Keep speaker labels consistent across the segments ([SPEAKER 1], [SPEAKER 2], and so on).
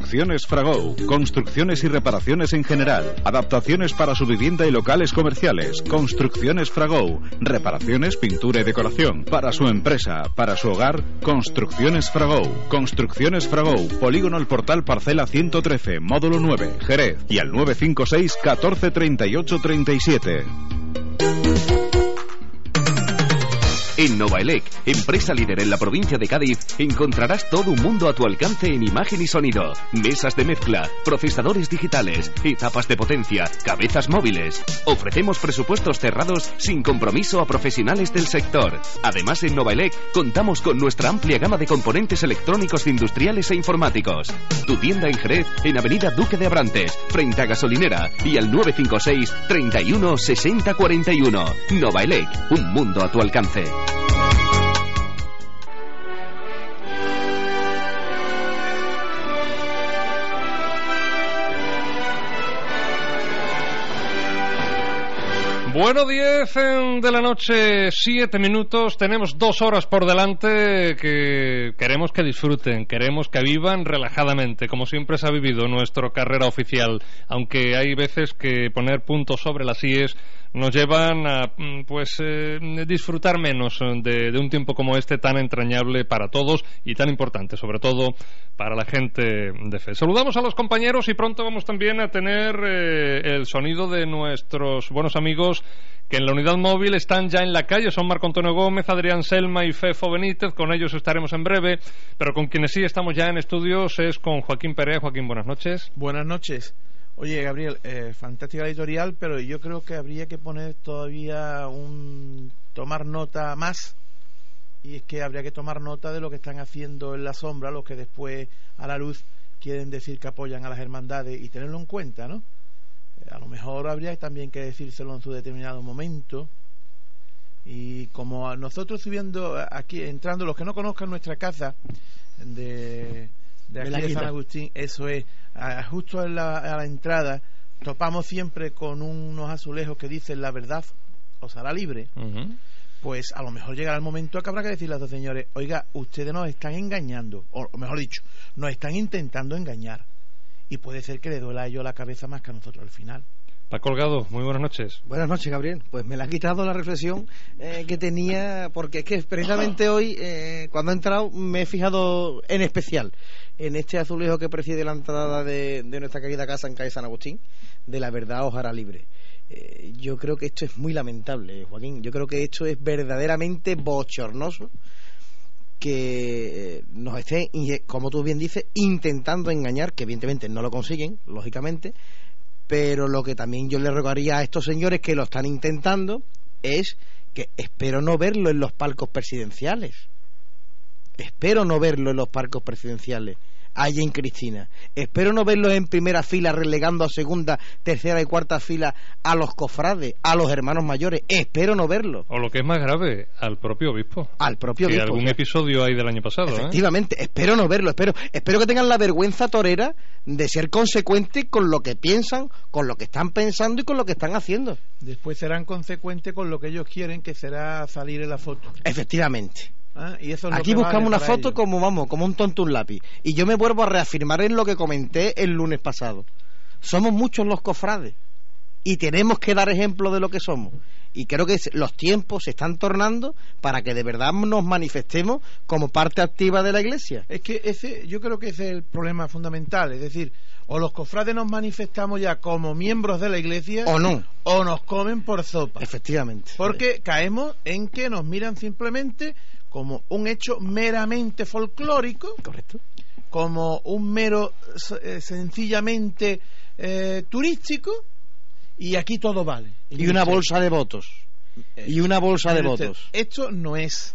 [SPEAKER 1] Construcciones Fragou. Construcciones y reparaciones en general. Adaptaciones para su vivienda y locales comerciales. Construcciones Fragou. Reparaciones, pintura y decoración. Para su empresa, para su hogar, Construcciones Fragou. Construcciones Fragou. Polígono El Portal, parcela 113, módulo 9, Jerez. Y al 956 14 38 37.
[SPEAKER 2] En Novaelec, empresa líder en la provincia de Cádiz, encontrarás todo un mundo a tu alcance en imagen y sonido. Mesas de mezcla, procesadores digitales, etapas de potencia, cabezas móviles. Ofrecemos presupuestos cerrados sin compromiso a profesionales del sector. Además, en Novaelec contamos con nuestra amplia gama de componentes electrónicos industriales e informáticos. Tu tienda en Jerez, en Avenida Duque de Abrantes, frente a Gasolinera, y al 956 31 60 41. Novaelec, un mundo a tu alcance.
[SPEAKER 3] Bueno, 10 de la noche, 7 minutos. Tenemos 2 horas por delante que queremos que disfruten, queremos que vivan relajadamente, como siempre se ha vivido nuestra carrera oficial. Aunque hay veces que poner puntos sobre las IES nos llevan a disfrutar menos de un tiempo como este, tan entrañable para todos y tan importante, sobre todo para la gente de fe. Saludamos a los compañeros y pronto vamos también a tener el sonido de nuestros buenos amigos que en la unidad móvil están ya en la calle. Son Marco Antonio Gómez, Adrián Selma y Fefo Benítez. Con ellos estaremos en breve, pero con quienes sí estamos ya en estudios es con Joaquín Perea. Joaquín, buenas noches.
[SPEAKER 4] Buenas noches. Oye, Gabriel, fantástica editorial, pero yo creo que habría que poner todavía tomar nota más, y es que habría que tomar nota de lo que están haciendo en la sombra los que después a la luz quieren decir que apoyan a las hermandades, y tenerlo en cuenta, ¿no? A lo mejor habría también que decírselo en su determinado momento. Y como a nosotros subiendo aquí, entrando, los que no conozcan nuestra casa de aquí de San Agustín, eso es, justo a la entrada topamos siempre con unos azulejos que dicen: la verdad os hará libre. Pues a lo mejor llegará el momento que habrá que decirle a los señores: oiga, ustedes nos están engañando, o mejor dicho, nos están intentando engañar, y puede ser que le duela a ellos la cabeza más que a nosotros al final.
[SPEAKER 3] Paco Holgado, muy buenas noches.
[SPEAKER 5] Buenas noches, Gabriel. Pues me la ha quitado la reflexión que tenía, porque es que precisamente hoy, cuando he entrado, me he fijado en especial en este azulejo que preside la entrada de nuestra querida casa en calle San Agustín: de la verdad os hará libre. Yo creo que esto es muy lamentable, Joaquín. Yo creo que esto es verdaderamente bochornoso, que nos estén, como tú bien dices, intentando engañar, que evidentemente no lo consiguen, lógicamente. Pero lo que también yo le rogaría a estos señores que lo están intentando es que espero no verlo en los palcos presidenciales. Espero no verlo en los palcos presidenciales allí en Cristina. Espero no verlos en primera fila relegando a segunda, tercera y cuarta fila a los cofrades, a los hermanos mayores. Espero no verlo.
[SPEAKER 3] O lo que es más grave, al propio obispo.
[SPEAKER 5] Al propio obispo.
[SPEAKER 3] Algún episodio hay del año pasado.
[SPEAKER 5] Efectivamente, espero no verlo. Espero que tengan la vergüenza torera de ser consecuentes con lo que piensan, con lo que están pensando y con lo que están haciendo.
[SPEAKER 4] Después serán consecuentes con lo que ellos quieren, que será salir en la foto.
[SPEAKER 5] Efectivamente.
[SPEAKER 4] Y eso es
[SPEAKER 5] aquí
[SPEAKER 4] lo que
[SPEAKER 5] buscamos
[SPEAKER 4] vale
[SPEAKER 5] una foto
[SPEAKER 4] ellos.
[SPEAKER 5] como un tonto un lápiz. Y yo me vuelvo a reafirmar en lo que comenté el lunes pasado. Somos muchos los cofrades y tenemos que dar ejemplo de lo que somos. Y creo que los tiempos se están tornando para que de verdad nos manifestemos como parte activa de la Iglesia.
[SPEAKER 4] Es que yo creo que ese es el problema fundamental. Es decir, o los cofrades nos manifestamos ya como miembros de la Iglesia,
[SPEAKER 5] o no,
[SPEAKER 4] o nos comen por sopa.
[SPEAKER 5] Efectivamente.
[SPEAKER 4] Porque caemos en que nos miran simplemente como un hecho meramente folclórico.
[SPEAKER 5] Correcto.
[SPEAKER 4] Como un mero sencillamente turístico, y aquí todo vale.
[SPEAKER 5] Y una bolsa de votos. Y una bolsa de votos.
[SPEAKER 4] Esto no es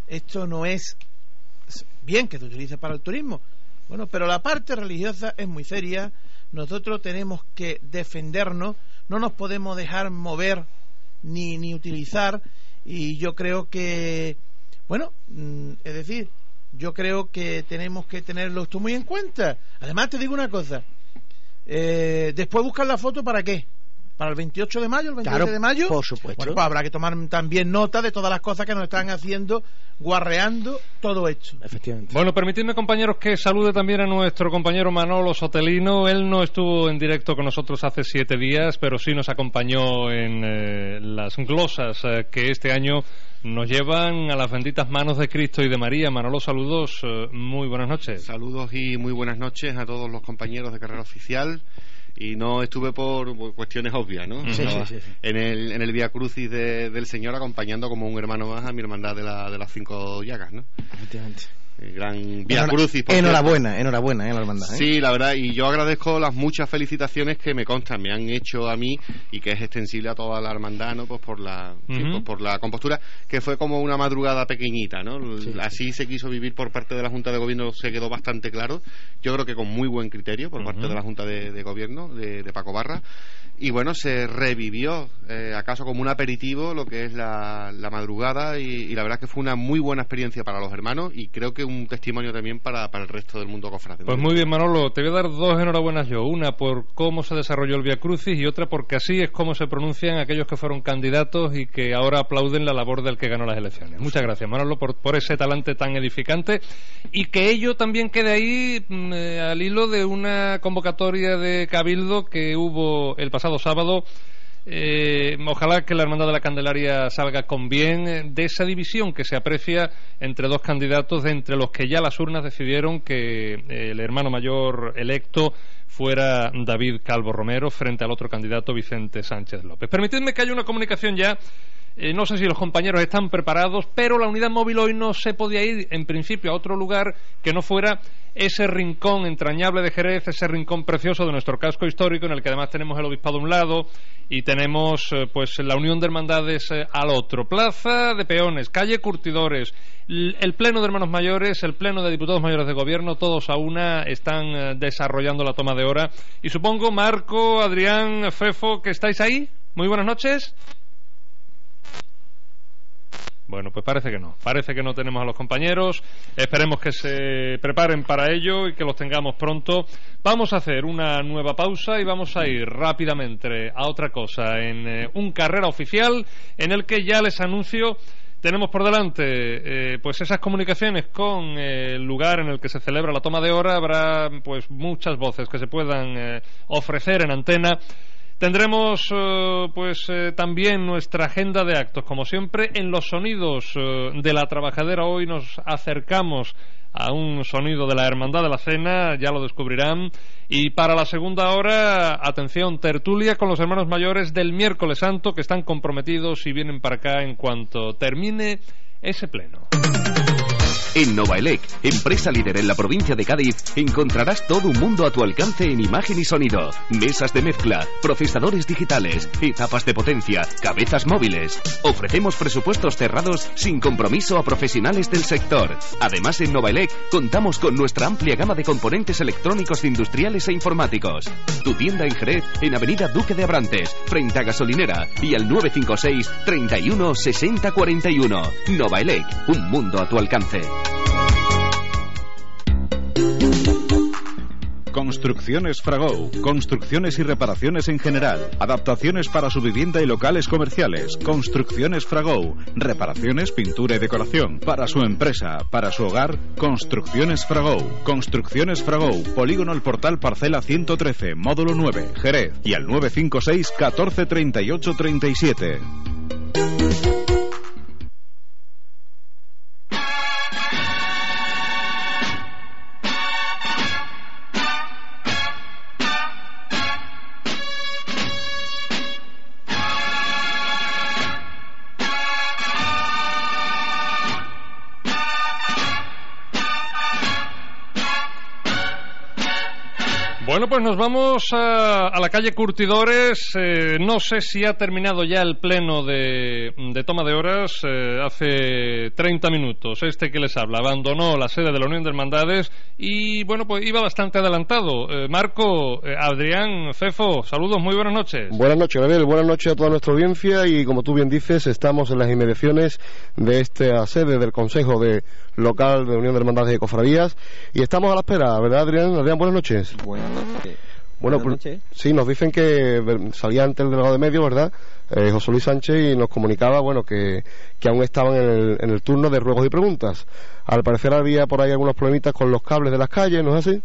[SPEAKER 4] bien que se utilice para el turismo. Bueno, pero la parte religiosa es muy seria. Nosotros tenemos que defendernos, no nos podemos dejar mover ni utilizar. Y yo creo que, es decir, yo creo que tenemos que tenerlo esto muy en cuenta. Además, te digo una cosa, después buscar la foto, ¿para qué? para el 28 de mayo, el 27
[SPEAKER 5] Claro,
[SPEAKER 4] de mayo.
[SPEAKER 5] por supuesto.
[SPEAKER 4] Bueno, pues habrá que tomar también nota de todas las cosas que nos están haciendo, guarreando todo hecho.
[SPEAKER 5] Efectivamente.
[SPEAKER 3] Bueno, permitidme, compañeros, que salude también a nuestro compañero Manolo Sotelino. Él no estuvo en directo con nosotros hace 7 días, pero sí nos acompañó en las glosas que este año nos llevan a las benditas manos de Cristo y de María. Manolo, saludos, muy buenas noches.
[SPEAKER 6] Saludos y muy buenas noches a todos los compañeros de Carrera Oficial. Y no estuve por cuestiones obvias, ¿no?
[SPEAKER 5] Sí.
[SPEAKER 6] En el Vía Crucis del Señor, acompañando como un hermano más a mi hermandad de las 5 llagas, ¿no?
[SPEAKER 5] Efectivamente.
[SPEAKER 6] El gran Vía Crucis.
[SPEAKER 5] Enhorabuena, la hermandad.
[SPEAKER 6] Sí, la verdad, y yo agradezco las muchas felicitaciones que me constan, me han hecho a mí y que es extensible a toda la hermandad, ¿no? Pues por la compostura, que fue como una madrugada pequeñita, ¿no?
[SPEAKER 5] Sí.
[SPEAKER 6] Así se quiso vivir por parte de la Junta de Gobierno, se quedó bastante claro. Yo creo que con muy buen criterio por parte de la Junta de Gobierno, de Paco Barra. Y bueno, se revivió, acaso como un aperitivo, lo que es la madrugada, y la verdad es que fue una muy buena experiencia para los hermanos y creo que un testimonio también para el resto del mundo cofrade.
[SPEAKER 3] Pues muy bien, Manolo, te voy a dar 2 enhorabuenas yo. Una por cómo se desarrolló el Vía Crucis y otra porque así es como se pronuncian aquellos que fueron candidatos y que ahora aplauden la labor del que ganó las elecciones. Muchas gracias, Manolo, por ese talante tan edificante y que ello también quede ahí al hilo de una convocatoria de Cabildo que hubo el pasado sábado. Ojalá que la Hermandad de la Candelaria salga con bien de esa división que se aprecia entre 2 candidatos, de entre los que ya las urnas decidieron que el hermano mayor electo fuera David Calvo Romero frente al otro candidato Vicente Sánchez López. Permitidme que haya una comunicación ya. No sé si los compañeros están preparados, pero la unidad móvil hoy no se podía ir en principio a otro lugar que no fuera ese rincón entrañable de Jerez, ese rincón precioso de nuestro casco histórico, en el que además tenemos el obispado a un lado y tenemos pues la unión de hermandades al otro. Plaza de Peones, calle Curtidores, el pleno de hermanos mayores, el pleno de diputados mayores de gobierno, todos a una están desarrollando la toma de hora. Y supongo, Marco, Adrián, Fefo, que estáis ahí. Muy buenas noches. Bueno, pues parece que no tenemos a los compañeros. Esperemos que se preparen para ello y que los tengamos pronto. Vamos a hacer una nueva pausa y vamos a ir rápidamente a otra cosa en un Carrera Oficial en el que ya les anuncio tenemos por delante pues esas comunicaciones con el lugar en el que se celebra la toma de hora. Habrá pues muchas voces que se puedan ofrecer en antena. Tendremos también nuestra agenda de actos, como siempre, en los sonidos de la trabajadera. Hoy nos acercamos a un sonido de la Hermandad de la Cena, ya lo descubrirán. Y para la segunda hora, atención, tertulia con los hermanos mayores del Miércoles Santo, que están comprometidos y vienen para acá en cuanto termine ese pleno.
[SPEAKER 2] En Novaelec, empresa líder en la provincia de Cádiz, encontrarás todo un mundo a tu alcance en imagen y sonido. Mesas de mezcla, procesadores digitales, etapas de potencia, cabezas móviles. Ofrecemos presupuestos cerrados sin compromiso a profesionales del sector. Además, en Novaelec contamos con nuestra amplia gama de componentes electrónicos industriales e informáticos. Tu tienda en Jerez, en Avenida Duque de Abrantes, frente a Gasolinera, y al 956 31 60 41. Novaelec, un mundo a tu alcance.
[SPEAKER 1] Construcciones Fragou. Construcciones y reparaciones en general. Adaptaciones para su vivienda y locales comerciales. Construcciones Fragou. Reparaciones, pintura y decoración. Para su empresa, para su hogar. Construcciones Fragou. Construcciones Fragou. Polígono El Portal, parcela 113, módulo 9, Jerez. Y al 956 14 38 37.
[SPEAKER 3] Bueno, pues nos vamos a la calle Curtidores. No sé si ha terminado ya el pleno de toma de horas. Hace 30 minutos este que les habla abandonó la sede de la Unión de Hermandades y, bueno, pues iba bastante adelantado. Marco, Adrián, Fefo, saludos, muy buenas noches.
[SPEAKER 7] Buenas noches, Gabriel, buenas noches a toda nuestra audiencia y, como tú bien dices, estamos en las inmediaciones de esta sede del Consejo Local de Unión de Hermandades y Cofradías y estamos a la espera, ¿verdad, Adrián? Adrián, buenas noches.
[SPEAKER 5] Buenas noches.
[SPEAKER 7] Bueno, sí, nos dicen que salía antes el delegado de medios, ¿verdad? José Luis Sánchez, y nos comunicaba, bueno, que aún estaban en el turno de ruegos y preguntas. Al parecer había por ahí algunos problemitas con los cables de las calles, ¿no es así?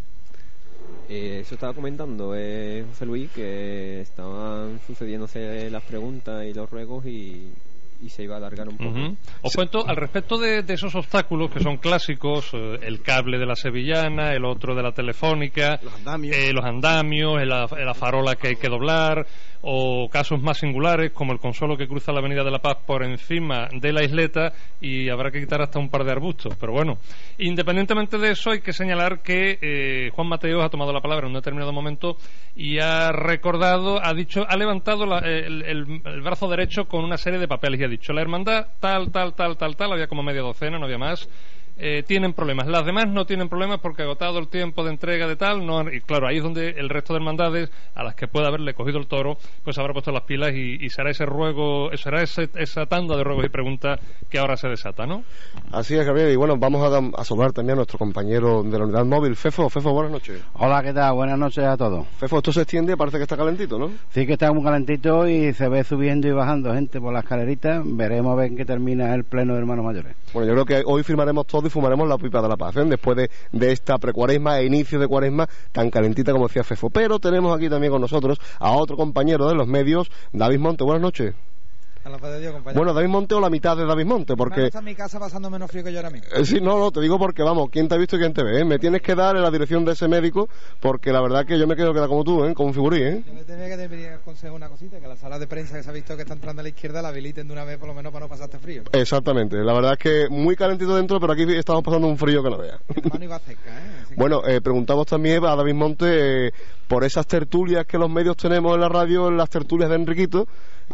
[SPEAKER 8] Eso estaba comentando José Luis, que estaban sucediéndose las preguntas y los ruegos y se iba a alargar un poco.
[SPEAKER 3] Os cuento al respecto de esos obstáculos que son clásicos, el cable de la Sevillana, el otro de la Telefónica, los andamios, la farola que hay que doblar, o casos más singulares como el Consuelo que cruza la Avenida de la Paz por encima de la isleta y habrá que quitar hasta un par de arbustos. Pero bueno, independientemente de eso, hay que señalar que Juan Mateos ha tomado la palabra en un determinado momento y ha recordado, ha levantado el brazo derecho con una serie de papeles y ha dicho: la hermandad tal, había como media docena, no había más, tienen problemas. Las demás no tienen problemas porque agotado el tiempo de entrega de tal, no, y claro, ahí es donde el resto de hermandades a las que pueda haberle cogido el toro, pues habrá puesto las pilas y será ese ruego, será esa tanda de ruegos y preguntas que ahora se desata, ¿no?
[SPEAKER 7] Así es, Gabriel, y bueno, vamos a saludar también a nuestro compañero de la unidad móvil, Fefo, buenas noches.
[SPEAKER 9] Hola, ¿qué tal? Buenas noches a todos.
[SPEAKER 7] Fefo, esto se extiende, parece que está calentito, ¿no?
[SPEAKER 9] Sí, que está muy calentito y se ve subiendo y bajando gente por las escaleritas. Veremos a ver en qué termina el pleno de hermanos mayores.
[SPEAKER 7] Bueno, yo creo que hoy firmaremos todo y fumaremos la pipa de la paz, ¿eh? Después de esta precuaresma e inicio de cuaresma tan calentita como decía Fefo. Pero tenemos aquí también con nosotros a otro compañero de los medios, David Monte. Buenas noches.
[SPEAKER 10] A la paz de Dios, compañero.
[SPEAKER 7] Bueno, David Monte o la mitad de David Monte, porque...
[SPEAKER 10] está en mi casa pasando menos frío que yo ahora mismo.
[SPEAKER 7] Sí, no, te digo porque, vamos, ¿quién te ha visto y quién te ve? Me tienes que dar en la dirección de ese médico, porque la verdad que yo me quiero quedar como tú, como un figurí,
[SPEAKER 10] Yo le tenía que pedir el consejo una cosita, que la sala de prensa que se ha visto que está entrando a la izquierda la habiliten de una vez por lo menos para no pasarte frío.
[SPEAKER 7] Exactamente, la verdad es que muy calentito dentro, pero aquí estamos pasando un frío que no veas.
[SPEAKER 10] La mano iba cerca,
[SPEAKER 7] Bueno, preguntamos también a David Monte por esas tertulias que los medios tenemos en la radio, las tertulias de Enriquito.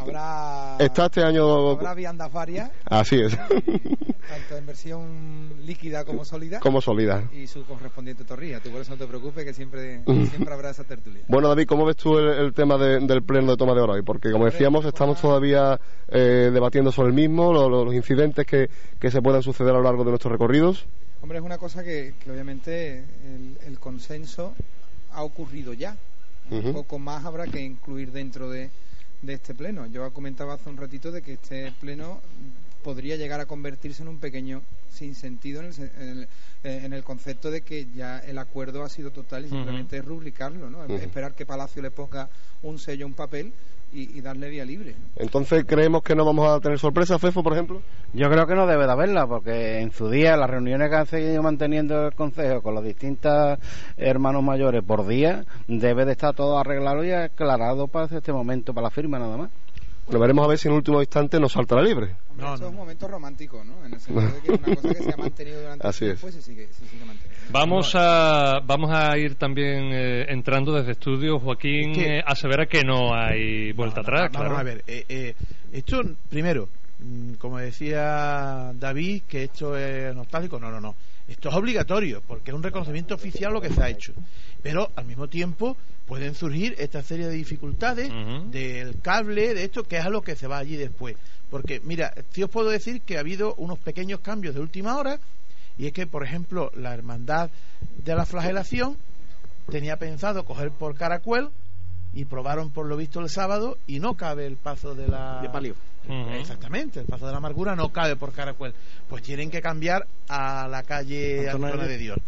[SPEAKER 7] Está este año...
[SPEAKER 10] Habrá viandas varias.
[SPEAKER 7] Así es.
[SPEAKER 10] Tanto en versión líquida como sólida. Y su correspondiente torrilla. Tú por eso no te preocupes, que siempre habrá esa tertulia.
[SPEAKER 7] Bueno, David, ¿cómo ves tú el tema del pleno de toma de hoy? Porque, como decíamos, estamos todavía debatiendo sobre el mismo, los incidentes que se puedan suceder a lo largo de nuestros recorridos.
[SPEAKER 10] Hombre, es una cosa que obviamente el consenso ha ocurrido ya. Un poco más habrá que incluir dentro de este pleno. Yo comentaba hace un ratito de que este pleno podría llegar a convertirse en un pequeño sinsentido en el concepto de que ya el acuerdo ha sido total y simplemente rubricarlo, ¿no? Esperar que Palacio le ponga un sello, un papel y darle vía libre.
[SPEAKER 7] Entonces, ¿creemos que no vamos a tener sorpresas, Fefo, por ejemplo?
[SPEAKER 9] Yo creo que no debe de haberla, porque en su día las reuniones que han seguido manteniendo el Consejo con los distintos hermanos mayores por día, debe de estar todo arreglado y aclarado para este momento, para la firma nada más.
[SPEAKER 7] Bueno, veremos a ver si en último instante nos saltará libre.
[SPEAKER 10] Hombre, eso es un momento romántico, ¿no? En el sentido de que es una cosa que se ha mantenido durante el tiempo y se sigue manteniendo.
[SPEAKER 3] Vamos a ir también entrando desde estudios. Joaquín asevera que no hay vuelta atrás.
[SPEAKER 4] Vamos a ver, esto primero, como decía David, que esto es nostálgico, no. Esto es obligatorio, porque es un reconocimiento oficial lo que se ha hecho. Pero al mismo tiempo pueden surgir esta serie de dificultades del cable, de esto, que es a lo que se va allí después. Porque, mira, sí os puedo decir que ha habido unos pequeños cambios de última hora, y es que, por ejemplo, la Hermandad de la Flagelación tenía pensado coger por Caracuel y probaron por lo visto el sábado y no cabe el paso de
[SPEAKER 5] palio.
[SPEAKER 4] Exactamente, el paso de la amargura no cabe por Caracuel, pues tienen que cambiar a la calle Antonio de Dios.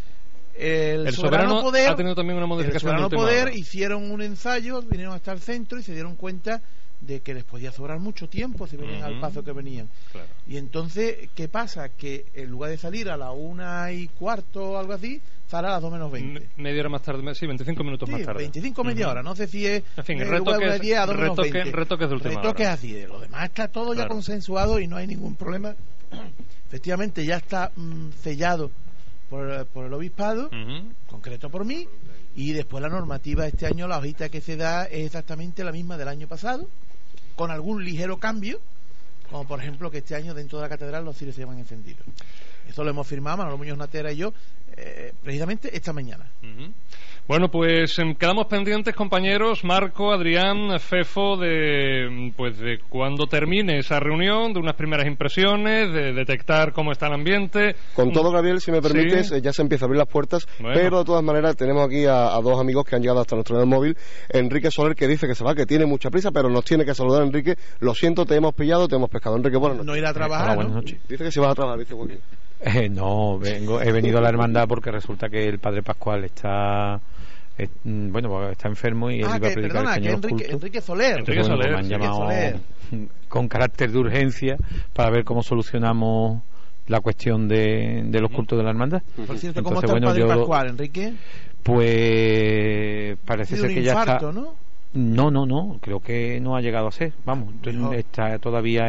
[SPEAKER 4] El Soberano Poder
[SPEAKER 3] ha tenido también una modificación.
[SPEAKER 4] El Soberano Poder hicieron un ensayo, vinieron hasta el centro y se dieron cuenta de que les podía sobrar mucho tiempo si venían al paso que venían. Claro. Y entonces, ¿qué pasa? Que en lugar de salir a la 1:15 o algo así, sale a las 2 menos 20.
[SPEAKER 3] Media hora más tarde, sí, 25 minutos más tarde.
[SPEAKER 4] 25 media hora, no sé si es...
[SPEAKER 3] En fin, retoques de última hora.
[SPEAKER 4] Retoques así, lo demás está todo ya consensuado y no hay ningún problema. Efectivamente, ya está sellado por el obispado, concreto por mí, y después la normativa este año, la hojita que se da es exactamente la misma del año pasado, con algún ligero cambio, como por ejemplo que este año dentro de la catedral los cirios se llevan encendidos. Eso lo hemos firmado Manolo Muñoz Natera y yo precisamente esta mañana.
[SPEAKER 3] Bueno, pues quedamos pendientes, compañeros, Marco, Adrián, Fefo, de cuando termine esa reunión, de unas primeras impresiones, de detectar cómo está el ambiente.
[SPEAKER 7] Con todo, Gabriel, si me permites,
[SPEAKER 3] ¿Sí?
[SPEAKER 7] Ya se empieza a abrir las puertas,
[SPEAKER 3] Bueno.
[SPEAKER 7] pero de todas maneras tenemos aquí a dos amigos que han llegado hasta nuestro móvil. Enrique Soler, que dice que se va, que tiene mucha prisa, pero nos tiene que saludar. Enrique, lo siento, te hemos pillado, te hemos pescado. Enrique, buenas noches.
[SPEAKER 4] No irá a trabajar,
[SPEAKER 11] buenas
[SPEAKER 4] ¿no?
[SPEAKER 11] noches.
[SPEAKER 7] Dice que se va a trabajar, dice Joaquín.
[SPEAKER 11] No, he venido a la hermandad porque resulta que el padre Pascual está enfermo y él iba a predicar el Señor Oculto.
[SPEAKER 4] Enrique Soler.
[SPEAKER 11] Entonces, me han llamado con carácter de urgencia para ver cómo solucionamos la cuestión de los cultos de la hermandad.
[SPEAKER 4] Por cierto, ¿cómo
[SPEAKER 11] Entonces,
[SPEAKER 4] está el padre Pascual, Enrique?
[SPEAKER 11] Pues parece ser que ya
[SPEAKER 4] infarto,
[SPEAKER 11] está.
[SPEAKER 4] ¿no?
[SPEAKER 11] No, creo que no ha llegado a ser. Vamos, está todavía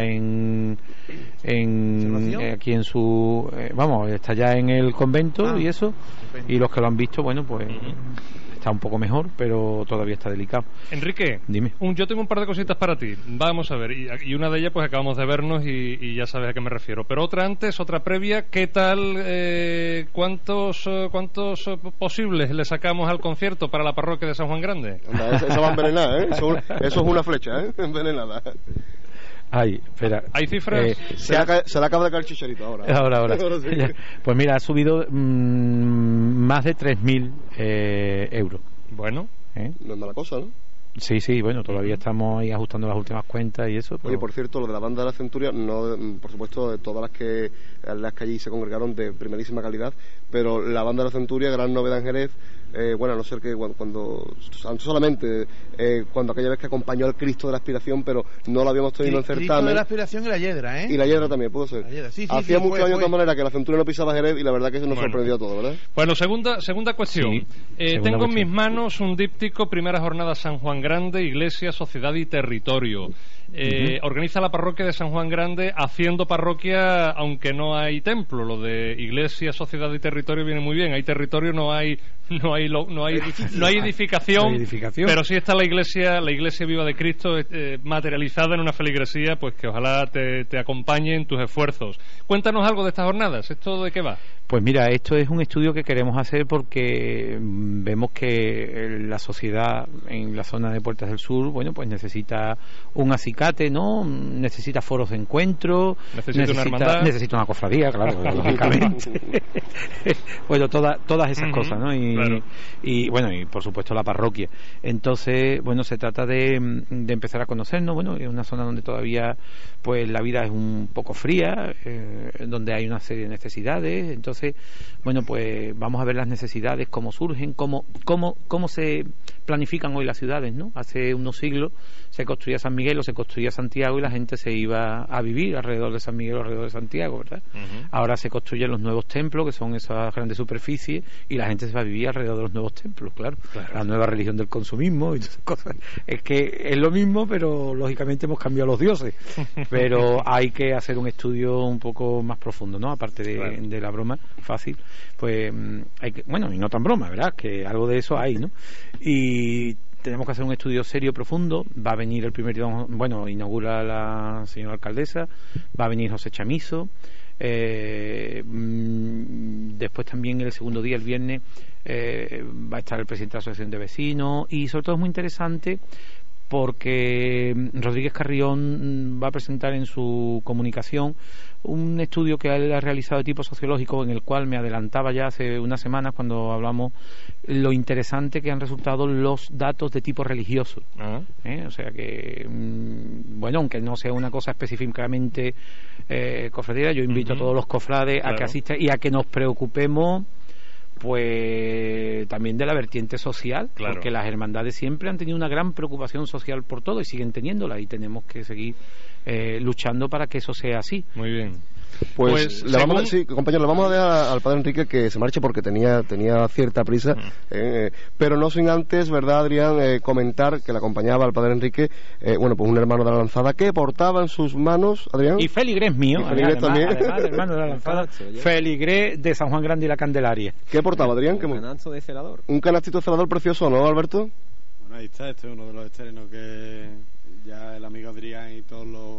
[SPEAKER 11] aquí en su, está ya en el convento y eso. Y los que lo han visto, bueno, pues está un poco mejor, pero todavía está delicado.
[SPEAKER 3] Enrique,
[SPEAKER 11] dime.
[SPEAKER 3] Yo tengo un par de cositas para ti. Vamos a ver, y una de ellas pues acabamos de vernos y ya sabes a qué me refiero. Pero otra antes, otra previa, ¿qué tal? ¿Cuántos posibles le sacamos al concierto para la parroquia de San Juan Grande?
[SPEAKER 7] Esa va envenenada, ¿eh? Eso es una flecha, ¿eh? Envenenada.
[SPEAKER 11] Ay, espera.
[SPEAKER 3] ¿Hay cifras?
[SPEAKER 7] Se le acaba de caer el chicharito ahora.
[SPEAKER 11] Ahora.
[SPEAKER 7] Sí.
[SPEAKER 11] Pues mira, ha subido más de 3.000 euros.
[SPEAKER 3] Bueno.
[SPEAKER 7] No es mala cosa, ¿no?
[SPEAKER 11] Sí, bueno, todavía estamos ahí ajustando las últimas cuentas y eso.
[SPEAKER 7] Oye, por cierto, lo de la banda de la Centuria, no, por supuesto, de todas las que allí se congregaron de primerísima calidad, pero la banda de la Centuria, gran novedad en Jerez, a no ser que cuando aquella vez que acompañó al Cristo de la Aspiración, pero no lo habíamos tenido en certamen.
[SPEAKER 4] Cristo de la Aspiración y la Hiedra, ¿eh?
[SPEAKER 7] Y la Hiedra también, pudo ser. Hacía muchos años de todas maneras que la Centuria no pisaba Jerez y la verdad que eso nos sorprendió a todos, ¿verdad?
[SPEAKER 3] Bueno, segunda cuestión.
[SPEAKER 11] Sí,
[SPEAKER 3] tengo en mis manos un díptico, Primera Jornada San Juan Grande, Iglesia, Sociedad y Territorio. Organiza la parroquia de San Juan Grande haciendo parroquia aunque no hay templo. Lo de Iglesia, Sociedad y Territorio viene muy bien. Hay territorio, no hay edificación, pero sí está la Iglesia Viva de Cristo materializada en una feligresía, pues que ojalá te acompañe en tus esfuerzos. Cuéntanos algo de estas jornadas. ¿Esto de qué va?
[SPEAKER 11] Pues mira, esto es un estudio que queremos hacer porque vemos que la sociedad en la zona de Puertas del Sur, bueno, pues necesita un acicate, ¿no? Necesita foros de encuentro,
[SPEAKER 3] necesita una hermandad,
[SPEAKER 11] necesita una cofradía, claro, lógicamente. Bueno, todas esas cosas, ¿no? Y bueno, y por supuesto la parroquia. Entonces, bueno, se trata de empezar a conocernos. Bueno, es una zona donde todavía pues la vida es un poco fría, donde hay una serie de necesidades. Entonces, bueno, pues vamos a ver las necesidades, cómo surgen, cómo se planifican hoy las ciudades, ¿no? Hace unos siglos se construía San Miguel o se construía Santiago y la gente se iba a vivir alrededor de San Miguel o alrededor de Santiago, ¿verdad? Ahora se construyen los nuevos templos, que son esas grandes superficies, y la gente se va a vivir alrededor de los nuevos templos, claro. La nueva religión del consumismo y todas esas cosas. Es que es lo mismo, pero lógicamente hemos cambiado los dioses. Pero hay que hacer un estudio un poco más profundo, ¿no? Aparte de la broma fácil, pues hay que, bueno, y no tan broma, ¿verdad? Que algo de eso hay, ¿no? Y tenemos que hacer un estudio serio, profundo. Va a venir el primer día, bueno, inaugura la señora alcaldesa, va a venir José Chamizo, después también el segundo día, el viernes, va a estar el presidente de la Asociación de Vecinos, y sobre todo es muy interesante porque Rodríguez Carrión va a presentar en su comunicación un estudio que él ha realizado de tipo sociológico, en el cual me adelantaba ya hace unas semanas cuando hablamos lo interesante que han resultado los datos de tipo religioso. O sea que, bueno, aunque no sea una cosa específicamente cofradía, yo invito a todos los cofrades a que asistan y a que nos preocupemos pues también de la vertiente social, porque las hermandades siempre han tenido una gran preocupación social por todo y siguen teniéndola, y tenemos que seguir luchando para que eso sea así.
[SPEAKER 3] Muy bien.
[SPEAKER 7] Pues compañero, le vamos a dejar al padre Enrique que se marche porque tenía cierta prisa, pero no sin antes, ¿verdad, Adrián? Comentar que le acompañaba al padre Enrique, pues un hermano de la Lanzada que portaba en sus manos, Adrián.
[SPEAKER 11] Y feligrés mío,
[SPEAKER 7] además,
[SPEAKER 11] hermano de la Lanzada, feligrés de San Juan Grande y la Candelaria.
[SPEAKER 7] ¿Qué portaba, Adrián?
[SPEAKER 8] Un canasto de celador.
[SPEAKER 7] Un canastito de celador precioso, ¿no, Alberto?
[SPEAKER 12] Bueno, ahí está, este es uno de los estrenos que ya el amigo Adrián y todos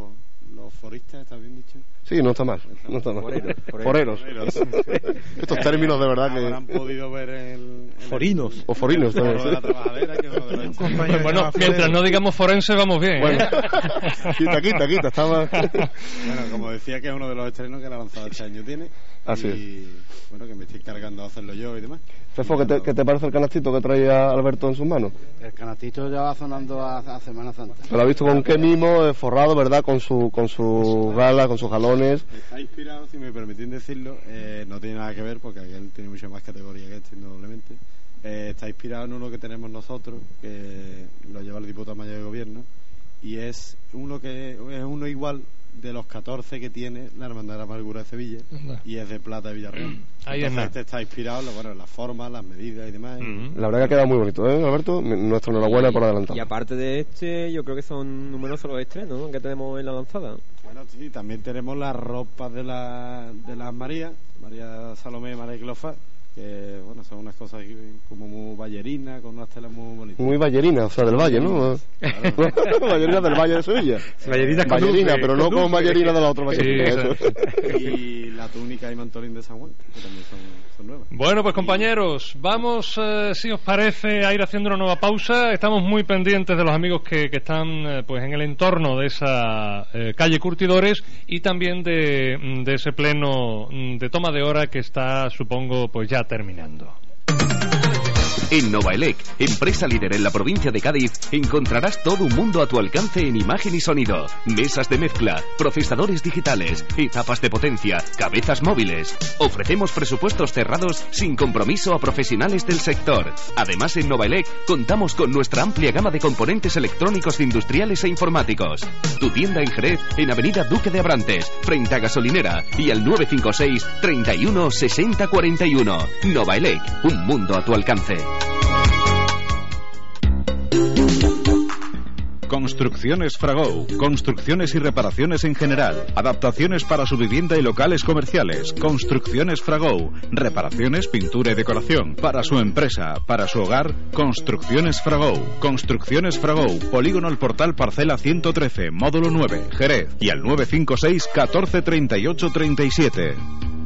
[SPEAKER 12] los foristas, ¿está bien dicho?
[SPEAKER 7] Sí, no está mal, no está mal. Foreros. Estos términos de verdad que...
[SPEAKER 12] Habrán podido ver el
[SPEAKER 11] forinos.
[SPEAKER 7] O forinos también.
[SPEAKER 12] de la trabajadera, que es uno de los...
[SPEAKER 3] Bueno, mientras no digamos forense vamos bien.
[SPEAKER 7] Bueno, quita, estaba...
[SPEAKER 12] Bueno, como decía, que es uno de los estrenos que la lanzada este año tiene.
[SPEAKER 7] Así
[SPEAKER 12] y bueno, que me estoy cargando a hacerlo yo y demás.
[SPEAKER 7] Fefo, ¿qué te parece el canastito que traía Alberto en sus manos?
[SPEAKER 9] El canastito ya va sonando a Semana Santa.
[SPEAKER 7] Lo ha visto con qué mimo, forrado, ¿verdad? Con su gala, con sus jalones.
[SPEAKER 12] Está inspirado, si me permitís decirlo, no tiene nada que ver porque aquel tiene mucha más categoría que este, indudablemente. Está inspirado en uno que tenemos nosotros, que lo lleva el diputado mayor de gobierno, y es uno igual de los 14 que tiene la Hermandad de la Amargura de Sevilla, y es de plata de Villarreal. Este está inspirado en las formas, las medidas y demás.
[SPEAKER 7] La verdad que ha quedado muy bonito, Alberto? Nuestra enhorabuena por adelantado.
[SPEAKER 8] Y aparte de este, yo creo que son numerosos los estrenos, ¿no?, que tenemos en la lanzada.
[SPEAKER 12] Bueno, sí, también tenemos las ropas de las María Salomé, María y Cleofás, que bueno, son unas cosas como muy ballerinas, con unas telas muy bonitas.
[SPEAKER 7] Muy ballerina, o sea, del valle, ¿no? Claro. Ballerina del valle de Sevilla. Ballerina, pero no como ballerina de la otra ballerina.
[SPEAKER 12] Sí, y la túnica y mantolín de San Juan, que también son nuevas.
[SPEAKER 3] Bueno, pues compañeros, vamos, si os parece, a ir haciendo una nueva pausa. Estamos muy pendientes de los amigos que están pues en el entorno de esa calle Curtidores, y también de ese pleno de toma de hora que está, supongo, pues ya terminando.
[SPEAKER 2] En Novaelec, empresa líder en la provincia de Cádiz, encontrarás todo un mundo a tu alcance en imagen y sonido. Mesas de mezcla, procesadores digitales, etapas de potencia, cabezas móviles. Ofrecemos presupuestos cerrados sin compromiso a profesionales del sector. Además, en Novaelec contamos con nuestra amplia gama de componentes electrónicos industriales e informáticos. Tu tienda en Jerez, en Avenida Duque de Abrantes, frente a Gasolinera, y al 956 31 60 41. Novaelec, un mundo a tu alcance.
[SPEAKER 1] Construcciones Fragou. Construcciones y reparaciones en general. Adaptaciones para su vivienda y locales comerciales. Construcciones Fragou. Reparaciones, pintura y decoración. Para su empresa, para su hogar. Construcciones Fragou. Construcciones Fragou. Polígono El Portal, parcela 113, módulo 9, Jerez. Y al 956 14 38 37.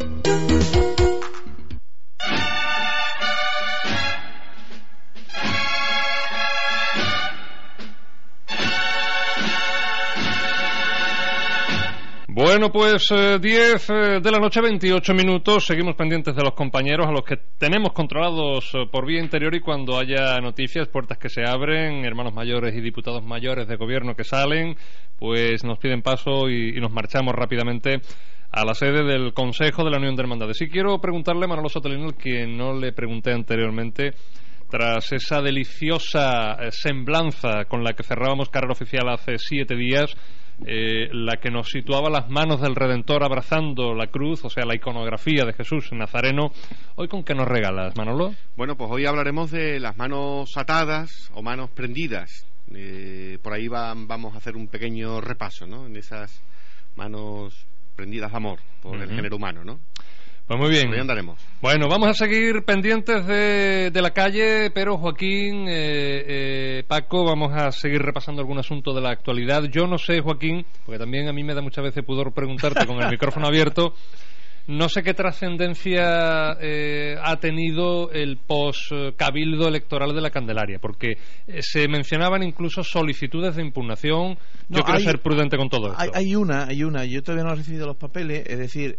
[SPEAKER 3] Bueno, pues 10 de la noche, 28 minutos. Seguimos pendientes de los compañeros a los que tenemos controlados por vía interior, y cuando haya noticias, puertas que se abren, hermanos mayores y diputados mayores de gobierno que salen, pues nos piden paso y nos marchamos rápidamente a la sede del Consejo de la Unión de Hermandades. Sí quiero preguntarle a Manolo Sotolinel, que no le pregunté anteriormente, tras esa deliciosa semblanza con la que cerrábamos carrera oficial hace 7 días, la que nos situaba las manos del Redentor abrazando la cruz, o sea, la iconografía de Jesús Nazareno. ¿Hoy con qué nos regalas, Manolo?
[SPEAKER 6] Bueno, pues hoy hablaremos de las manos atadas o manos prendidas. Por ahí vamos a hacer un pequeño repaso, ¿no?, en esas manos prendidas de amor por el género humano, ¿no?
[SPEAKER 3] Pues muy bien.
[SPEAKER 6] Por ahí andaremos.
[SPEAKER 3] Bueno, vamos a seguir pendientes de la calle, pero Joaquín, Paco, vamos a seguir repasando algún asunto de la actualidad. Yo no sé, Joaquín, porque también a mí me da muchas veces pudor preguntarte con el micrófono abierto, no sé qué trascendencia ha tenido el post-cabildo electoral de la Candelaria, porque se mencionaban incluso solicitudes de impugnación. Yo quiero ser prudente con todo esto.
[SPEAKER 4] Hay una, yo todavía no he recibido los papeles, es decir...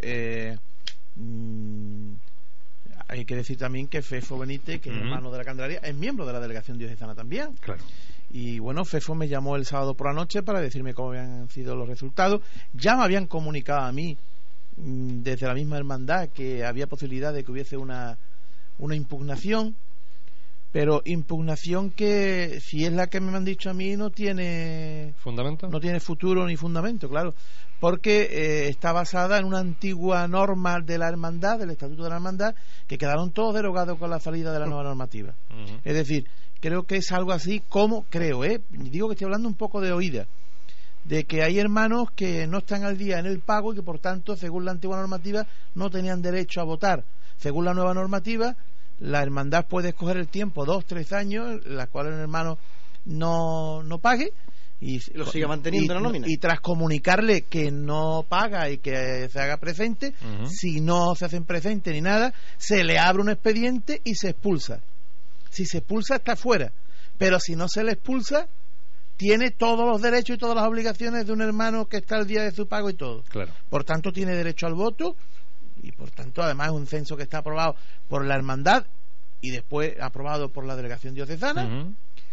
[SPEAKER 4] hay que decir también que Fefo Benítez, que es hermano de la Candelaria, es miembro de la delegación diocesana también.
[SPEAKER 3] Claro.
[SPEAKER 4] Y bueno, Fefo me llamó el sábado por la noche para decirme cómo habían sido los resultados. Ya me habían comunicado a mí desde la misma hermandad que había posibilidad de que hubiese una impugnación, pero impugnación que, si es la que me han dicho a mí, no tiene
[SPEAKER 3] fundamento,
[SPEAKER 4] no tiene futuro ni fundamento, claro, porque está basada en una antigua norma de la hermandad, del estatuto de la hermandad, que quedaron todos derogados con la salida de la nueva normativa. Es decir, creo que es algo así como, digo que estoy hablando un poco de oída, de que hay hermanos que no están al día en el pago y que por tanto, según la antigua normativa, no tenían derecho a votar. Según la nueva normativa, la hermandad puede escoger el tiempo, 2, 3 años, la cual el hermano no pague,
[SPEAKER 5] y lo sigue manteniendo en la nómina.
[SPEAKER 4] Y tras comunicarle que no paga y que se haga presente, si no se hacen presente ni nada, se le abre un expediente y se expulsa. Si se expulsa está fuera, pero si no se le expulsa, tiene todos los derechos y todas las obligaciones de un hermano que está al día de su pago y todo.
[SPEAKER 3] Claro.
[SPEAKER 4] Por tanto, tiene derecho al voto y por tanto, además, es un censo que está aprobado por la hermandad y después aprobado por la delegación diocesana.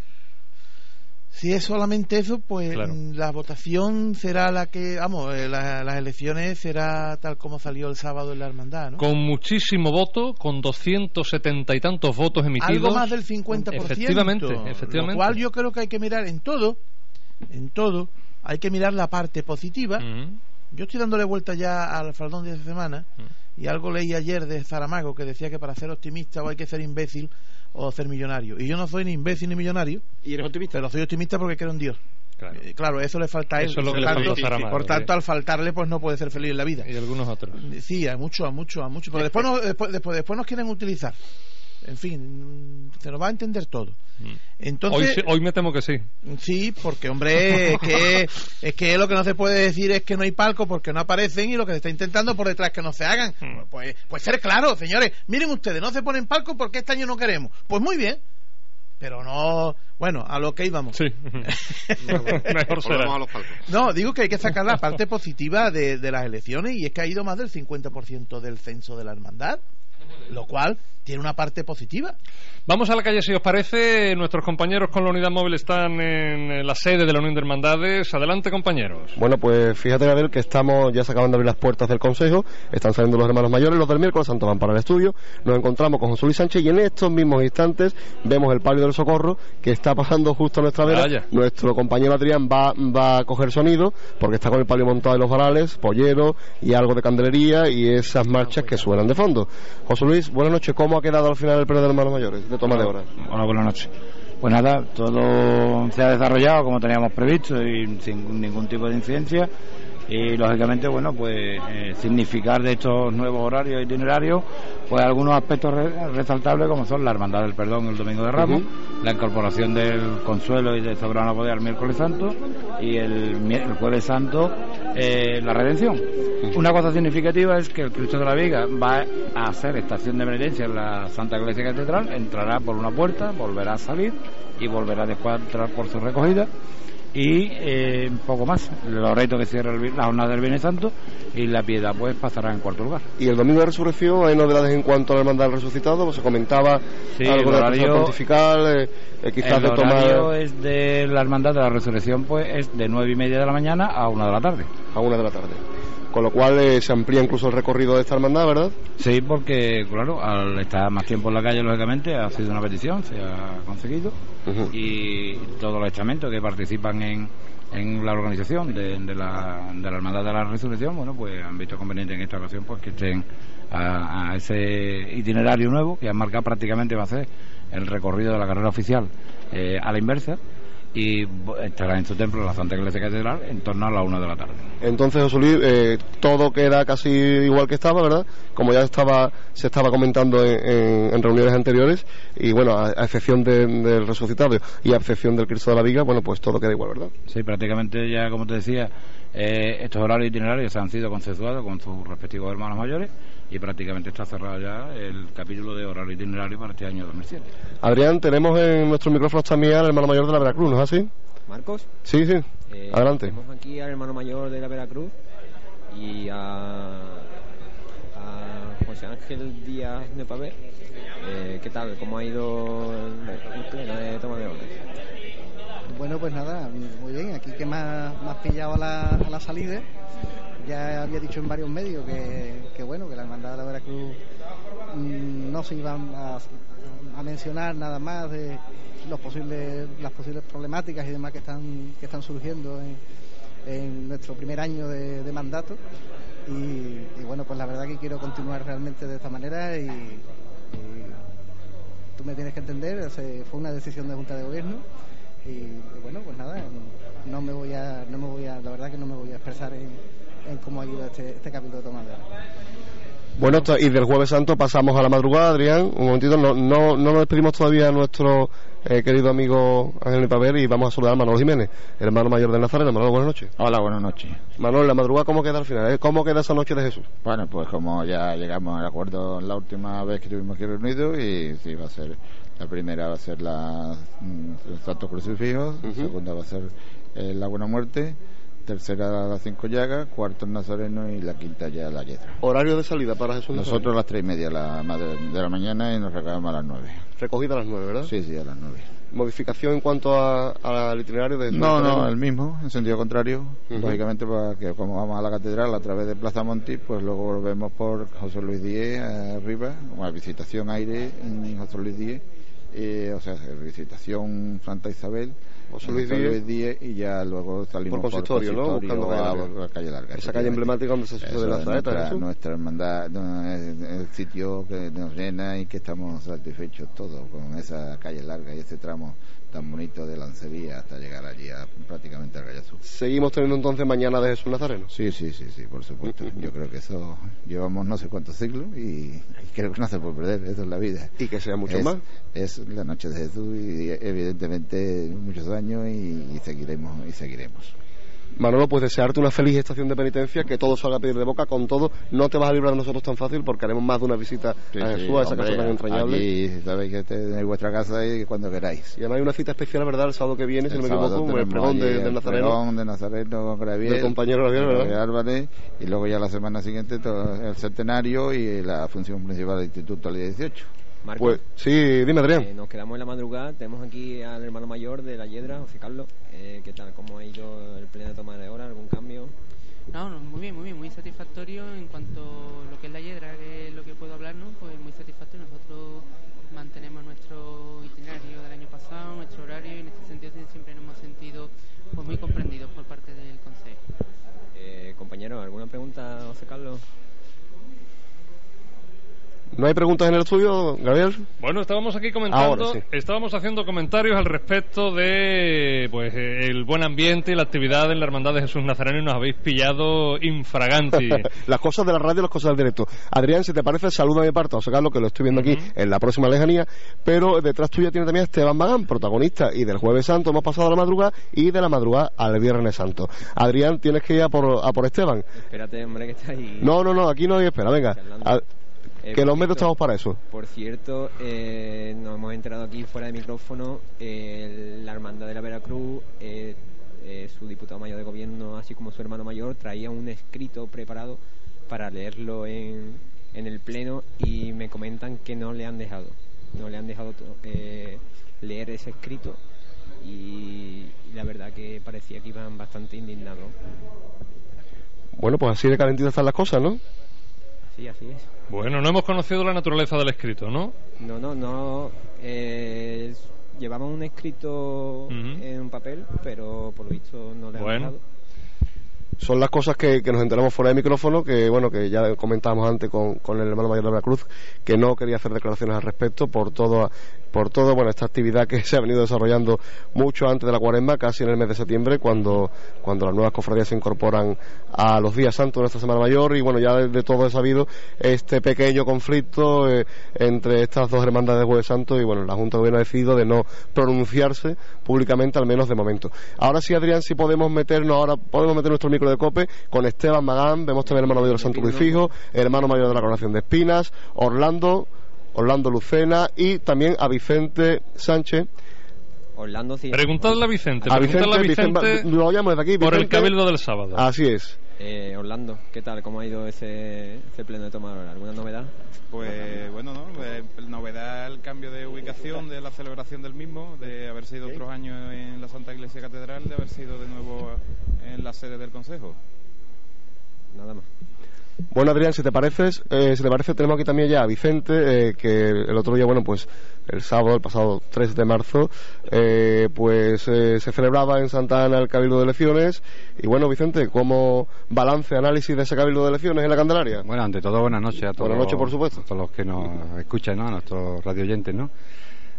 [SPEAKER 4] Si es solamente eso, pues la votación será la que, vamos, las elecciones será tal como salió el sábado en la hermandad, ¿no?
[SPEAKER 3] Con muchísimo voto, con 270 y tantos votos emitidos.
[SPEAKER 4] Algo más del 50%.
[SPEAKER 3] Efectivamente.
[SPEAKER 4] Lo cual yo creo que hay que mirar en todo, hay que mirar la parte positiva. Yo estoy dándole vuelta ya al faldón de esta semana y algo leí ayer de Saramago que decía que para ser optimista o hay que ser imbécil o ser millonario. Y yo no soy ni imbécil ni millonario.
[SPEAKER 5] ¿Y eres optimista?
[SPEAKER 4] Pero soy optimista porque creo en Dios.
[SPEAKER 3] Claro,
[SPEAKER 4] eso le falta a él.
[SPEAKER 3] Eso es lo que le falta a Saramago.
[SPEAKER 4] Por tanto, al faltarle, pues no puede ser feliz en la vida.
[SPEAKER 3] Y algunos otros.
[SPEAKER 4] Sí, a muchos. Pero después nos quieren utilizar. En fin, se nos va a entender todo. Entonces,
[SPEAKER 3] hoy me temo que sí.
[SPEAKER 4] Sí, porque, hombre, es que lo que no se puede decir es que no hay palco porque no aparecen y lo que se está intentando por detrás que no se hagan. Pues ser claro, señores. Miren ustedes, no se ponen palco porque este año no queremos. Pues muy bien. Pero no, bueno, a lo que íbamos.
[SPEAKER 3] Sí. Mejor será.
[SPEAKER 4] No, digo que hay que sacar la parte positiva de las elecciones y es que ha ido más del 50% del censo de la hermandad, lo cual tiene una parte positiva.
[SPEAKER 3] Vamos a la calle, si os parece. Nuestros compañeros con la unidad móvil están en la sede de la Unión de Hermandades. Adelante, compañeros.
[SPEAKER 7] Bueno, pues fíjate, Gabriel, que ya se acaban de abrir las puertas del Consejo. Están saliendo los hermanos mayores, los del miércoles santo van para el estudio. Nos encontramos con José Luis Sánchez y en estos mismos instantes vemos el palio del Socorro que está pasando justo a nuestra vera.
[SPEAKER 3] Vaya.
[SPEAKER 7] Nuestro compañero Adrián va a coger sonido porque está con el palio montado en los varales, pollero y algo de candelería y esas marchas que suenan de fondo. José Luis, buenas noches. ¿Cómo ha quedado al final el periodo de hermanos mayores de toma de hora?
[SPEAKER 9] Hola, buenas noches. Pues nada, todo se ha desarrollado como teníamos previsto y sin ningún tipo de incidencia. Y lógicamente, bueno, pues significar de estos nuevos horarios itinerarios, pues algunos aspectos resaltables como son la Hermandad del Perdón el Domingo de Ramos, la incorporación del Consuelo y del Soberano Poder al miércoles santo y el jueves santo la Redención. Una cosa significativa es que el Cristo de la Viga va a hacer estación de emergencia en la Santa Iglesia Catedral, entrará por una puerta, volverá a salir y volverá después a entrar por su recogida. Y poco más. Loreto que cierra la jornada del Viernes Santo y la Piedad pues pasará en cuarto lugar.
[SPEAKER 7] Y el domingo de resurrección hay novedades en cuanto a la hermandad del resucitado, pues se comentaba algo de la pontifical, quizás de tomar.
[SPEAKER 9] El horario es de la hermandad de la resurrección, pues es de 9:30 de la mañana a 1 de la tarde.
[SPEAKER 7] A 1 de la tarde. Con lo cual se amplía incluso el recorrido de esta hermandad, ¿verdad?
[SPEAKER 9] Sí, porque, claro, al estar más tiempo en la calle, lógicamente, ha sido una petición, se ha conseguido, y todos los estamentos que participan en la organización de la Hermandad de la Resurrección, bueno, pues han visto conveniente en esta ocasión pues que estén a ese itinerario nuevo, que han marcado prácticamente va a ser el recorrido de la carrera oficial a la inversa, y estará en su templo, la Santa Iglesia Catedral, en torno a la 1 de la tarde.
[SPEAKER 7] Entonces, José Luis, todo queda casi igual que estaba, ¿verdad? Como ya se estaba comentando en reuniones anteriores, y bueno, a excepción del resucitado y a excepción del Cristo de la Viga, bueno, pues todo queda igual, ¿verdad?
[SPEAKER 9] Sí, prácticamente ya, como te decía, estos horarios itinerarios han sido consensuados con sus respectivos hermanos mayores y prácticamente está cerrado ya el capítulo de horario itinerario para este año 2007.
[SPEAKER 7] Adrián, tenemos en nuestros micrófonos también al hermano mayor de la Veracruz, ¿no es así?
[SPEAKER 8] ¿Marcos?
[SPEAKER 7] Sí, adelante.
[SPEAKER 8] Tenemos aquí al hermano mayor de la Veracruz y a José Ángel Díaz de Pavé. ¿Qué tal? ¿Cómo ha ido el pleno de toma de orden?
[SPEAKER 13] Bueno, pues nada, muy bien. Aquí que me has pillado a la salida. Ya había dicho en varios medios que bueno, que la hermandad de la Veracruz no se iban a mencionar nada más de las posibles problemáticas y demás que están surgiendo en nuestro primer año de mandato y bueno, pues la verdad que quiero continuar realmente de esta manera y tú me tienes que entender, fue una decisión de Junta de Gobierno y bueno, pues nada, no me voy a la verdad que no me voy a expresar en cómo ha ido este capítulo de toma de orden.
[SPEAKER 7] Bueno, y del Jueves Santo pasamos a la madrugada, Adrián. Un momentito, no nos despedimos todavía a nuestro querido amigo Ángel Nipaver, y vamos a saludar a Manolo Jiménez, hermano mayor de Nazareno. Manolo, buenas noches.
[SPEAKER 14] Hola, buenas noches.
[SPEAKER 7] Manolo, ¿la madrugada cómo queda al final? ¿Cómo queda esa noche de Jesús?
[SPEAKER 14] Bueno, pues como ya llegamos al acuerdo la última vez que estuvimos aquí reunidos, y sí, va a ser, la primera va a ser los Santos Crucifijos, segunda va a ser la Buena Muerte, tercera las 5 llagas, cuarto el Nazareno y la quinta ya la Yedra.
[SPEAKER 7] ¿Horario de salida para Jesús?
[SPEAKER 14] Nosotros a las 3:30 de la mañana y nos recogemos a las 9.
[SPEAKER 7] Recogida a las 9, ¿verdad?
[SPEAKER 14] Sí, a las 9.
[SPEAKER 7] ¿Modificación en cuanto al itinerario de Jesús?
[SPEAKER 14] No, el mismo, en sentido contrario. Lógicamente, porque como vamos a la catedral a través de Plaza Monti, pues luego volvemos por José Luis Díez arriba, una visitación aire en José Luis Díez, o sea, visitación Santa Isabel,
[SPEAKER 7] José Luis Díez,
[SPEAKER 14] y ya luego salimos por Consistorio,
[SPEAKER 7] ¿no? Buscando
[SPEAKER 14] a Calle Larga.
[SPEAKER 7] Esa calle emblemática donde se sucede la saeta.
[SPEAKER 14] Nuestra hermandad, el sitio que nos llena y que estamos satisfechos todos con esa calle larga y ese tramo tan bonito de Lancería hasta llegar allí prácticamente al Gallazú.
[SPEAKER 7] ¿Seguimos teniendo entonces mañana de Jesús Nazareno?
[SPEAKER 14] Sí, por supuesto. Yo creo que eso llevamos no sé cuántos siglos y creo que no se puede perder, eso es la vida.
[SPEAKER 7] Y que sea mucho más.
[SPEAKER 14] Es la noche de Jesús y evidentemente muchos años y seguiremos.
[SPEAKER 7] Manolo, pues desearte una feliz estación de penitencia, que todo salga a pedir de boca. Con todo, no te vas a librar de nosotros tan fácil, porque haremos más de una visita a Jesús, a esa casa tan entrañable.
[SPEAKER 14] Allí sabéis que tenéis vuestra casa y cuando queráis.
[SPEAKER 7] Y además hay una cita especial, ¿verdad?, el sábado que viene, si no me equivoco, el pregón de Nazareno.
[SPEAKER 14] El pregón de Nazareno con Graviel,
[SPEAKER 7] del compañero Graviel, ¿verdad?
[SPEAKER 14] Álvarez, y luego ya la semana siguiente todo el centenario y la función principal del Instituto al día 18.
[SPEAKER 8] Marco,
[SPEAKER 7] pues, sí, dime, Adrián.
[SPEAKER 8] Nos quedamos en la madrugada. Tenemos aquí al hermano mayor de la Yedra, José Carlos. ¿Qué tal? ¿Cómo ha ido el pleno de toma de hora? ¿Algún cambio?
[SPEAKER 15] No, muy bien, muy satisfactorio en cuanto a lo que es la Yedra, que es lo que puedo hablar, ¿no? Pues muy satisfactorio. Nosotros mantenemos nuestro itinerario del año pasado, nuestro horario, y en este sentido siempre nos hemos sentido pues muy comprendidos por parte del Consejo.
[SPEAKER 8] Compañero, ¿alguna pregunta, José Carlos?
[SPEAKER 7] ¿No hay preguntas en el estudio, Gabriel?
[SPEAKER 3] Bueno, estábamos aquí comentando,
[SPEAKER 7] sí.
[SPEAKER 3] Estábamos haciendo comentarios al respecto de pues el buen ambiente y la actividad en la Hermandad de Jesús Nazareno, y nos habéis pillado infraganti.
[SPEAKER 7] Las cosas de la radio, las cosas del directo. Adrián, si te parece, saluda de mi parte a José Carlos, que lo estoy viendo aquí en la próxima lejanía, pero detrás tuya tiene también a Esteban Magán, protagonista, y del Jueves Santo hemos pasado a la madrugada, y de la madrugada al Viernes Santo. Adrián, tienes que ir a por Esteban.
[SPEAKER 8] Espérate, hombre, que está ahí.
[SPEAKER 7] No, aquí no hay espera, venga. Que los medios estamos para eso.
[SPEAKER 8] Por cierto, nos hemos enterado aquí fuera de micrófono, la Hermandad de la Veracruz, su diputado mayor de gobierno, así como su hermano mayor, traía un escrito preparado para leerlo en el pleno, y me comentan que no le han dejado leer ese escrito, y la verdad que parecía que iban bastante indignados.
[SPEAKER 7] Bueno, pues así de calentitas están las cosas, ¿no?
[SPEAKER 8] Sí, así es.
[SPEAKER 3] Bueno, no hemos conocido la naturaleza del escrito, ¿no?
[SPEAKER 8] No. Llevaban un escrito en un papel, pero por lo visto no le han dejado.
[SPEAKER 7] Son las cosas que nos enteramos fuera de micrófono, que bueno, que ya comentábamos antes con el hermano mayor de Veracruz, que no quería hacer declaraciones al respecto por todo bueno, esta actividad que se ha venido desarrollando mucho antes de la Cuaresma, casi en el mes de septiembre, cuando las nuevas cofradías se incorporan a los días santos de nuestra Semana Mayor. Y bueno, ya de todo he sabido este pequeño conflicto entre estas dos hermandades de Jueves Santo, y bueno, la Junta de Gobierno ha decidido de no pronunciarse públicamente, al menos de momento. Ahora sí, Adrián, sí podemos meter nuestro micro de COPE con Esteban Magán. Vemos también el hermano mayor del Santo Crucifijo, el hermano mayor de la Coronación de Espinas, Orlando Lucena, y también a Vicente Sánchez.
[SPEAKER 8] Orlando, sí.
[SPEAKER 3] Preguntadle a Vicente.
[SPEAKER 7] Lo llamo desde aquí, Vicente,
[SPEAKER 3] por el cabildo del sábado.
[SPEAKER 7] Así es.
[SPEAKER 8] Orlando, ¿qué tal? ¿Cómo ha ido ese pleno de toma de hora? ¿Alguna novedad?
[SPEAKER 16] Pues bueno, novedad el cambio de ubicación de la celebración del mismo, de haber sido otros años en la Santa Iglesia Catedral, de haber sido de nuevo en la sede del Consejo.
[SPEAKER 8] Nada más.
[SPEAKER 7] Bueno, Adrián, si te parece, tenemos aquí también ya a Vicente, que el otro día, bueno, pues el pasado 3 de marzo, se celebraba en Santa Ana el Cabildo de Elecciones. Y bueno, Vicente, ¿cómo balance, análisis de ese Cabildo de Elecciones en la Candelaria?
[SPEAKER 17] Bueno, ante todo, buenas noches a todos.
[SPEAKER 7] Buenas noches, por supuesto.
[SPEAKER 17] A todos los que nos escuchan, ¿no? A nuestros radioyentes, ¿no?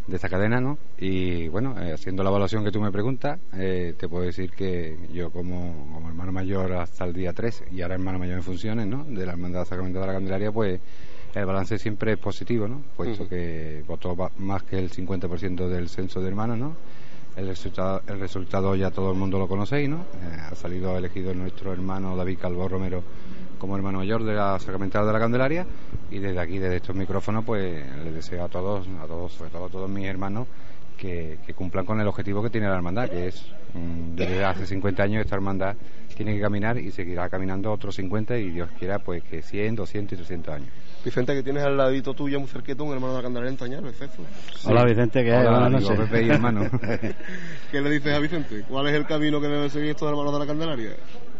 [SPEAKER 17] esta cadena, ¿no? Y bueno, haciendo la evaluación que tú me preguntas, te puedo decir que yo como hermano mayor hasta el día 3 y ahora hermano mayor en funciones, ¿no?, de la Hermandad Sacramento de la Candelaria, pues el balance siempre es positivo, ¿no?, puesto que votó más que el 50% del censo de hermanos, ¿no? El resultado ya todo el mundo lo conocéis, ¿no? Ha salido elegido nuestro hermano David Calvo Romero como hermano mayor de la Sacramental de la Candelaria, y desde aquí, desde estos micrófonos, pues les deseo a todos, sobre todo a todos mis hermanos, que cumplan con el objetivo que tiene la hermandad, que es, desde hace 50 años esta hermandad tiene que caminar y seguirá caminando otros 50 y Dios quiera pues que 100, 200 y 300 años.
[SPEAKER 7] Vicente, que tienes al ladito tuyo, muy cerquito, un hermano de la Candelaria entrañable, Cefu.
[SPEAKER 9] Sí. Hola Vicente, ¿qué hay? Buenas noches.
[SPEAKER 17] Pepe y hermano.
[SPEAKER 7] ¿Qué le dices a Vicente? ¿Cuál es el camino que deben seguir estos hermanos de la Candelaria?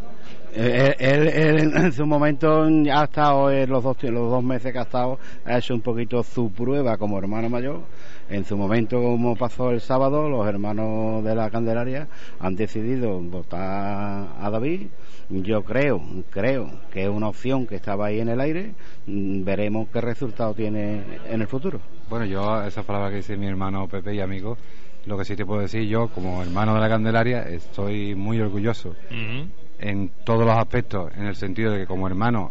[SPEAKER 9] Él en su momento ha estado, los dos meses que ha estado, ha hecho un poquito su prueba como hermano mayor. En su momento, como pasó el sábado, los hermanos de la Candelaria han decidido votar a David. Yo creo que es una opción que estaba ahí en el aire. Veremos qué resultado tiene en el futuro.
[SPEAKER 17] Bueno, yo, esas palabras que dice mi hermano Pepe y amigo, lo que sí te puedo decir, yo como hermano de la Candelaria estoy muy orgulloso en todos los aspectos, en el sentido de que como hermano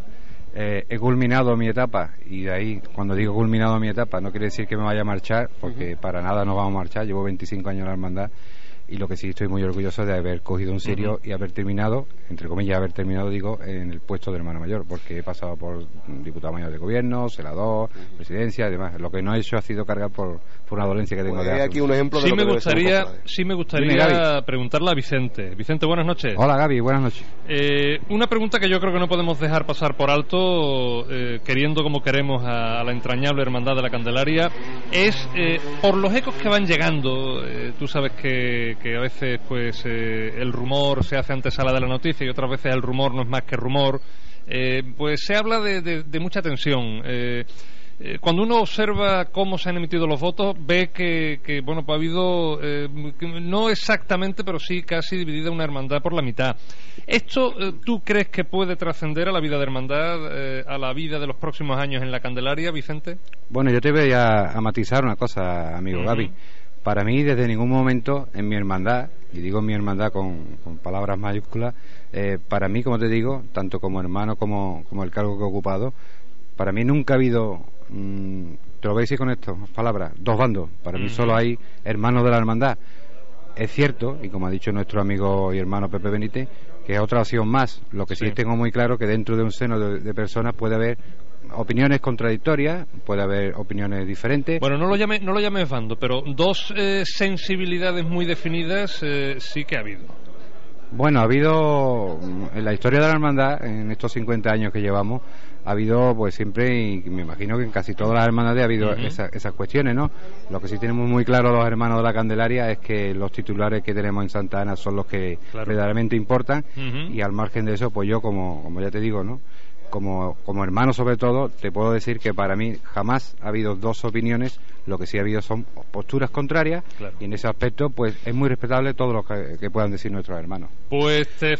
[SPEAKER 17] he culminado mi etapa, y de ahí, cuando digo culminado mi etapa, no quiere decir que me vaya a marchar, porque para nada nos vamos a marchar. Llevo 25 años en la hermandad, y lo que sí estoy muy orgulloso de haber cogido un serio y haber terminado, entre comillas, digo, en el puesto de hermano mayor, porque he pasado por diputado mayor de gobierno, senador, presidencia y demás. Lo que no he hecho ha sido cargar por una dolencia que tengo de
[SPEAKER 7] aquí un ejemplo de
[SPEAKER 3] sí me gustaría preguntarle a Vicente. Vicente, buenas noches.
[SPEAKER 17] Hola Gaby, buenas noches.
[SPEAKER 3] Una pregunta que yo creo que no podemos dejar pasar por alto, queriendo como queremos a la entrañable Hermandad de la Candelaria, es por los ecos que van llegando. Tú sabes que a veces pues el rumor se hace antesala de la noticia y otras veces el rumor no es más que rumor. Pues se habla de mucha tensión. Cuando uno observa cómo se han emitido los votos, ve que bueno, pues ha habido no exactamente, pero sí casi dividida una hermandad por la mitad. ¿Esto tú crees que puede trascender a la vida de hermandad, a la vida de los próximos años en la Candelaria, Vicente?
[SPEAKER 17] Bueno, yo te voy a matizar una cosa, amigo Gaby. Para mí, desde ningún momento en mi hermandad, y digo mi hermandad con palabras mayúsculas, para mí, como te digo, tanto como hermano como el cargo que he ocupado, para mí nunca ha habido, te lo voy a decir con estas palabras, dos bandos. Para mí solo hay hermanos de la hermandad. Es cierto, y como ha dicho nuestro amigo y hermano Pepe Benítez, que es otra opción más. Lo que sí tengo muy claro que dentro de un seno de personas puede haber opiniones contradictorias, puede haber opiniones diferentes.
[SPEAKER 3] Bueno, no lo llames bando, pero dos sensibilidades muy definidas sí que ha habido.
[SPEAKER 17] Bueno, ha habido en la historia de la hermandad, en estos 50 años que llevamos, ha habido pues siempre, y me imagino que en casi todas las hermandades ha habido esas cuestiones, ¿no? Lo que sí tenemos muy claro los hermanos de la Candelaria es que los titulares que tenemos en Santa Ana son los que verdaderamente importan, y al margen de eso, pues yo como ya te digo, ¿no?, como hermano sobre todo, te puedo decir que para mí jamás ha habido dos opiniones. Lo que sí ha habido son posturas contrarias, y en ese aspecto pues es muy respetable todo lo que puedan decir nuestros hermanos.
[SPEAKER 3] Pues te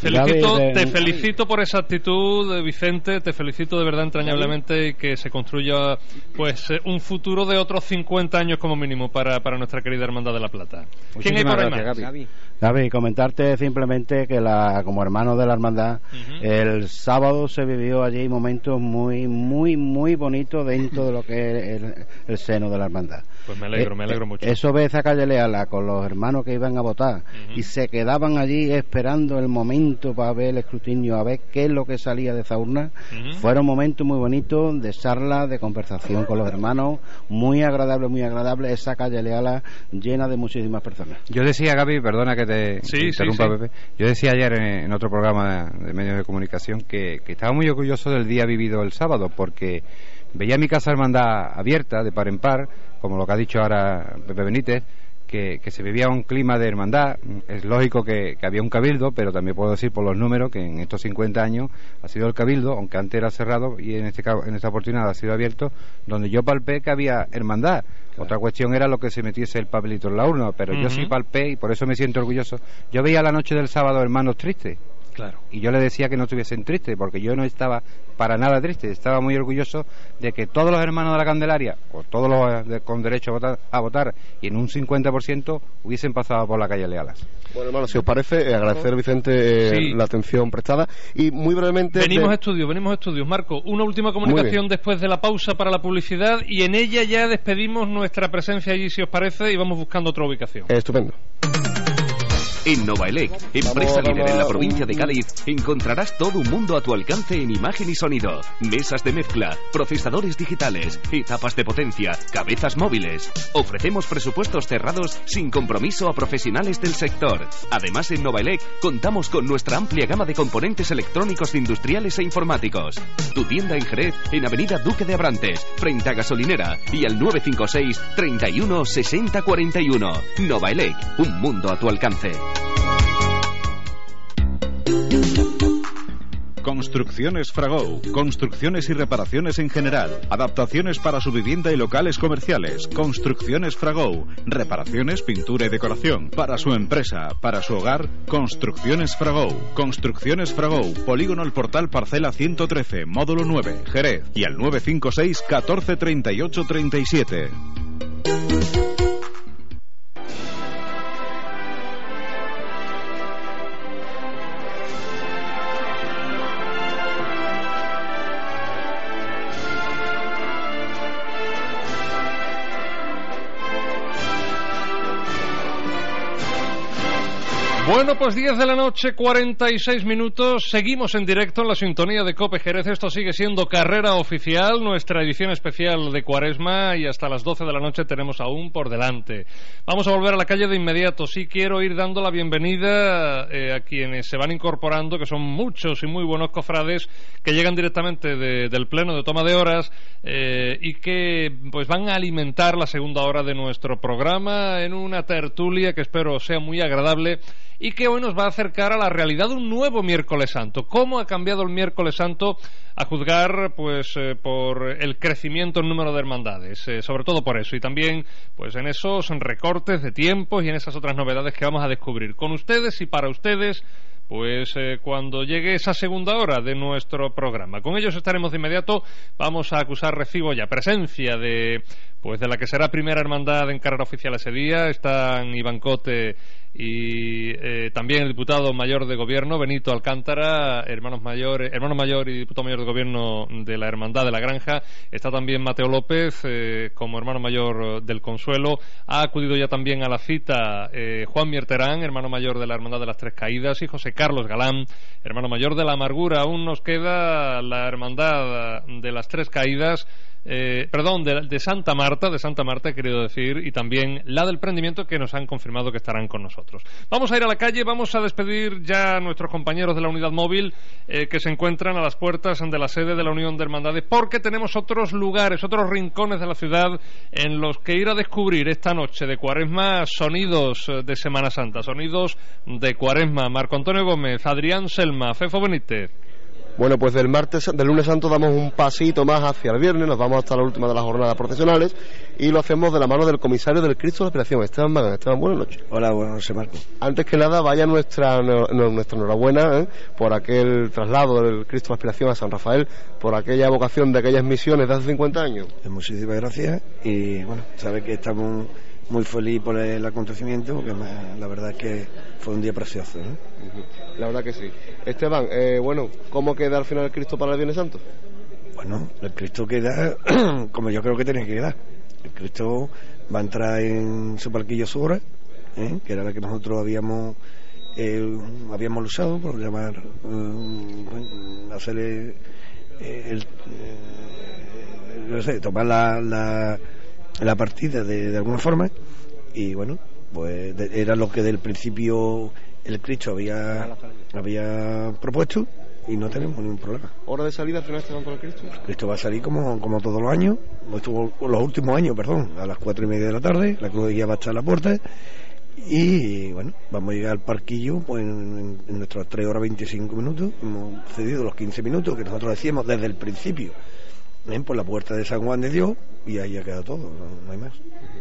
[SPEAKER 3] felicito por esa actitud, Vicente, te felicito de verdad entrañablemente, y que se construya pues un futuro de otros 50 años como mínimo para nuestra querida Hermandad de la Plata. ¿Quién hay por ahí más?
[SPEAKER 9] Gaby, comentarte simplemente que como hermano de la hermandad, el sábado se vivió allí momentos muy muy muy bonitos dentro de lo que es el seno de la hermandad.
[SPEAKER 3] Pues me alegro mucho.
[SPEAKER 9] Eso ves a Calle Leala con los hermanos que iban a votar y se quedaban allí esperando el momento para ver el escrutinio, a ver qué es lo que salía de esa urna. Fueron momentos muy bonitos de charla, de conversación con los hermanos, muy agradable esa Calle Leala llena de muchísimas personas.
[SPEAKER 17] Yo decía, Gaby, perdona que te interrumpa, Pepe, yo decía ayer en otro programa de medios de comunicación que estaba muy orgulloso del día vivido el sábado, porque veía mi casa hermandad abierta de par en par, como lo que ha dicho ahora Pepe Benítez, que se vivía un clima de hermandad. Es lógico que había un cabildo, pero también puedo decir por los números que en estos 50 años ha sido el cabildo, aunque antes era cerrado, y en esta oportunidad ha sido abierto, donde yo palpé que había hermandad. Otra cuestión era lo que se metiese el papelito en la urna, pero yo sí palpé, y por eso me siento orgulloso. Yo veía la noche del sábado hermanos tristes,
[SPEAKER 11] Claro.
[SPEAKER 17] Y yo le decía que no estuviesen tristes, porque yo no estaba para nada triste, estaba muy orgulloso de que todos los hermanos de la Candelaria, o todos los con derecho a votar, y en un 50% hubiesen pasado por la calle Lealas.
[SPEAKER 7] Bueno, hermano, si os parece, agradecer, Vicente,
[SPEAKER 3] Sí.
[SPEAKER 7] la atención prestada. Y muy brevemente...
[SPEAKER 3] Venimos a estudios. Marco, una última comunicación después de la pausa para la publicidad y en ella ya despedimos nuestra presencia allí, si os parece, y vamos buscando otra ubicación.
[SPEAKER 7] Estupendo.
[SPEAKER 2] En Novaelec, empresa líder en la provincia de Cádiz, encontrarás todo un mundo a tu alcance en imagen y sonido. Mesas de mezcla, procesadores digitales, etapas de potencia, cabezas móviles. Ofrecemos presupuestos cerrados sin compromiso a profesionales del sector. Además, en Novaelec contamos con nuestra amplia gama de componentes electrónicos industriales e informáticos. Tu tienda en Jerez, en Avenida Duque de Abrantes, frente a Gasolinera, y al 956 31 60 41. Novaelec, un mundo a tu alcance.
[SPEAKER 1] Construcciones Fragou. Construcciones y reparaciones en general. Adaptaciones para su vivienda y locales comerciales. Construcciones Fragou. Reparaciones, pintura y decoración. Para su empresa, para su hogar. Construcciones Fragou. Construcciones Fragou. Polígono El Portal, parcela 113, módulo 9, Jerez. Y al 956 14 38 37.
[SPEAKER 3] Bueno, pues 10 de la noche, 46 minutos. Seguimos en directo en la sintonía de COPE Jerez. Esto sigue siendo Carrera Oficial, nuestra edición especial de Cuaresma, y hasta las 12 de la noche tenemos aún por delante. Vamos a volver a la calle de inmediato. Sí quiero ir dando la bienvenida a quienes se van incorporando, que son muchos y muy buenos cofrades que llegan directamente del pleno de toma de horas y que pues van a alimentar la segunda hora de nuestro programa en una tertulia que espero sea muy agradable y que hoy nos va a acercar a la realidad de un nuevo Miércoles Santo. ¿Cómo ha cambiado el Miércoles Santo? A juzgar pues por el crecimiento en número de hermandades, sobre todo por eso, y también pues en esos recortes de tiempos y en esas otras novedades que vamos a descubrir con ustedes y para ustedes, pues cuando llegue esa segunda hora de nuestro programa. Con ellos estaremos de inmediato. Vamos a acusar recibo ya presencia de la que será primera hermandad en carrera oficial ese día. Están Iván Cote y también el diputado mayor de gobierno Benito Alcántara, hermano mayor y diputado mayor de gobierno de la Hermandad de la Granja. Está también Mateo López como hermano mayor del Consuelo. Ha acudido ya también a la cita Juan Mierterán, hermano mayor de la Hermandad de las Tres Caídas, y José Carlos Galán, hermano mayor de la Amargura. Aún nos queda la Hermandad de las Tres Caídas, de Santa Marta he querido decir, y también la del Prendimiento, que nos han confirmado que estarán con nosotros. Vamos a ir a la calle, vamos a despedir ya a nuestros compañeros de la unidad móvil que se encuentran a las puertas de la sede de la Unión de Hermandades, porque tenemos otros lugares, otros rincones de la ciudad en los que ir a descubrir esta noche de Cuaresma sonidos de Semana Santa, sonidos de Cuaresma. Marco Antonio Gómez, Adrián Selma, Fefo Benítez.
[SPEAKER 7] Bueno, pues del lunes santo damos un pasito más hacia el viernes, nos vamos hasta la última de las jornadas procesionales y lo hacemos de la mano del comisario del Cristo de la Aspiración, Esteban Magán. Esteban, buenas noches.
[SPEAKER 18] Hola, buenas noches, Marco.
[SPEAKER 7] Antes que nada, vaya nuestra enhorabuena por aquel traslado del Cristo de la Aspiración a San Rafael, por aquella vocación de aquellas misiones de hace 50 años.
[SPEAKER 18] Muchísimas gracias y bueno, sabe que estamos muy felices por el acontecimiento, porque la verdad es que fue un día precioso, ¿no?
[SPEAKER 7] La verdad que sí. Esteban, ¿cómo queda al final el Cristo para el Viernes Santo?
[SPEAKER 18] Bueno, el Cristo queda como yo creo que tiene que quedar. El Cristo va a entrar en su palquillo Sora, que era la que nosotros habíamos luchado por llamar, hacerle tomar la partida de alguna forma, y bueno, pues era lo que del principio el Cristo había propuesto y no tenemos ningún problema.
[SPEAKER 7] ¿Hora de salida al final para el Cristo?
[SPEAKER 18] El Cristo va a salir como todos los años, los últimos años, a las 4:30 de la tarde. La cruz ya va a estar a la puerta y bueno, vamos a llegar al parquillo pues en nuestras 3 horas 25 minutos. Hemos cedido los 15 minutos que nosotros decíamos desde el principio por la puerta de San Juan de Dios, y ahí ha quedado todo, no hay más.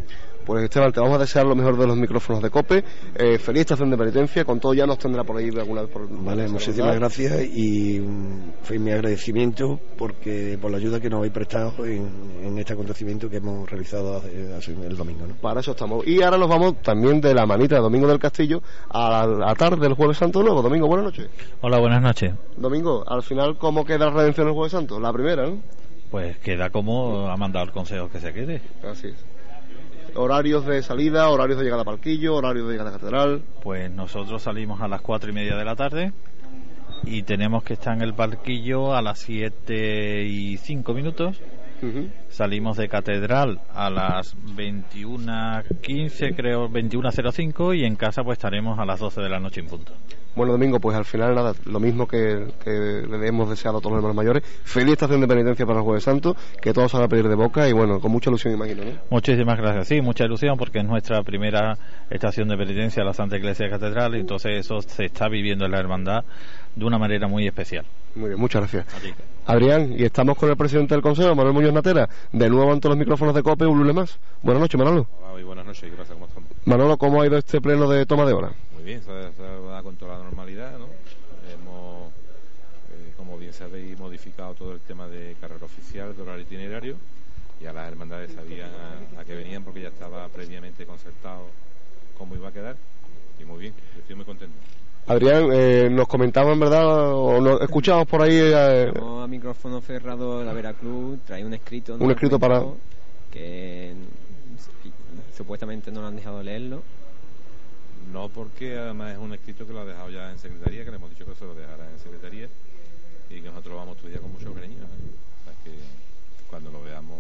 [SPEAKER 7] Pues Esteban, te vamos a desear lo mejor de los micrófonos de COPE. Feliz estación de penitencia, con todo ya nos tendrá por ahí alguna vez por...
[SPEAKER 18] Vale, muchísimas gracias y mi agradecimiento por la ayuda que nos habéis prestado en este acontecimiento que hemos realizado hace el domingo, ¿no?
[SPEAKER 7] Para eso estamos. Y ahora nos vamos también de la manita de Domingo del Castillo a la tarde del Jueves Santo nuevo. Domingo, buenas noches.
[SPEAKER 19] Hola, buenas noches.
[SPEAKER 7] Domingo, al final, ¿cómo queda la redención del Jueves Santo? La primera, ¿no?
[SPEAKER 19] Pues queda como ha mandado el Consejo que se quede.
[SPEAKER 7] Así es. Horarios de salida, horarios de llegada a Palquillo, horarios de llegada a Catedral.
[SPEAKER 19] Pues nosotros salimos a las 4:30 de la tarde y tenemos que estar en el Palquillo a las 7:05. Salimos de Catedral a las 21:15, creo, 21:05, y en casa pues estaremos a las 12 de la noche en punto.
[SPEAKER 7] Bueno, Domingo, pues al final nada, lo mismo que le hemos deseado a todos los hermanos mayores. Feliz estación de penitencia para el Jueves Santo, que todos van a pedir de boca y bueno, con mucha ilusión, imagino, ¿no?
[SPEAKER 19] Muchísimas gracias, sí, mucha ilusión porque es nuestra primera estación de penitencia a la Santa Iglesia Catedral y entonces eso se está viviendo en la hermandad de una manera muy especial.
[SPEAKER 7] Muy bien, muchas gracias. Adrián, y estamos con el presidente del Consejo, Manuel Muñoz Natera, de nuevo ante los micrófonos de COPE, un lunes más. Buenas noches, Manolo.
[SPEAKER 20] Hola, y buenas noches, ¿qué pasa? ¿Cómo estamos?
[SPEAKER 7] Manolo, ¿cómo ha ido este pleno de toma de hora?
[SPEAKER 20] Muy bien, se ha con toda la normalidad, ¿no? Hemos, como bien sabéis, modificado todo el tema de carrera oficial, de horario itinerario, y a las hermandades sabían a qué venían porque ya estaba previamente concertado cómo iba a quedar, y muy bien, yo estoy muy contento.
[SPEAKER 7] Adrián, nos comentaban, ¿verdad? O nos escuchamos por ahí.
[SPEAKER 8] Estamos a micrófono cerrado de la Veracruz, trae un escrito.
[SPEAKER 7] Un escrito para.
[SPEAKER 8] Que supuestamente no lo han dejado leerlo.
[SPEAKER 20] No, porque además es un escrito que lo ha dejado ya en secretaría, que le hemos dicho que se lo dejara en secretaría y que nosotros vamos a estudiar con mucho cariño. O sea, que cuando lo veamos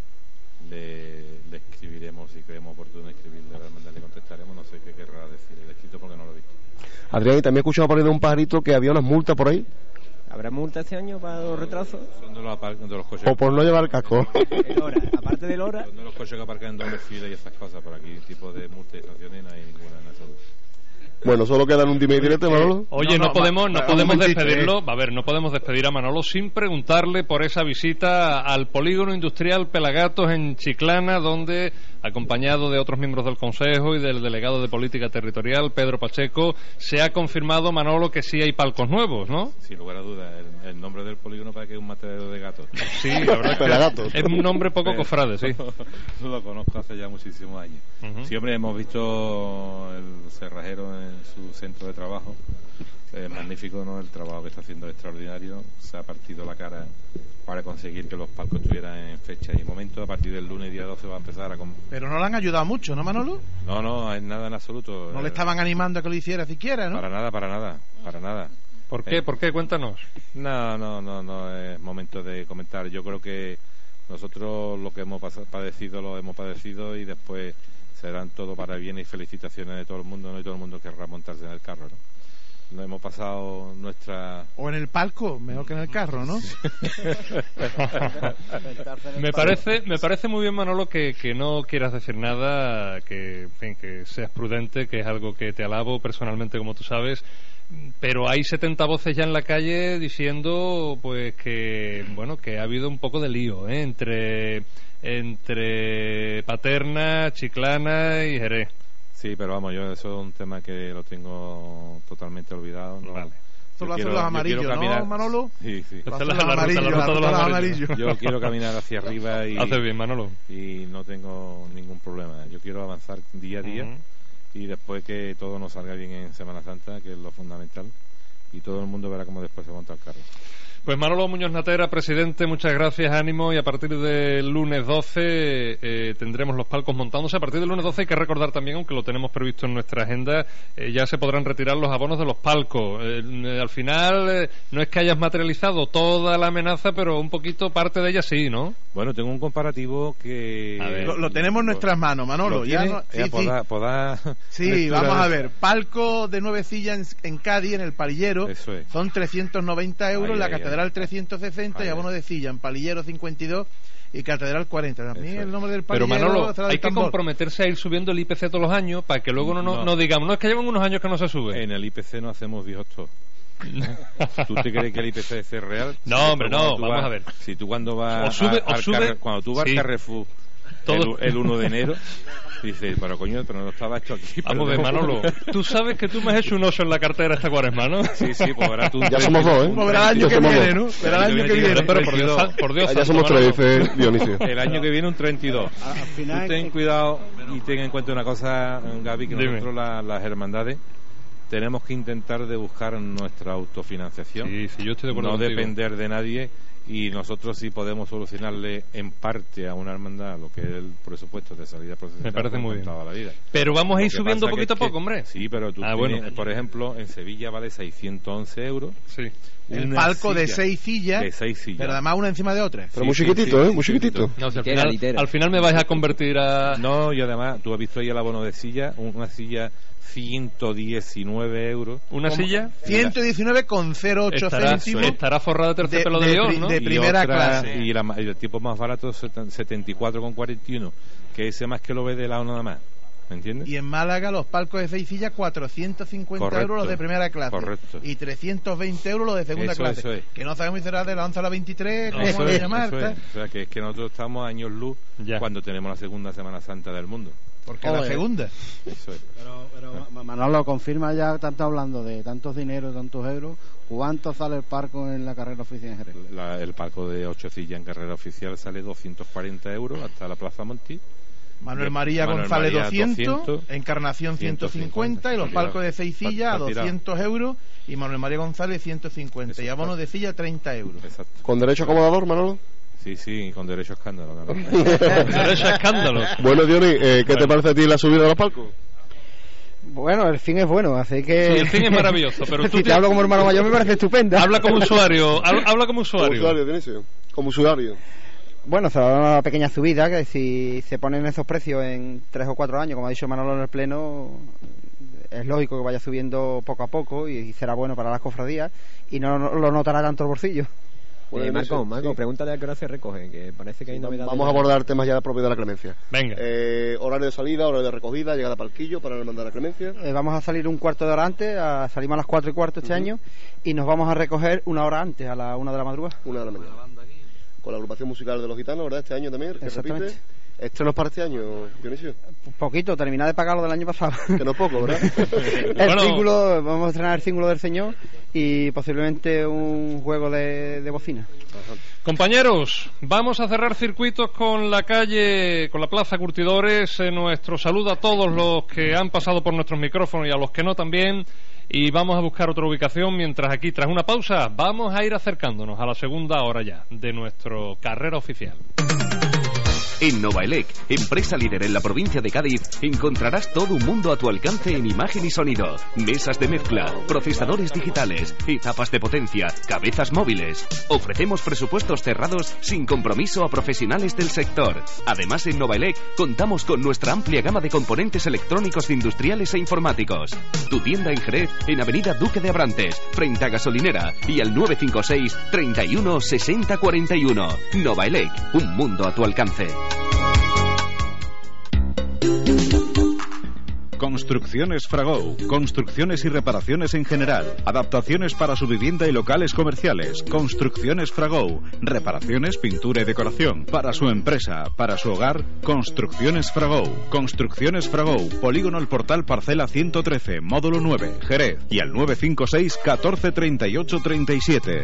[SPEAKER 20] le escribiremos, si creemos oportuno escribirle a la hermandad, le contestaremos. No sé qué querrá decir el escrito porque no lo he visto.
[SPEAKER 7] Adrián, y también he escuchado por ahí de un pajarito que había unas multas por ahí.
[SPEAKER 8] ¿Habrá multa este año para los retrasos?
[SPEAKER 20] Son de los coches.
[SPEAKER 7] O por no llevar el casco.
[SPEAKER 8] Aparte del hora.
[SPEAKER 20] Son de los coches que aparcan en doble fila y esas cosas. Por aquí, tipo de multa y sanciones, no hay ninguna en absoluto.
[SPEAKER 7] Bueno, solo quedan un dime y directo, Manolo.
[SPEAKER 3] Oye, no podemos despedirlo. A ver, no podemos despedir a Manolo sin preguntarle por esa visita al polígono industrial Pelagatos en Chiclana, donde, acompañado de otros miembros del Consejo y del delegado de Política Territorial, Pedro Pacheco, se ha confirmado, Manolo, que sí hay palcos nuevos, ¿no?
[SPEAKER 20] Sin lugar a dudas, el nombre del polígono parece que es un matadero de gatos.
[SPEAKER 3] Sí, la verdad es que es un nombre poco cofrade, sí.
[SPEAKER 20] Lo conozco hace ya muchísimos años. Siempre hemos visto el cerrajero en su centro de trabajo. Magnífico, ¿no? El trabajo que está haciendo es extraordinario. Se ha partido la cara para conseguir que los palcos estuvieran en fecha y momento. A partir del lunes día 12 va a empezar a...
[SPEAKER 4] Pero no le han ayudado mucho, ¿no, Manolo?
[SPEAKER 20] No, nada en absoluto.
[SPEAKER 4] No le estaban animando a que lo hiciera siquiera, ¿no?
[SPEAKER 20] Para nada.
[SPEAKER 3] ¿Por qué? Cuéntanos.
[SPEAKER 20] No es momento de comentar. Yo creo que nosotros lo que hemos padecido lo hemos padecido y después serán todo para bien y felicitaciones de todo el mundo, ¿no? Y todo el mundo querrá montarse en el carro, ¿no? Nos hemos pasado nuestra...
[SPEAKER 4] O en el palco, mejor que en el carro, ¿no?
[SPEAKER 3] Me parece muy bien, Manolo, que no quieras decir nada, que, en fin, que seas prudente, que es algo que te alabo personalmente, como tú sabes. Pero hay 70 voces ya en la calle diciendo, pues, que bueno, que ha habido un poco de lío, ¿eh? entre Paterna, Chiclana y Jerez.
[SPEAKER 20] Sí, pero vamos, yo eso es un tema que lo tengo totalmente olvidado, ¿no?
[SPEAKER 4] Vale. Solo hacen los amarillos, ¿no, Manolo?
[SPEAKER 20] Sí.
[SPEAKER 4] Hacen los amarillos.
[SPEAKER 20] Yo quiero caminar hacia arriba y...
[SPEAKER 3] Hace bien, Manolo.
[SPEAKER 20] Y no tengo ningún problema. Yo quiero avanzar día a día y después que todo nos salga bien en Semana Santa, que es lo fundamental, y todo el mundo verá cómo después se monta el carro.
[SPEAKER 3] Pues Manolo Muñoz Natera, presidente, muchas gracias, ánimo, y a partir del lunes 12 tendremos los palcos montándose. A partir del lunes 12 hay que recordar también, aunque lo tenemos previsto en nuestra agenda, ya se podrán retirar los abonos de los palcos. Al final no es que hayas materializado toda la amenaza, pero un poquito parte de ella sí, ¿no?
[SPEAKER 20] Bueno, tengo un comparativo que...
[SPEAKER 4] Lo tenemos en nuestras manos, Manolo. Sí, vamos a ver. Palco de 9 sillas en Cádiz, en el Palillero, son 390 euros, la Catedral 360 y abono de silla en Palillero 52 y Catedral 40. También el nombre del Palillero.
[SPEAKER 3] Pero Manolo, hay que comprometerse a ir subiendo el IPC todos los años para que luego no digamos, no es que llevan unos años que no se sube.
[SPEAKER 20] En el IPC no hacemos viejos todos. ¿Tú te crees que el IPC es real?
[SPEAKER 3] No, hombre, no, vamos a ver.
[SPEAKER 20] Si tú cuando vas
[SPEAKER 3] cuando tú vas
[SPEAKER 20] al Carrefour el 1 de enero. Dice, pero coño, pero no estaba hecho aquí.
[SPEAKER 3] Vamos a ver, Manolo, tú sabes que tú me has hecho un oso en la cartera esta cuaresma, ¿no?
[SPEAKER 20] Sí, pues ahora tú...
[SPEAKER 7] Ya somos dos, ¿eh?
[SPEAKER 4] Pues verá el año que viene, ¿no? Verá el año que viene.
[SPEAKER 3] Pero por Dios,
[SPEAKER 7] ya somos tres, dice Dionisio.
[SPEAKER 20] El año que viene un 32.
[SPEAKER 9] Al final,
[SPEAKER 20] tú ten cuidado y ten en cuenta una cosa, Gaby, que nosotros las hermandades tenemos que intentar de buscar nuestra autofinanciación.
[SPEAKER 3] Sí, yo estoy de acuerdo
[SPEAKER 20] no
[SPEAKER 3] contigo.
[SPEAKER 20] Depender de nadie, y nosotros sí podemos solucionarle en parte a una hermandad lo que es el presupuesto de salida procesional.
[SPEAKER 3] Me parece muy bien.
[SPEAKER 20] La vida.
[SPEAKER 3] Pero vamos a ir
[SPEAKER 20] Lo que
[SPEAKER 3] subiendo
[SPEAKER 20] pasa
[SPEAKER 3] poquito a
[SPEAKER 20] que
[SPEAKER 3] poco, hombre.
[SPEAKER 20] Sí, pero tú tienes, por ejemplo, en Sevilla vale 611 euros.
[SPEAKER 3] Sí.
[SPEAKER 4] El palco de 6 sillas.
[SPEAKER 20] De 6 sillas.
[SPEAKER 4] Pero además una encima de otra.
[SPEAKER 7] Pero muy chiquitito, ¿eh? Muy chiquitito.
[SPEAKER 3] No, si al final me vais a convertir a...
[SPEAKER 20] No, y además, tú has visto ahí el abono de silla, una silla 119 euros.
[SPEAKER 3] ¿Una silla?
[SPEAKER 4] 119 con 0,8 céntimos.
[SPEAKER 3] Estará forrada de terciopelo de León, ¿no?
[SPEAKER 4] De primera clase.
[SPEAKER 20] Y el tipo más barato, 74,41, que ese más que lo ve de lado nada más. ¿Me entiendes?
[SPEAKER 4] Y en Málaga los palcos de 6 sillas 450 euros los de primera clase.
[SPEAKER 20] Correcto.
[SPEAKER 4] Y 320 euros los de segunda clase.
[SPEAKER 20] Eso es.
[SPEAKER 4] Que no sabemos si será de la 11 a la 23, ¿cómo
[SPEAKER 20] Eso
[SPEAKER 4] se
[SPEAKER 20] es,
[SPEAKER 4] llama?
[SPEAKER 20] eso es. O sea, que es que nosotros estamos a años luz cuando tenemos la segunda Semana Santa del mundo.
[SPEAKER 4] Porque la segunda.
[SPEAKER 20] Eso es.
[SPEAKER 9] Pero Manolo, confirma ya, tanto hablando de tantos dineros, tantos euros, ¿cuánto sale el palco en la carrera oficial en Jerez?
[SPEAKER 20] El palco de 8 sillas en carrera oficial sale 240 euros hasta la Plaza Monti.
[SPEAKER 4] Manuel María González 200, Encarnación 150 y los palcos de 6 sillas a 200 euros y Manuel María González 150 y abono de silla 30 euros.
[SPEAKER 20] Exacto.
[SPEAKER 7] ¿Con derecho acomodador, Manolo?
[SPEAKER 20] Sí, con derecho a escándalo.
[SPEAKER 3] Derecho a escándalo.
[SPEAKER 7] Bueno, Diony, ¿qué te parece a ti la subida de los palcos?
[SPEAKER 9] Bueno, el fin es bueno, así que...
[SPEAKER 3] Sí, el fin es maravilloso, pero tú
[SPEAKER 9] si te hablo como hermano mayor me parece estupenda.
[SPEAKER 3] Habla como usuario, habla como usuario.
[SPEAKER 7] Como usuario, Dionisio. Como usuario.
[SPEAKER 9] Bueno, será una pequeña subida que si se ponen esos precios en 3 o 4 años, como ha dicho Manolo en el pleno, es lógico que vaya subiendo poco a poco y será bueno para las cofradías y no lo notará tanto el bolsillo.
[SPEAKER 8] Marco, pregúntale a qué hora se recoge, que parece que hay novedades.
[SPEAKER 7] Vamos a abordar temas ya de propiedad de la Clemencia.
[SPEAKER 3] Venga.
[SPEAKER 7] Horario de salida, horario de recogida, llegada a Palquillo para la Hermandad de la Clemencia.
[SPEAKER 9] Vamos a salir un cuarto de hora antes, salimos a las 4:15 este año y nos vamos a recoger una hora antes, a la 1 de la madrugada.
[SPEAKER 7] 1 de la mañana. Con la agrupación musical de los gitanos, ¿verdad? Este año también, que repite. ¿Estrenos para este año, Dionisio?
[SPEAKER 9] Poquito, terminar de pagar lo del año pasado.
[SPEAKER 7] Que no es poco, ¿verdad?
[SPEAKER 9] Cíngulo, vamos a estrenar el cíngulo del Señor y posiblemente un juego de bocina.
[SPEAKER 7] Ajá.
[SPEAKER 3] Compañeros, vamos a cerrar circuitos con la calle, con la Plaza Curtidores. Nuestro saludo a todos los que han pasado por nuestros micrófonos y a los que no también. Y vamos a buscar otra ubicación mientras aquí, tras una pausa, vamos a ir acercándonos a la segunda hora ya de nuestro carrera oficial.
[SPEAKER 2] En Novaelec, empresa líder en la provincia de Cádiz, encontrarás todo un mundo a tu alcance en imagen y sonido. Mesas de mezcla, procesadores digitales, etapas de potencia, cabezas móviles. Ofrecemos presupuestos cerrados sin compromiso a profesionales del sector. Además, en Novaelec contamos con nuestra amplia gama de componentes electrónicos industriales e informáticos. Tu tienda en Jerez, en Avenida Duque de Abrantes, frente a Gasolinera, y al 956 31 60 41. Novaelec, un mundo a tu alcance.
[SPEAKER 1] Construcciones Fragou. Construcciones y reparaciones en general. Adaptaciones para su vivienda y locales comerciales. Construcciones Fragou. Reparaciones, pintura y decoración. Para su empresa, para su hogar. Construcciones Fragou. Construcciones Fragou. Polígono El Portal, parcela 113, módulo 9, Jerez. Y al 956 14 38 37.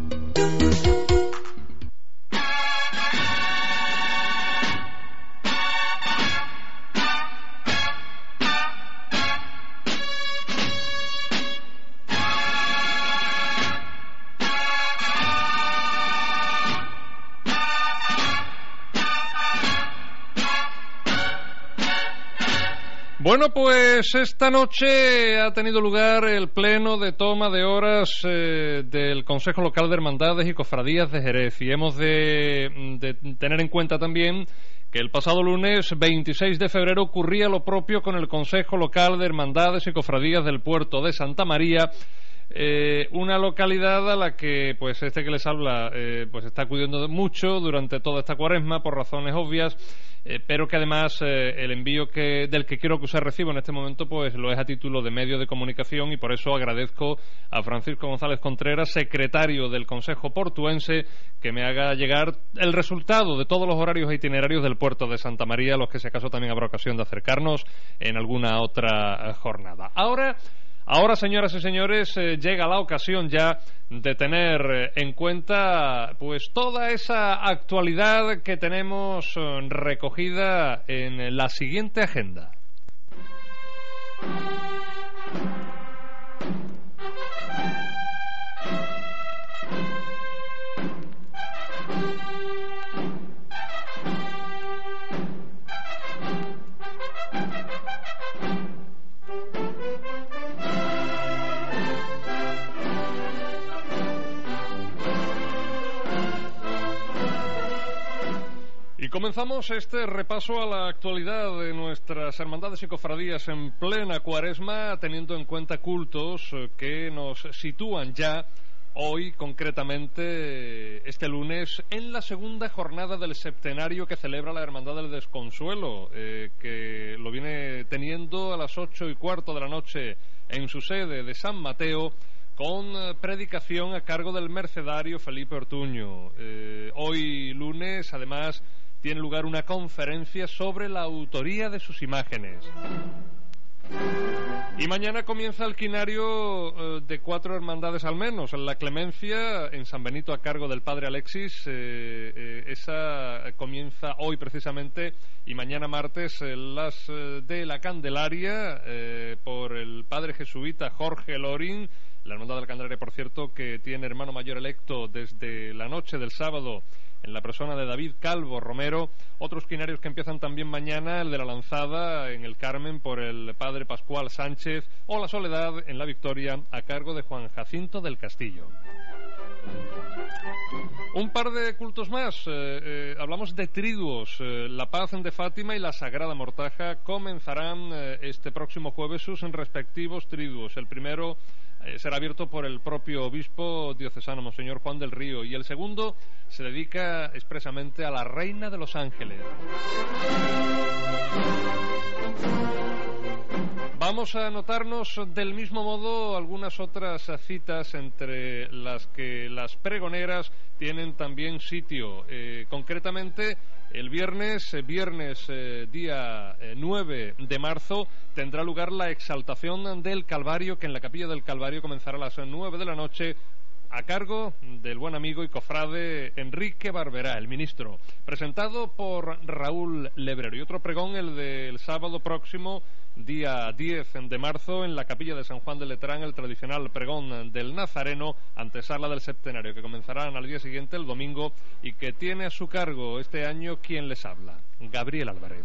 [SPEAKER 3] Bueno, pues esta noche ha tenido lugar el pleno de toma de horas del Consejo Local de Hermandades y Cofradías de Jerez y hemos de tener en cuenta también que el pasado lunes 26 de febrero ocurría lo propio con el Consejo Local de Hermandades y Cofradías del Puerto de Santa María, Una localidad a la que pues este que les habla pues está acudiendo mucho durante toda esta cuaresma por razones obvias, pero que además el envío del que quiero que usted reciba en este momento pues lo es a título de medio de comunicación, y por eso agradezco a Francisco González Contreras, secretario del Consejo Portuense, que me haga llegar el resultado de todos los horarios e itinerarios del puerto de Santa María, a los que si acaso también habrá ocasión de acercarnos en alguna otra jornada. Ahora, señoras y señores, llega la ocasión ya de tener en cuenta pues toda esa actualidad que tenemos recogida en la siguiente agenda. Y comenzamos este repaso a la actualidad de nuestras hermandades y cofradías en plena cuaresma, teniendo en cuenta cultos que nos sitúan ya hoy, concretamente este lunes, en la segunda jornada del septenario que celebra la Hermandad del Desconsuelo, que lo viene teniendo a las 8:15 de la noche en su sede de San Mateo, con predicación a cargo del mercedario Felipe Ortuño. Hoy lunes, además, tiene lugar una conferencia sobre la autoría de sus imágenes. Y mañana comienza el quinario de 4 hermandades al menos. En la Clemencia, en San Benito, a cargo del padre Alexis. Esa comienza hoy precisamente, y mañana martes las de la Candelaria, por el padre jesuita Jorge Lorín. La hermandad de la Candelaria, por cierto, que tiene hermano mayor electo desde la noche del sábado, en la persona de David Calvo Romero. Otros quinarios que empiezan también mañana: el de la Lanzada en el Carmen por el padre Pascual Sánchez, o la Soledad en la Victoria a cargo de Juan Jacinto del Castillo. Un par de cultos más. Hablamos de triduos. La Paz de Fátima y la Sagrada Mortaja comenzarán este próximo jueves sus respectivos triduos. El primero será abierto por el propio obispo diocesano, Monseñor Juan del Río, y el segundo se dedica expresamente a la Reina de los Ángeles. Vamos a anotarnos del mismo modo algunas otras citas, entre las que las pregoneras tienen también sitio. Concretamente, el viernes día 9 de marzo, tendrá lugar la exaltación del Calvario, que en la Capilla del Calvario comenzará a las 9 de la noche, a cargo del buen amigo y cofrade Enrique Barberá, el ministro, presentado por Raúl Lebrero. Y otro pregón, el del sábado próximo, día 10 de marzo, en la Capilla de San Juan de Letrán, el tradicional pregón del Nazareno, antesala del septenario, que comenzarán al día siguiente, el domingo, y que tiene a su cargo este año quien les habla, Gabriel Álvarez.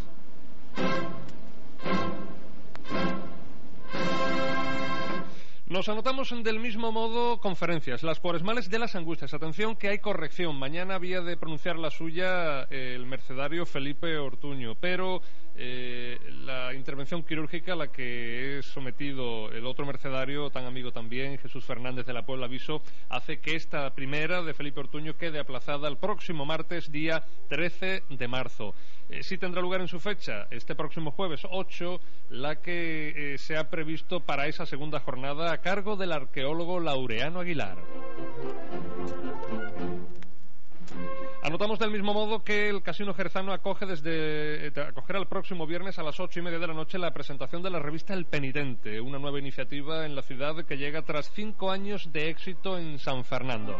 [SPEAKER 3] Nos anotamos del mismo modo conferencias, las cuaresmales de las angustias. Atención, que hay corrección. Mañana había de pronunciar la suya el mercedario Felipe Ortuño, pero la intervención quirúrgica a la que es sometido el otro mercedario, tan amigo también, Jesús Fernández de la Puebla Aviso, hace que esta primera de Felipe Ortuño quede aplazada al próximo martes, día 13 de marzo. Sí tendrá lugar en su fecha, este próximo jueves 8, la que se ha previsto para esa segunda jornada, a cargo del arqueólogo Laureano Aguilar. Anotamos del mismo modo que el Casino Jerezano acogerá el próximo viernes a las 8:30 de la noche la presentación de la revista El Penitente, una nueva iniciativa en la ciudad que llega tras 5 años de éxito en San Fernando.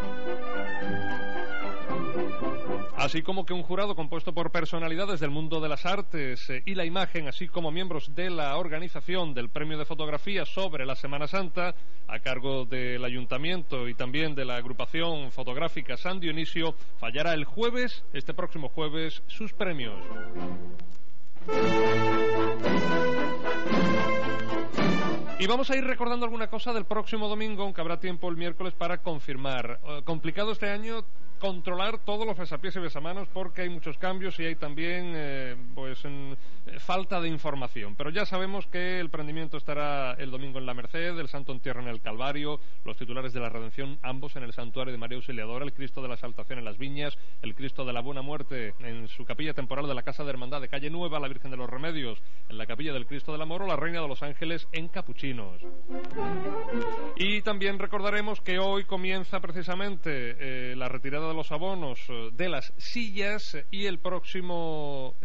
[SPEAKER 3] Así como que un jurado compuesto por personalidades del mundo de las artes y la imagen, así como miembros de la organización del Premio de Fotografía sobre la Semana Santa, a cargo del Ayuntamiento y también de la agrupación fotográfica San Dionisio, fallará el jueves, este próximo jueves, sus premios. Y vamos a ir recordando alguna cosa del próximo domingo, aunque habrá tiempo el miércoles para confirmar. Complicado este año controlar todos los besapiés y besamanos, porque hay muchos cambios y hay también falta de información. Pero ya sabemos que el prendimiento estará el domingo en la Merced, el Santo Entierro en el Calvario, los titulares de la Redención ambos en el Santuario de María Auxiliadora, el Cristo de la Exaltación en Las Viñas, el Cristo de la Buena Muerte en su capilla temporal de la Casa de Hermandad de Calle Nueva, la Virgen de los Remedios en la capilla del Cristo del Amor o la Reina de los Ángeles en Capuchinos. Y también recordaremos que hoy comienza precisamente la retirada de los abonos de las sillas, y el próximo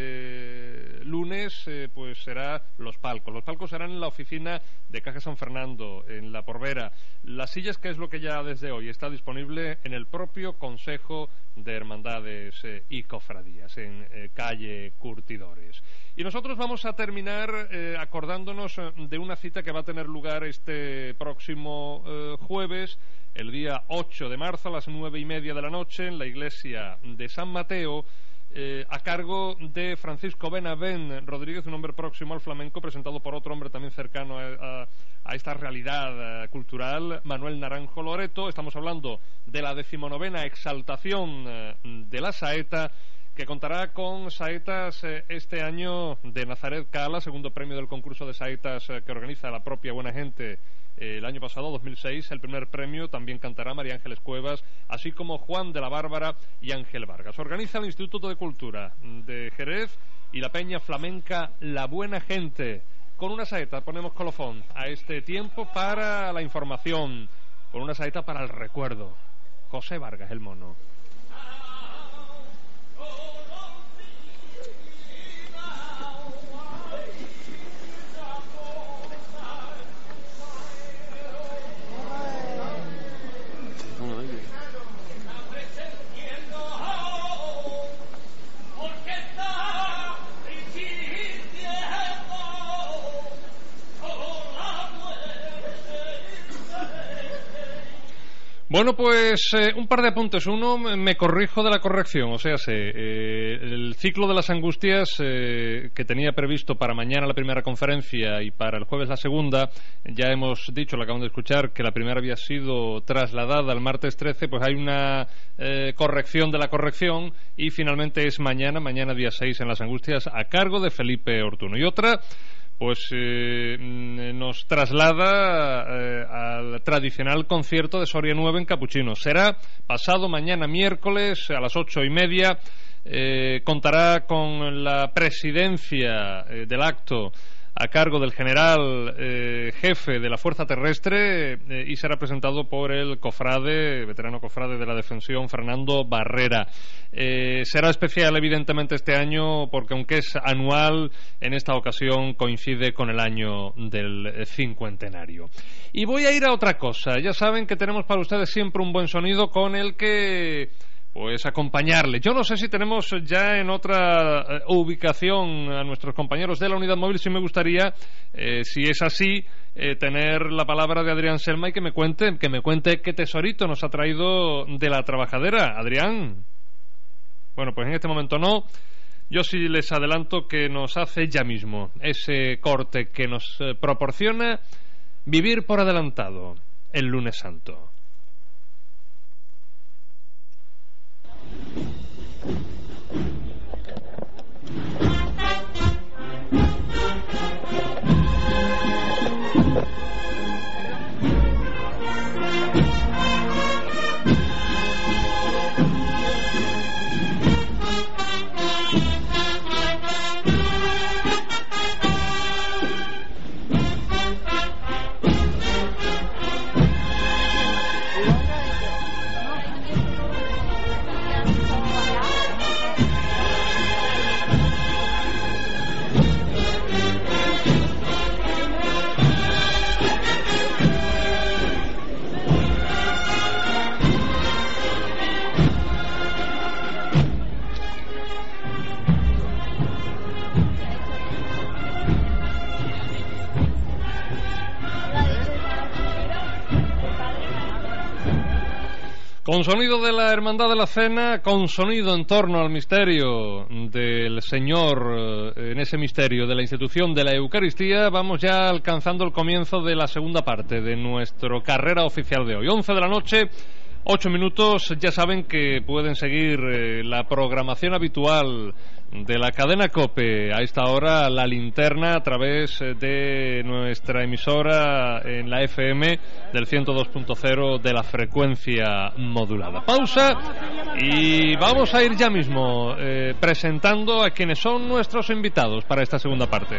[SPEAKER 3] lunes pues será los palcos. Los palcos serán en la oficina de Caja San Fernando, en La Porvera. Las sillas, que es lo que ya desde hoy está disponible en el propio Consejo de Hermandades y Cofradías, en calle Curtidores. Y nosotros vamos a terminar acordándonos de una cita que va a tener lugar este próximo jueves, el día 8 de marzo a las 9:30 de la noche, en la iglesia de San Mateo, a cargo de Francisco Benavent Rodríguez, un hombre próximo al flamenco, presentado por otro hombre también cercano a esta realidad cultural, Manuel Naranjo Loreto. Estamos hablando de la 19ª exaltación de la saeta, que contará con saetas este año de Nazaret Cala, segundo premio del concurso de saetas que organiza la propia Buena Gente. El año pasado, 2006, el primer premio también cantará María Ángeles Cuevas, así como Juan de la Bárbara y Ángel Vargas. Organiza el Instituto de Cultura de Jerez y la Peña Flamenca La Buena Gente. Con una saeta ponemos colofón a este tiempo para la información, con una saeta para el recuerdo. José Vargas, el mono. Bueno, pues un par de apuntes. Uno, me corrijo de la corrección. O sea, el ciclo de las angustias que tenía previsto para mañana la primera conferencia y para el jueves la segunda, ya hemos dicho, lo acabamos de escuchar, que la primera había sido trasladada al martes 13, pues hay una corrección de la corrección, y finalmente es mañana día 6 en las angustias, a cargo de Felipe Ortuno. Y otra, pues nos traslada al tradicional concierto de Soria Nueva en Capuchinos. Será pasado mañana miércoles a las 8:30. Contará con la presidencia del acto a cargo del general jefe de la Fuerza Terrestre, y será presentado por el veterano cofrade de la Defensión, Fernando Barrera. Será especial, evidentemente, este año, porque aunque es anual, en esta ocasión coincide con el año del cincuentenario. Y voy a ir a otra cosa. Ya saben que tenemos para ustedes siempre un buen sonido con el que pues acompañarle. Yo no sé si tenemos ya en otra ubicación a nuestros compañeros de la unidad móvil. Sí me gustaría, si es así, tener la palabra de Adrián Selma y que me cuente qué tesorito nos ha traído de la trabajadera. Adrián. Bueno, pues en este momento no. Yo sí les adelanto que nos hace ya mismo ese corte que nos proporciona Vivir por adelantado, el lunes santo. Con sonido de la Hermandad de la Cena, con sonido en torno al misterio del Señor, en ese misterio de la institución de la Eucaristía, vamos ya alcanzando el comienzo de la segunda parte de nuestro carrera oficial de hoy. 11 de la noche, 8 minutos, ya saben que pueden seguir la programación habitual de la cadena COPE. A esta hora, La Linterna, a través de nuestra emisora en la FM del 102.0 de la frecuencia modulada. Pausa y vamos a ir ya mismo presentando a quienes son nuestros invitados para esta segunda parte.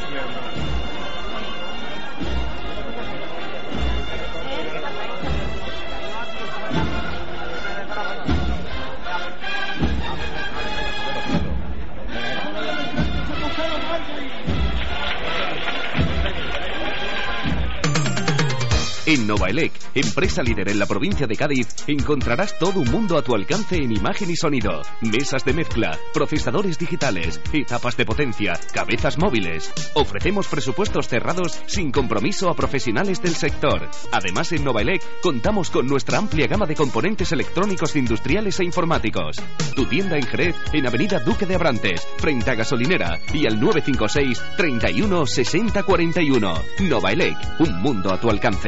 [SPEAKER 2] En Novaelec, empresa líder en la provincia de Cádiz, encontrarás todo un mundo a tu alcance en imagen y sonido. Mesas de mezcla, procesadores digitales, etapas de potencia, cabezas móviles. Ofrecemos presupuestos cerrados sin compromiso a profesionales del sector. Además, en Novaelec contamos con nuestra amplia gama de componentes electrónicos industriales e informáticos. Tu tienda en Jerez, en Avenida Duque de Abrantes, frente a Gasolinera, y al 956 31 60 41. Novaelec, un mundo a tu alcance.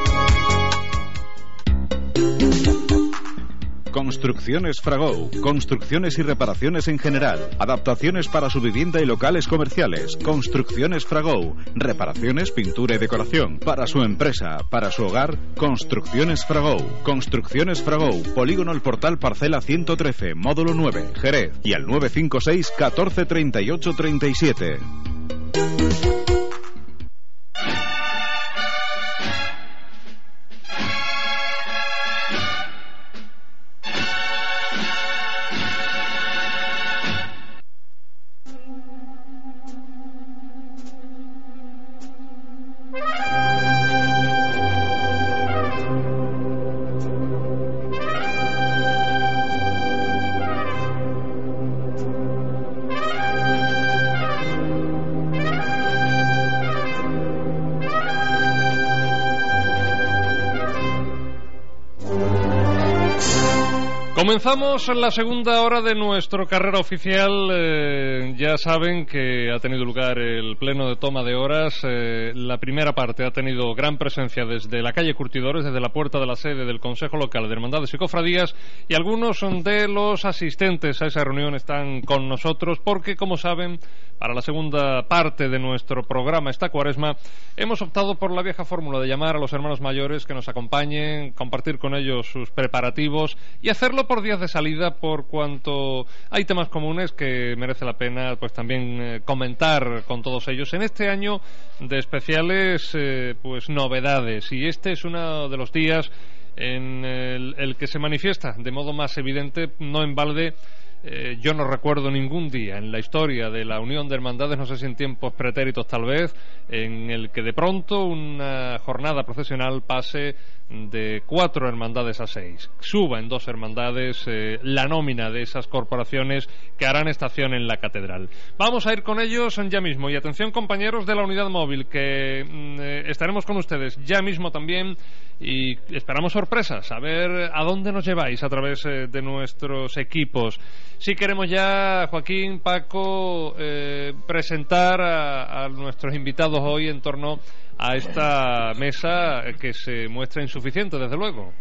[SPEAKER 1] Construcciones Fragou. Construcciones y reparaciones en general. Adaptaciones para su vivienda y locales comerciales. Construcciones Fragou. Reparaciones, pintura y decoración. Para su empresa, para su hogar. Construcciones Fragou. Construcciones Fragou. Polígono El Portal, parcela 113, módulo 9, Jerez. Y al 956 14 38 37.
[SPEAKER 3] Comenzamos la segunda hora de nuestro carrera oficial. Ya saben que ha tenido lugar el pleno de toma de horas. La primera parte ha tenido gran presencia desde la calle Curtidores, desde la puerta de la sede del Consejo Local de Hermandades y Cofradías, y algunos de los asistentes a esa reunión están con nosotros porque, como saben, para la segunda parte de nuestro programa esta Cuaresma hemos optado por la vieja fórmula de llamar a los hermanos mayores que nos acompañen, compartir con ellos sus preparativos y hacerlo por días de salida, por cuanto hay temas comunes que merece la pena pues también comentar con todos ellos en este año de especiales pues novedades, y este es uno de los días en el que se manifiesta de modo más evidente, no en balde. Yo no recuerdo ningún día en la historia de la Unión de Hermandades, no sé si en tiempos pretéritos tal vez, en el que de pronto una jornada procesional pase de 4 hermandades a 6, suba en 2 hermandades la nómina de esas corporaciones que harán estación en la catedral. Vamos a ir con ellos ya mismo, y atención compañeros de la unidad móvil, que estaremos con ustedes ya mismo también, y esperamos sorpresas, a ver a dónde nos lleváis a través de nuestros equipos. Si queremos ya, Joaquín, Paco, presentar a nuestros invitados hoy en torno a esta mesa que se muestra insuficiente, desde luego.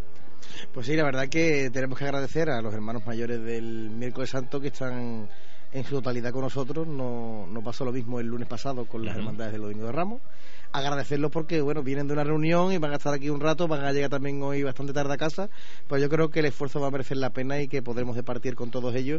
[SPEAKER 5] Pues sí, la verdad que tenemos que agradecer a los hermanos mayores del Miércoles Santo que están en su totalidad con nosotros. No pasó lo mismo el lunes pasado con las hermandades del Domingo de Ramos. Agradecerlos porque, bueno, vienen de una reunión y van a estar aquí un rato, van a llegar también hoy bastante tarde a casa, pues yo creo que el esfuerzo va a merecer la pena y que podremos departir con todos ellos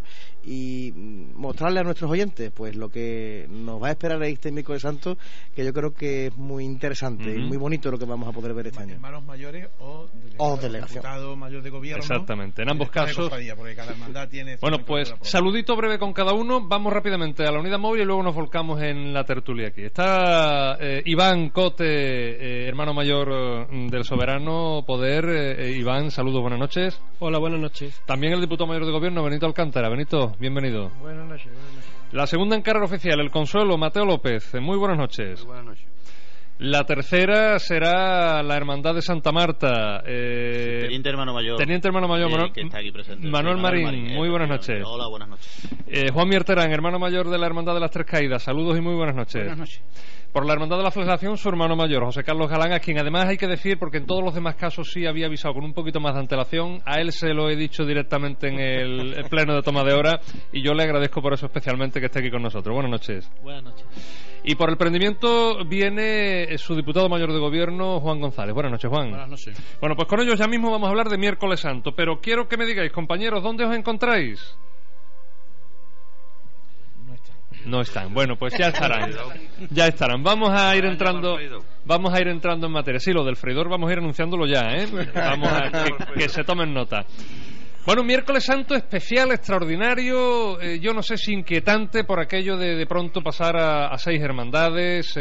[SPEAKER 5] y mostrarle a nuestros oyentes pues lo que nos va a esperar este miércoles santo, que yo creo que es muy interesante y muy bonito lo que vamos a poder ver este año.
[SPEAKER 4] Hermanos mayores o delegación. Diputado mayor de gobierno.
[SPEAKER 3] Exactamente, en ambos casos.
[SPEAKER 4] Porque cada hermandad tiene.
[SPEAKER 3] Bueno, pues saludito breve con cada uno. Vamos rápidamente a la unidad móvil y luego nos volcamos en la tertulia aquí. Está Iván Cote, hermano mayor del Soberano Poder. Iván, saludos, buenas noches.
[SPEAKER 21] Hola, buenas noches.
[SPEAKER 3] También el diputado mayor de gobierno, Benito Alcántara. Benito, bienvenido.
[SPEAKER 21] Buenas noches.
[SPEAKER 3] La segunda en carrera oficial, el Consuelo, Mateo López. Muy buenas noches.
[SPEAKER 21] Muy buenas noches.
[SPEAKER 3] La tercera será la Hermandad de Santa Marta.
[SPEAKER 21] Teniente hermano mayor.
[SPEAKER 3] Teniente hermano mayor,
[SPEAKER 21] que está aquí presente.
[SPEAKER 3] Manuel Marín, muy buenas noches.
[SPEAKER 21] Hola, buenas noches.
[SPEAKER 3] Juan Mierterán, hermano mayor de la Hermandad de las Tres Caídas. Saludos y muy buenas noches.
[SPEAKER 21] Buenas noches.
[SPEAKER 3] Por la Hermandad de la Flagelación, su hermano mayor, José Carlos Galán, a quien además hay que decir, porque en todos los demás casos sí había avisado con un poquito más de antelación, a él se lo he dicho directamente en el pleno de toma de hora, y yo le agradezco por eso especialmente que esté aquí con nosotros. Buenas noches.
[SPEAKER 21] Buenas noches.
[SPEAKER 3] Y por el prendimiento viene su diputado mayor de gobierno, Juan González. Buenas noches, Juan.
[SPEAKER 21] Buenas noches.
[SPEAKER 3] Bueno, pues con ellos ya mismo vamos a hablar de Miércoles Santo, pero quiero que me digáis, compañeros, ¿dónde os encontráis? No están. Bueno, pues ya estarán. Ya estarán. Vamos a ir entrando en materia. Sí, lo del freidor vamos a ir anunciándolo ya, ¿eh? Vamos a que se tomen nota. Bueno, Miércoles Santo especial, extraordinario, yo no sé si inquietante por aquello de pronto pasar a 6 hermandades,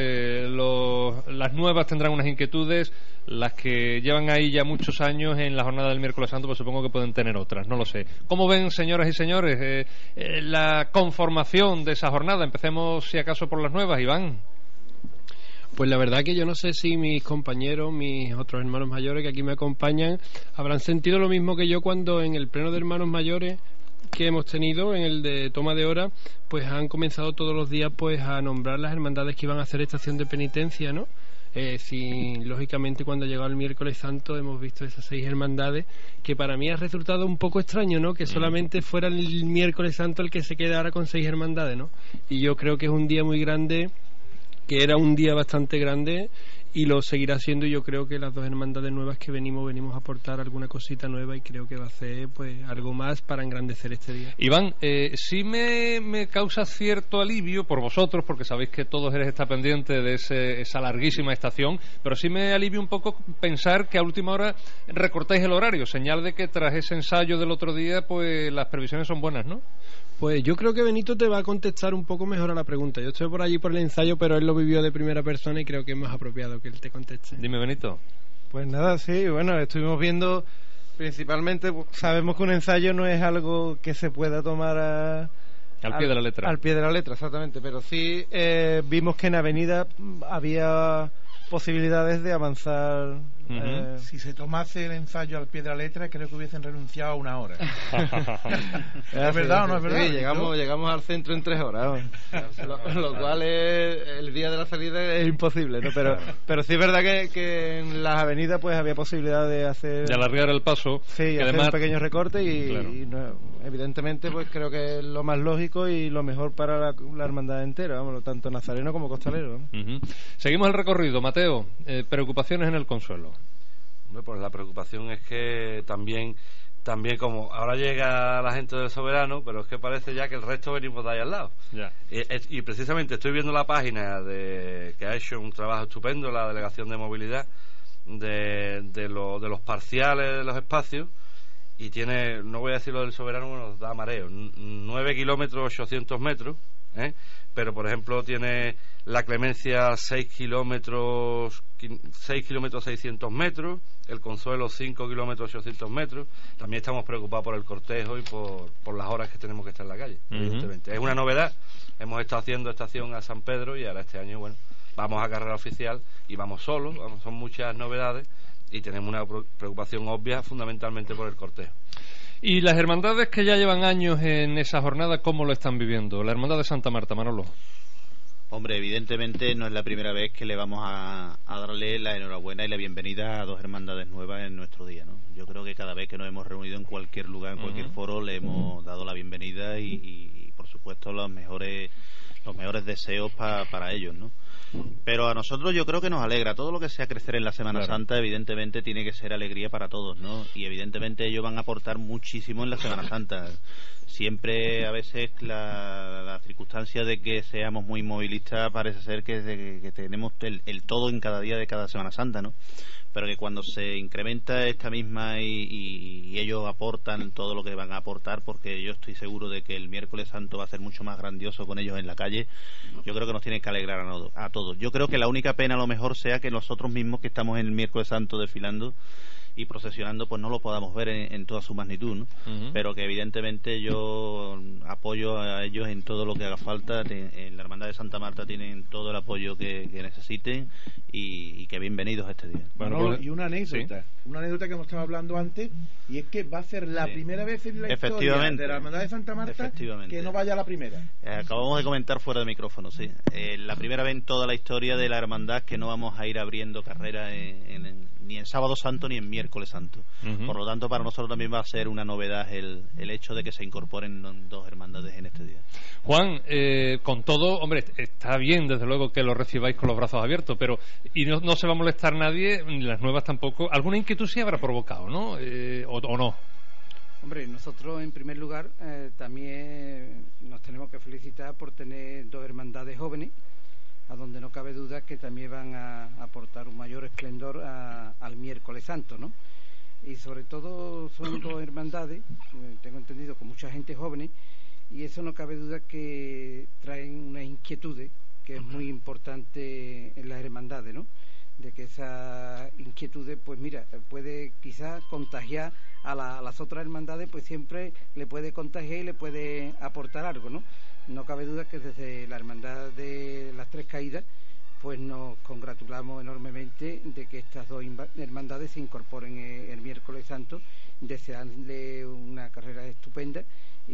[SPEAKER 3] las nuevas tendrán unas inquietudes, las que llevan ahí ya muchos años en la jornada del Miércoles Santo, pues supongo que pueden tener otras, no lo sé. ¿Cómo ven, señoras y señores, la conformación de esa jornada? Empecemos, si acaso, por las nuevas, Iván.
[SPEAKER 10] Pues la verdad que yo no sé si mis compañeros, mis otros hermanos mayores que aquí me acompañan, habrán sentido lo mismo que yo cuando en el pleno de hermanos mayores que hemos tenido, en el de toma de hora, pues han comenzado todos los días pues a nombrar las hermandades que iban a hacer estación de penitencia, ¿no? Lógicamente cuando ha llegado el Miércoles Santo hemos visto esas 6 hermandades, que para mí ha resultado un poco extraño, ¿no? Que solamente fuera el Miércoles Santo el que se quedara con 6 hermandades, ¿no? Y yo creo que es un día muy grande, que era un día bastante grande y lo seguirá siendo, y yo creo que las 2 hermandades nuevas que venimos a aportar alguna cosita nueva, y creo que va a ser pues algo más para engrandecer este día.
[SPEAKER 3] Iván, sí me causa cierto alivio por vosotros, porque sabéis que todos eres está pendiente de esa larguísima estación, pero sí me alivia un poco pensar que a última hora recortáis el horario, señal de que tras ese ensayo del otro día pues las previsiones son buenas, ¿no?
[SPEAKER 10] Pues yo creo que Benito te va a contestar un poco mejor a la pregunta. Yo estoy por allí por el ensayo, pero él lo vivió de primera persona y creo que es más apropiado que él te conteste.
[SPEAKER 3] Dime, Benito.
[SPEAKER 4] Pues nada, sí, bueno, estuvimos viendo, principalmente sabemos que un ensayo no es algo que se pueda tomar
[SPEAKER 3] al pie de la letra.
[SPEAKER 4] Al pie de la letra, exactamente, pero sí vimos que en Avenida había posibilidades de avanzar.
[SPEAKER 22] Si se tomase el ensayo al pie de la letra, creo que hubiesen renunciado a 1 hora. ¿Es verdad o no es verdad?
[SPEAKER 4] Sí, llegamos al centro en 3 horas, lo cual el día de la salida es imposible, ¿no? Pero sí es verdad que en las avenidas pues había posibilidad de hacer,
[SPEAKER 3] de alargar el paso,
[SPEAKER 4] sí, hacer un pequeño recorte y no, evidentemente pues creo que es lo más lógico y lo mejor para la hermandad entera, vamos, tanto nazareno como costalero, ¿no?
[SPEAKER 3] Seguimos el recorrido. Mateo, preocupaciones en el Consuelo.
[SPEAKER 23] Pues la preocupación es que también como ahora llega la gente del Soberano, pero es que parece ya que el resto venimos de ahí al lado.
[SPEAKER 3] Ya.
[SPEAKER 23] Y precisamente estoy viendo la página que ha hecho un trabajo estupendo la Delegación de Movilidad de los parciales de los espacios, y tiene, no voy a decir lo del Soberano, nos da mareo, 9 kilómetros 800 metros, pero por ejemplo tiene la Clemencia 6 kilómetros 600 metros, el Consuelo 5 kilómetros 800 metros. También estamos preocupados por el cortejo y por las horas que tenemos que estar en la calle, evidentemente. Es una novedad, hemos estado haciendo estación a San Pedro y ahora este año, bueno, vamos a carrera oficial y vamos solos, son muchas novedades y tenemos una preocupación obvia fundamentalmente por el cortejo.
[SPEAKER 3] Y las hermandades que ya llevan años en esa jornada, ¿cómo lo están viviendo? La hermandad de Santa Marta, Manolo.
[SPEAKER 21] Hombre, evidentemente no es la primera vez que le vamos a darle la enhorabuena y la bienvenida a 2 hermandades nuevas en nuestro día, ¿no? Yo creo que cada vez que nos hemos reunido en cualquier lugar, en cualquier foro, le hemos dado la bienvenida y por supuesto los mejores deseos para ellos, ¿no? Pero a nosotros yo creo que nos alegra todo lo que sea crecer en la Semana Santa. Evidentemente tiene que ser alegría para todos, ¿no? Y evidentemente ellos van a aportar muchísimo en la Semana Santa. Siempre a veces la circunstancia de que seamos muy movilistas parece ser que tenemos el todo en cada día de cada Semana Santa, ¿no? Pero que cuando se incrementa esta misma y ellos aportan todo lo que van a aportar, porque yo estoy seguro de que el Miércoles Santo va a ser mucho más grandioso con ellos en la calle, yo creo que nos tiene que alegrar a todos. Yo creo que la única pena a lo mejor sea que nosotros mismos que estamos en el Miércoles Santo desfilando, y procesionando, pues no lo podamos ver en toda su magnitud, ¿no? Pero que evidentemente yo apoyo a ellos en todo lo que haga falta. En la Hermandad de Santa Marta tienen todo el apoyo que necesiten y que bienvenidos a este día.
[SPEAKER 22] Bueno, y una anécdota que hemos estado hablando antes, y es que va a ser la primera vez en la historia de la Hermandad de Santa Marta que no vaya a la primera.
[SPEAKER 21] Acabamos de comentar fuera de micrófono, sí. La primera vez en toda la historia de la hermandad que no vamos a ir abriendo carrera ni en Sábado Santo ni en Miércoles Santo. Por lo tanto, para nosotros también va a ser una novedad el hecho de que se incorporen dos hermandades en este día.
[SPEAKER 3] Juan, con todo, hombre, está bien desde luego que lo recibáis con los brazos abiertos, pero y no se va a molestar nadie, ni las nuevas tampoco. Alguna inquietud sí habrá provocado, ¿no? ¿O no?
[SPEAKER 6] Hombre, nosotros en primer lugar también nos tenemos que felicitar por tener dos hermandades jóvenes, a donde no cabe duda que también van a aportar un mayor esplendor al Miércoles Santo, ¿no? Y sobre todo son dos hermandades, tengo entendido, con mucha gente joven, y eso no cabe duda que traen unas inquietudes que es muy importante en las hermandades, ¿no? De que esas inquietudes, pues mira, puede quizás contagiar a las otras hermandades, pues siempre le puede contagiar y le puede aportar algo, ¿no? No cabe duda que desde la Hermandad de las Tres Caídas pues nos congratulamos enormemente de que estas dos hermandades se incorporen el Miércoles Santo, desearle una carrera estupenda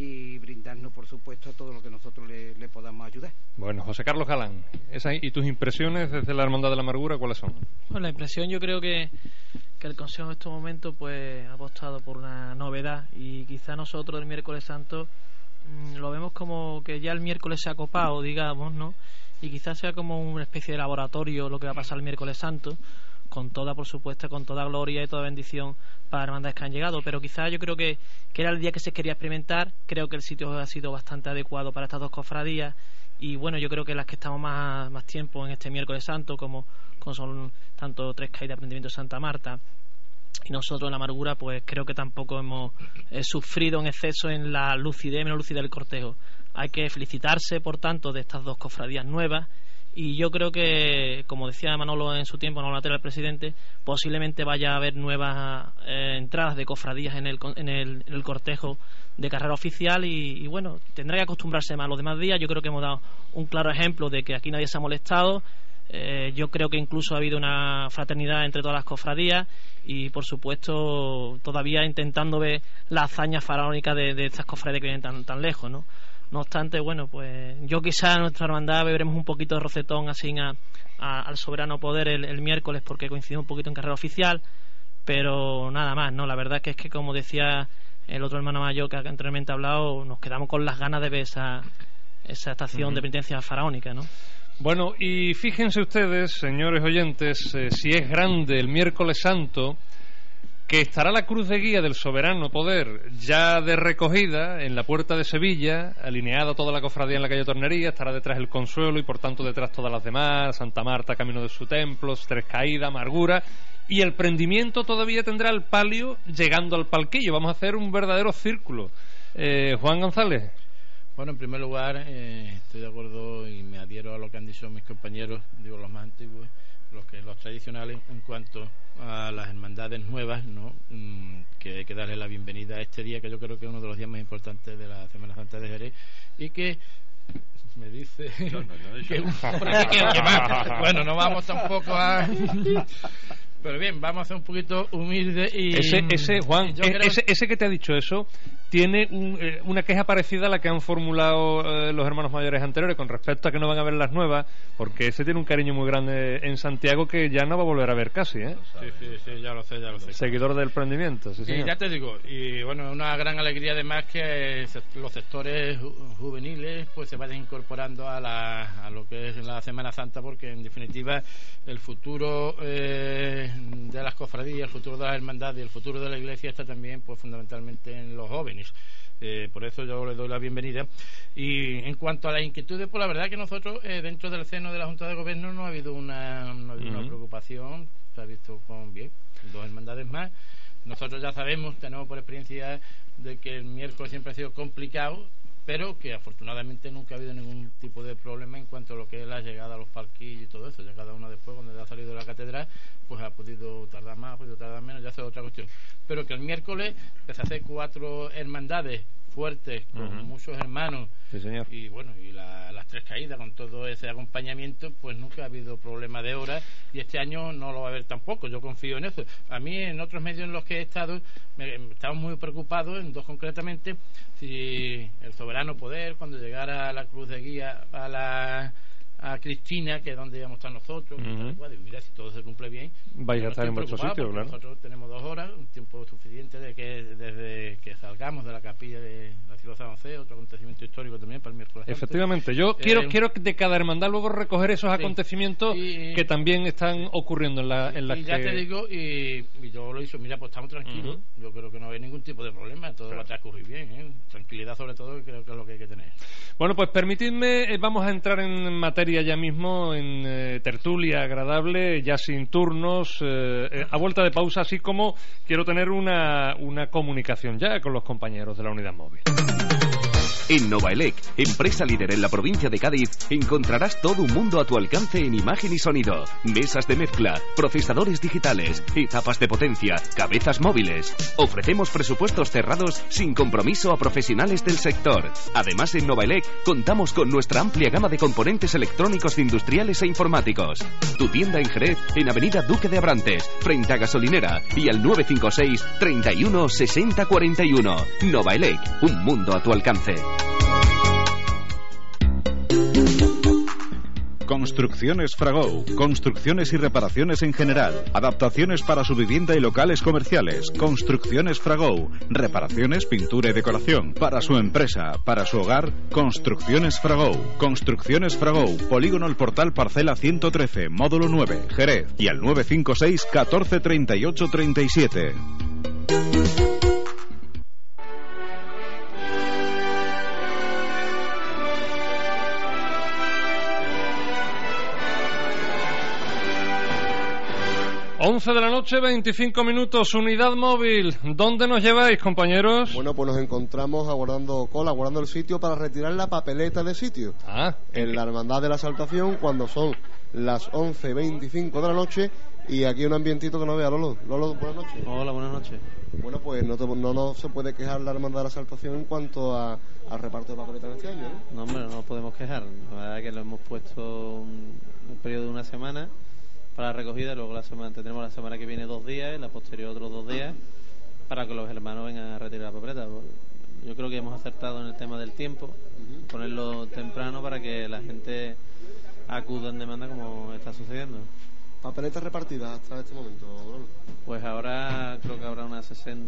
[SPEAKER 6] y brindarnos, por supuesto, a todo lo que nosotros le podamos ayudar.
[SPEAKER 3] Bueno, José Carlos Galán, ¿y tus impresiones desde la Hermandad de la Amargura cuáles son?
[SPEAKER 12] Bueno, la impresión, yo creo que el Consejo en estos momentos pues ha apostado por una novedad, y quizá nosotros del Miércoles Santo lo vemos como que ya el miércoles se ha copado, digamos, ¿no? Y quizás sea como una especie de laboratorio lo que va a pasar el Miércoles Santo, con toda, por supuesto, con toda gloria y toda bendición para las hermandades que han llegado, pero quizás yo creo que era el día que se quería experimentar. Creo que el sitio ha sido bastante adecuado para estas dos cofradías, y bueno, yo creo que las que estamos más tiempo en este Miércoles Santo, como son tanto Tres Caídas, Prendimiento de Santa Marta y nosotros en la Amargura, pues creo que tampoco hemos sufrido en exceso en la lucidez, menos lucidez del cortejo. Hay que felicitarse, por tanto, de estas dos cofradías nuevas, y yo creo que, como decía Manolo en su tiempo, Manolo Latera, el presidente, posiblemente vaya a haber nuevas entradas de cofradías en el cortejo de carrera oficial, y bueno, tendrá que acostumbrarse más a los demás días. Yo creo que hemos dado un claro ejemplo de que aquí nadie se ha molestado. Yo creo que incluso ha habido una fraternidad entre todas las cofradías, y por supuesto todavía intentando ver la hazaña faraónica de estas cofradías que vienen tan lejos, ¿no? No obstante, bueno, pues yo quizá en nuestra hermandad beberemos un poquito de rocetón así al soberano poder el miércoles, porque coincide un poquito en carrera oficial, pero nada más, ¿no? La verdad que es que, como decía el otro hermano mayor que anteriormente ha hablado, nos quedamos con las ganas de ver esa estación de penitencia faraónica, ¿no?
[SPEAKER 3] Bueno, y fíjense ustedes, señores oyentes, si es grande el Miércoles Santo, que estará la cruz de guía del soberano poder ya de recogida en la puerta de Sevilla, alineada toda la cofradía en la calle Tornería. Estará detrás el Consuelo y por tanto detrás todas las demás, Santa Marta, camino de su templo, Tres Caídas, Amargura, y el prendimiento todavía tendrá el palio llegando al palquillo. Vamos a hacer un verdadero círculo. Juan González.
[SPEAKER 22] Bueno, en primer lugar, estoy de acuerdo y me adhiero a lo que han dicho mis compañeros, digo los más antiguos, los tradicionales, en cuanto a las hermandades nuevas, ¿no? Que hay que darle la bienvenida a este día, que yo creo que es uno de los días más importantes de la Semana Santa de Jerez, y que me dice bueno, no vamos tampoco a pero bien, vamos a ser un poquito humildes y
[SPEAKER 3] Juan, ese que te ha dicho eso tiene una queja parecida a la que han formulado los hermanos mayores anteriores con respecto a que no van a ver las nuevas, porque ese tiene un cariño muy grande en Santiago que ya no va a volver a ver casi, ¿eh?
[SPEAKER 22] Sí, ya lo sé.
[SPEAKER 3] Seguidor del prendimiento, sí,
[SPEAKER 22] y ya te digo, y bueno, una gran alegría además que los sectores juveniles pues se vayan incorporando a lo que es la Semana Santa, porque en definitiva el futuro de las cofradías, el futuro de las hermandades y el futuro de la Iglesia está también pues fundamentalmente en los jóvenes. Por eso yo le doy la bienvenida. Y en cuanto a las inquietudes, pues la verdad que nosotros dentro del seno de la Junta de Gobierno no ha habido una preocupación, se ha visto con bien, dos hermandades más. Nosotros ya sabemos, tenemos por experiencia de que el miércoles siempre ha sido complicado, pero que afortunadamente nunca ha habido ningún tipo de problema en cuanto a lo que es la llegada a los parquillos y todo eso. Ya cada uno después, cuando ya ha salido de la catedral, pues ha podido tardar más, ha podido tardar menos, ya es otra cuestión. Pero que el miércoles se hace 4 hermandades fuertes con muchos hermanos,
[SPEAKER 11] sí, señor.
[SPEAKER 22] Y bueno, y las 3 caídas con todo ese acompañamiento, pues nunca ha habido problema de horas, y este año no lo va a haber tampoco. Yo confío en eso. A mí, en otros medios en los que he estado, estaba muy preocupado en 2 concretamente, si el soberano poder, cuando llegara la cruz de guía a Cristina, que es donde íbamos a estar nosotros, y mira, si todo se cumple bien,
[SPEAKER 3] vais a estar en vuestro sitio, claro.
[SPEAKER 22] Nosotros tenemos 2 horas, un tiempo suficiente desde que salgamos de la capilla de la ciudad de San José, otro acontecimiento histórico también para el miércoles santo.
[SPEAKER 3] Efectivamente, yo quiero de cada hermandad luego recoger esos acontecimientos que también están ocurriendo en la
[SPEAKER 22] y ya te digo, y yo lo hice, mira, pues estamos tranquilos, yo creo que no hay ningún tipo de problema, todo va a transcurrir bien, tranquilidad sobre todo, creo que es lo que hay que tener.
[SPEAKER 3] Bueno, pues permitidme, vamos a entrar en materia ya mismo, en tertulia agradable, ya sin turnos, a vuelta de pausa, así como quiero tener una comunicación ya con los compañeros de la unidad móvil.
[SPEAKER 2] En Novaelec, empresa líder en la provincia de Cádiz, encontrarás todo un mundo a tu alcance en imagen y sonido. Mesas de mezcla, procesadores digitales, etapas de potencia, cabezas móviles. Ofrecemos presupuestos cerrados sin compromiso a profesionales del sector. Además, en Novaelec contamos con nuestra amplia gama de componentes electrónicos industriales e informáticos. Tu tienda en Jerez, en Avenida Duque de Abrantes, frente a Gasolinera, y al 956 31 60 41. Novaelec, un mundo a tu alcance.
[SPEAKER 1] Construcciones Fragou. Construcciones y reparaciones en general. Adaptaciones para su vivienda y locales comerciales. Construcciones Fragou. Reparaciones, pintura y decoración. Para su empresa, para su hogar. Construcciones Fragou. Construcciones Fragou. Polígono El Portal, parcela 113, módulo 9, Jerez. Y al 956 14 38 37.
[SPEAKER 3] 11 de la noche, 25 minutos, unidad móvil. ¿Dónde nos lleváis, compañeros?
[SPEAKER 7] Bueno, pues nos encontramos aguardando el sitio para retirar la papeleta de sitio. En la Hermandad de la Exaltación, cuando son las 11:25 de la noche, y aquí un ambientito que no vea. Lolo, buenas noches.
[SPEAKER 13] Hola, buenas noches.
[SPEAKER 7] Bueno, pues no se puede quejar la Hermandad de la Exaltación en cuanto al reparto de papeletas de este año, ¿no?
[SPEAKER 13] No, hombre, no nos podemos quejar. La verdad es que lo hemos puesto un periodo de una semana para la recogida, luego tendremos la semana que viene 2 días y la posterior otros 2 días para que los hermanos vengan a retirar la papeleta. Yo creo que hemos acertado en el tema del tiempo, ponerlo temprano para que la gente acuda en demanda como está sucediendo.
[SPEAKER 7] ¿Papeletas repartidas hasta este momento, Bruno?
[SPEAKER 13] Pues ahora creo que habrá unas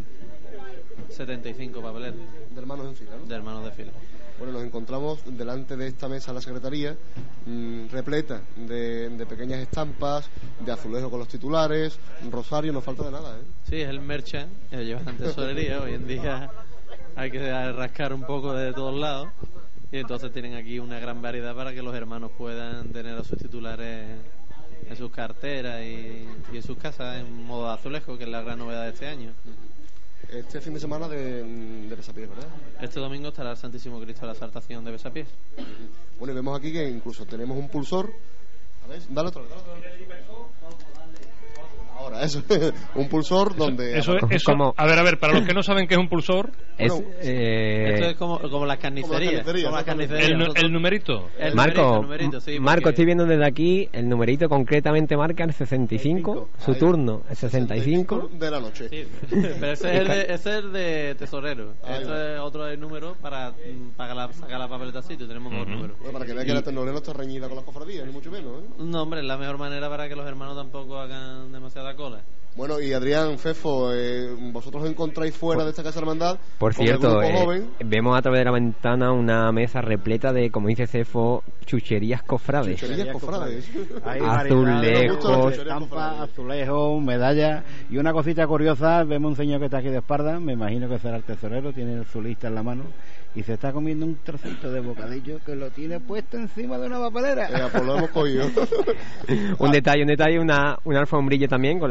[SPEAKER 13] 75 papeletas.
[SPEAKER 7] ¿De hermanos en fila, no?
[SPEAKER 13] De hermanos de fila.
[SPEAKER 7] Bueno, nos encontramos delante de esta mesa de la Secretaría, repleta de pequeñas estampas, de azulejo con los titulares, un rosario, no falta de nada, ¿eh?
[SPEAKER 13] Sí, es el merchant, lleva bastante tesorería. Hoy en día hay que rascar un poco de todos lados, y entonces tienen aquí una gran variedad para que los hermanos puedan tener a sus titulares en sus carteras y en sus casas en modo azulejo, que es la gran novedad de este año.
[SPEAKER 7] Este fin de semana de Besapiés, ¿verdad?
[SPEAKER 13] Este domingo estará el Santísimo Cristo de la Exaltación de Besapiés.
[SPEAKER 7] Bueno, y vemos aquí que incluso tenemos un pulsor. A ver, dale otro. Ahora, eso, un pulsor donde...
[SPEAKER 3] Eso, a ver, para los que no saben qué es un pulsor...
[SPEAKER 13] Esto es como las carnicerías.
[SPEAKER 3] El numerito.
[SPEAKER 14] Marco, estoy viendo desde aquí, el numerito concretamente marca el 65, su turno, el 65
[SPEAKER 7] de la noche.
[SPEAKER 13] Sí, pero ese es el de tesorero. Este es otro número para sacar la papeleta así. Tenemos 2 números.
[SPEAKER 7] Bueno, para que vean que la tecnología no está reñida con las cofradías, ni mucho menos, ¿eh?
[SPEAKER 13] No, hombre, es la mejor manera para que los hermanos tampoco hagan demasiada cola.
[SPEAKER 7] Bueno, y Adrián, Fefo, vosotros encontráis fuera de esta casa hermandad.
[SPEAKER 14] Por cierto, vemos a través de la ventana una mesa repleta de, como dice Fefo, chucherías cofrades.
[SPEAKER 9] Azulejos, estampas, azulejos, medallas. Y una cosita curiosa, vemos un señor que está aquí de espalda, me imagino que será el tesorero, tiene el su lista en la mano, y se está comiendo un trocito de bocadillo que lo tiene puesto encima de una papelera.
[SPEAKER 7] Pues lo hemos cogido.
[SPEAKER 14] un detalle, una alfombrilla también con la cara del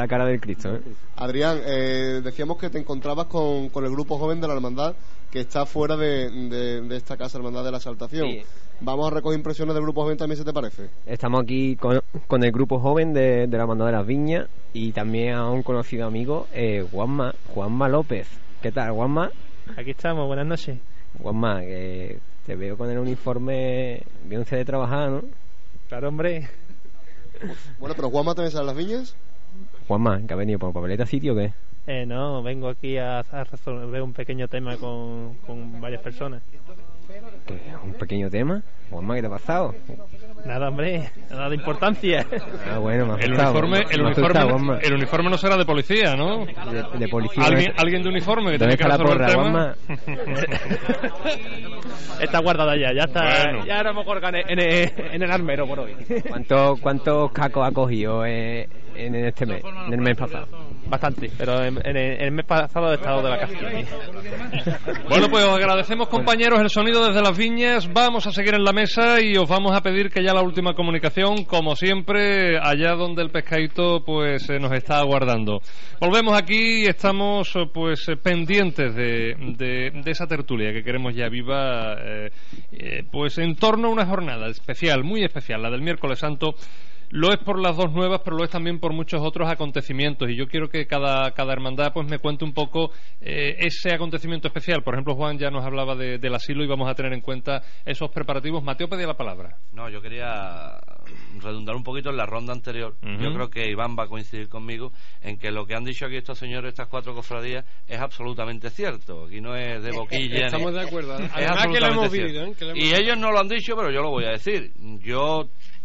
[SPEAKER 14] Cristo, ¿eh?
[SPEAKER 7] Adrián, decíamos que te encontrabas con el grupo joven de la hermandad que está fuera de esta casa hermandad de la Exaltación.
[SPEAKER 14] Sí.
[SPEAKER 7] Vamos a recoger impresiones del grupo joven también, ¿se te parece?
[SPEAKER 14] Estamos aquí con el grupo joven de la hermandad de las Viñas y también a un conocido amigo, Juanma López. ¿Qué tal, Juanma?
[SPEAKER 15] Aquí estamos, buenas noches.
[SPEAKER 14] Juanma, que te veo con el uniforme bien de trabajar, ¿no?
[SPEAKER 15] Claro, hombre.
[SPEAKER 7] Bueno, pero Juanma también sale a las Viñas.
[SPEAKER 14] Juanma, ¿que ha venido por papeleta sitio o qué?
[SPEAKER 15] No, vengo aquí a resolver un pequeño tema con varias personas.
[SPEAKER 14] ¿Qué? ¿Un pequeño tema? Juanma, ¿qué te ha pasado?
[SPEAKER 15] Nada, hombre, nada de importancia.
[SPEAKER 14] Ah, bueno, me ha
[SPEAKER 3] el
[SPEAKER 14] asustado,
[SPEAKER 3] el uniforme no será de policía, ¿no?
[SPEAKER 14] De policía.
[SPEAKER 3] ¿Alguien de uniforme que
[SPEAKER 14] ¿Dónde
[SPEAKER 3] tiene que
[SPEAKER 14] está la
[SPEAKER 3] resolver
[SPEAKER 14] porra,
[SPEAKER 3] el tema?
[SPEAKER 15] Está guardada ya está.
[SPEAKER 3] Bueno.
[SPEAKER 15] Ya nos hemos colgado en el armero por hoy.
[SPEAKER 14] ¿Cuántos cacos ha cogido en este mes, en el mes pasado?
[SPEAKER 15] Bastante, pero en el mes pasado he estado de vacaciones.
[SPEAKER 3] Bueno, pues os agradecemos, compañeros, el sonido desde las Viñas. Vamos a seguir en la mesa y os vamos a pedir que ya la última comunicación, como siempre, allá donde el pescadito pues nos está aguardando. Volvemos aquí y estamos pues pendientes de esa tertulia que queremos ya viva, pues en torno a una jornada especial, muy especial, la del miércoles santo. Lo es por las dos nuevas, pero lo es también por muchos otros acontecimientos, y yo quiero que cada hermandad pues me cuente un poco ese acontecimiento especial. Por ejemplo, Juan ya nos hablaba del asilo y vamos a tener en cuenta esos preparativos. Mateo pedía la palabra.
[SPEAKER 23] No, yo quería redundar un poquito en la ronda anterior. Yo creo que Iván va a coincidir conmigo en que lo que han dicho aquí estos señores, estas cuatro cofradías, es absolutamente cierto. Aquí no es de boquilla.
[SPEAKER 10] Estamos de acuerdo.
[SPEAKER 23] Es
[SPEAKER 10] Además que lo hemos
[SPEAKER 23] absolutamente
[SPEAKER 10] vivido,
[SPEAKER 23] cierto.
[SPEAKER 10] ¿eh?
[SPEAKER 23] Y ellos no lo han dicho, pero yo lo voy a decir. Yo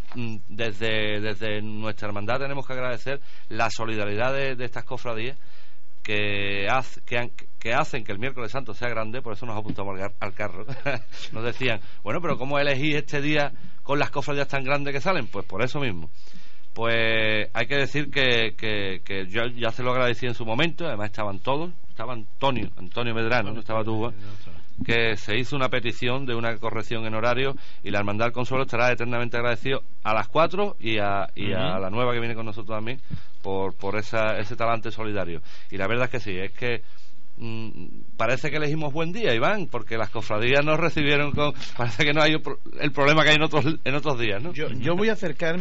[SPEAKER 23] desde nuestra hermandad tenemos que agradecer la solidaridad de estas cofradías que hacen que el miércoles santo sea grande. Por eso nos apuntamos al carro. Nos decían, bueno, pero ¿cómo elegís este día con las cofradías tan grandes que salen? Pues por eso mismo. Pues hay que decir que yo ya se lo agradecí en su momento. Además estaban todos, estaba Antonio Medrano, no estaba tú, que se hizo una petición de una corrección en horario, y la Hermandad del Consuelo estará eternamente agradecido a las 4 y a la nueva que viene con nosotros también por ese talante solidario. Y la verdad es que sí, es que parece que elegimos buen día, Iván, porque las cofradías nos recibieron parece que no hay el problema que hay en otros días, ¿no?
[SPEAKER 4] Yo voy a acercar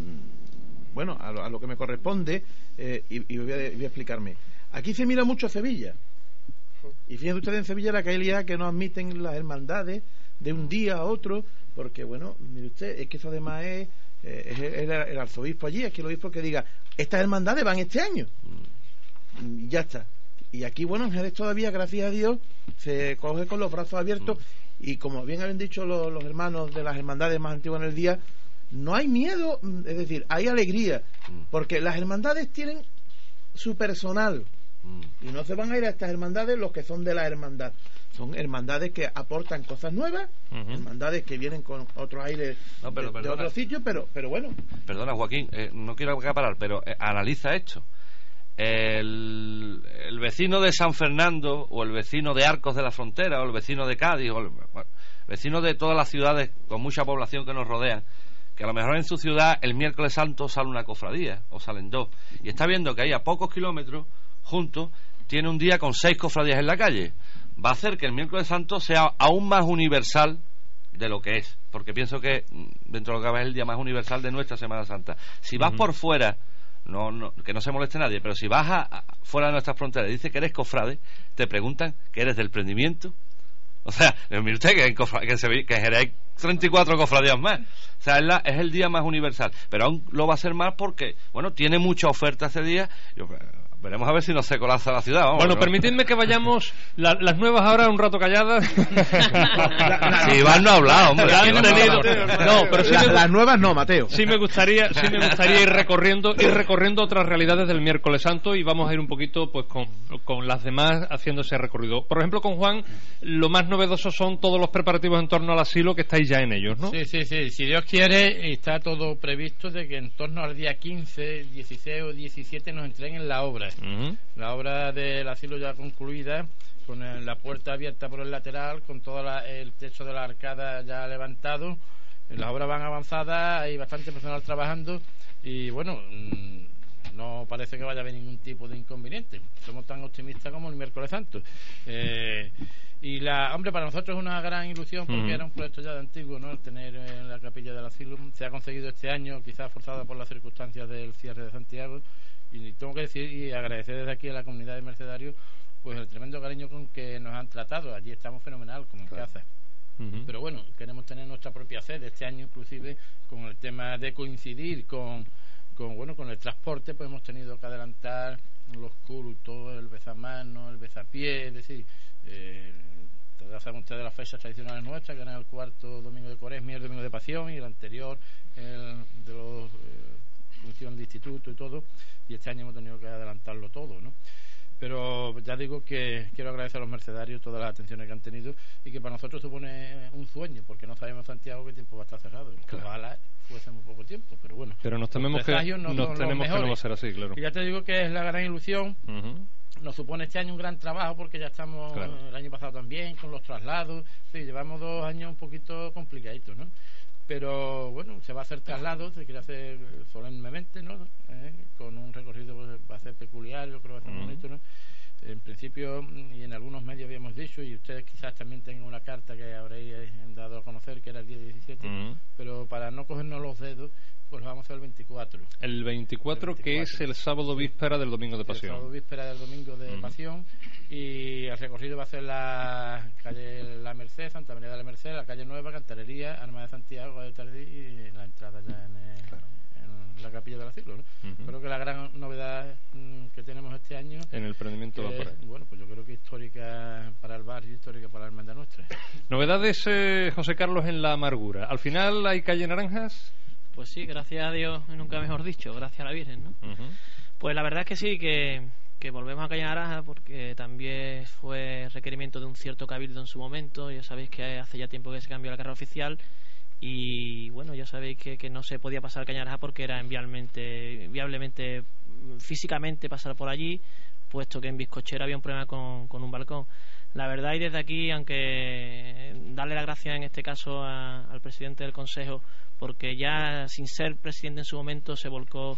[SPEAKER 4] a lo que me corresponde, y voy a explicarme. Aquí se mira mucho Sevilla. Y fíjense ustedes en Sevilla la calidad que no admiten las hermandades de un día a otro, porque bueno, mire usted, es que eso además es el arzobispo allí, es que el obispo que diga, estas hermandades van este año, y ya está. Y aquí, bueno, en Jerez todavía, gracias a Dios, se coge con los brazos abiertos, y como bien habían dicho los hermanos de las hermandades más antiguas en el día, no hay miedo, es decir, hay alegría, porque las hermandades tienen su personal. Y no se van a ir a estas hermandades los que son de la hermandad. Son hermandades que aportan cosas nuevas, hermandades que vienen con otros aires de otros sitios, pero bueno.
[SPEAKER 23] Perdona, Joaquín, no quiero acaparar, pero analiza esto. El vecino de San Fernando, o el vecino de Arcos de la Frontera, o el vecino de Cádiz, o el vecino de todas las ciudades con mucha población que nos rodean, que a lo mejor en su ciudad el miércoles santo sale una cofradía, o salen dos, y está viendo que hay a pocos kilómetros juntos, tiene un día con 6 cofradías en la calle. Va a hacer que el miércoles santo sea aún más universal de lo que es, porque pienso que dentro de lo que cabe es el día más universal de nuestra Semana Santa. Si vas por fuera, que no se moleste nadie, pero si vas fuera de nuestras fronteras y dices que eres cofrade, te preguntan que eres del prendimiento. O sea, mire usted que en Jerez hay 34 cofradías más. O sea, es el día más universal, pero aún lo va a ser más porque, bueno, tiene mucha oferta ese día. Veremos a ver si no se colapsa la ciudad.
[SPEAKER 3] Bueno, permitidme que vayamos las nuevas ahora un rato calladas.
[SPEAKER 23] Si Iván no ha hablado, hombre.
[SPEAKER 3] No, pero sí
[SPEAKER 4] las nuevas no, Mateo.
[SPEAKER 3] Sí me gustaría ir recorriendo otras realidades del miércoles santo, y vamos a ir un poquito pues con las demás haciendo ese recorrido. Por ejemplo, con Juan, lo más novedoso son todos los preparativos en torno al asilo, que estáis ya en ellos, ¿no?
[SPEAKER 22] Sí. Si Dios quiere, está todo previsto de que en torno al día 15, 16 o 17 nos entreguen la obra. La obra del asilo ya concluida, con la puerta abierta por el lateral, con todo el techo de la arcada ya levantado. Las obras van avanzadas, hay bastante personal trabajando, y bueno, no parece que vaya a haber ningún tipo de inconveniente. Somos tan optimistas como el miércoles santo. Hombre, para nosotros es una gran ilusión porque era un proyecto ya de antiguo, ¿no? El tener en la capilla del asilo. Se ha conseguido este año, quizás forzado por las circunstancias del cierre de Santiago, y tengo que decir y agradecer desde aquí a la comunidad de mercedarios pues el tremendo cariño con que nos han tratado. Allí estamos fenomenal, como en casa. Pero bueno, queremos tener nuestra propia sede este año, inclusive con el tema de coincidir con el transporte, pues hemos tenido que adelantar los cultos, el bezamano, el bezapié, es decir, ya saben ustedes las fechas tradicionales nuestras, que eran el cuarto domingo de Cuaresma y el domingo de Pasión, y el anterior el de los función de instituto y todo, y este año hemos tenido que adelantarlo todo, ¿no? Pero ya digo que quiero agradecer a los mercedarios todas las atenciones que han tenido, y que para nosotros supone un sueño, porque no sabemos, Santiago, qué tiempo va a estar cerrado. Claro. Ojalá fuese muy poco tiempo, pero bueno.
[SPEAKER 3] Pero nos tememos que no va a ser así, claro.
[SPEAKER 22] Y ya te digo que es la gran ilusión. Nos supone este año un gran trabajo, porque ya estamos, el año pasado también, con los traslados. Sí, llevamos 2 años un poquito complicaditos, ¿no? Pero bueno, se va a hacer traslado, se quiere hacer solemnemente, ¿no? Con un recorrido, pues, va a ser peculiar, yo creo que va a ser bonito, ¿no? En principio, y en algunos medios habíamos dicho, y ustedes quizás también tengan una carta que habréis dado a conocer, que era el día 17, pero para no cogernos los dedos, pues lo vamos a hacer el 24.
[SPEAKER 3] El 24, que es el sábado víspera del Domingo de Pasión.
[SPEAKER 22] El sábado víspera del Domingo de Pasión, y el recorrido va a ser la calle La Merced, Santa María de la Merced, la calle Nueva, Cantarería, Arma de Santiago de Tardí, y la entrada ya en la capilla del asilo, ¿no? Creo que la gran novedad que tenemos este año
[SPEAKER 3] en el prendimiento va por ahí.
[SPEAKER 22] Bueno, pues yo creo que histórica para el barrio, histórica para la hermandad nuestra.
[SPEAKER 3] Novedades, José Carlos, en la amargura. ¿Al final hay calle Naranjas?
[SPEAKER 12] Pues sí, gracias a Dios, nunca mejor dicho, gracias a la Virgen, ¿no? Pues la verdad es que sí, que volvemos a calle Naranja, porque también fue requerimiento de un cierto cabildo en su momento. Ya sabéis que hace ya tiempo que se cambió la carrera oficial, y bueno, ya sabéis que no se podía pasar calle Naranja porque era viablemente físicamente pasar por allí, puesto que en Bizcochera había un problema con un balcón. La verdad, y desde aquí, aunque darle las gracias en este caso al presidente del Consejo, porque ya sin ser presidente en su momento se volcó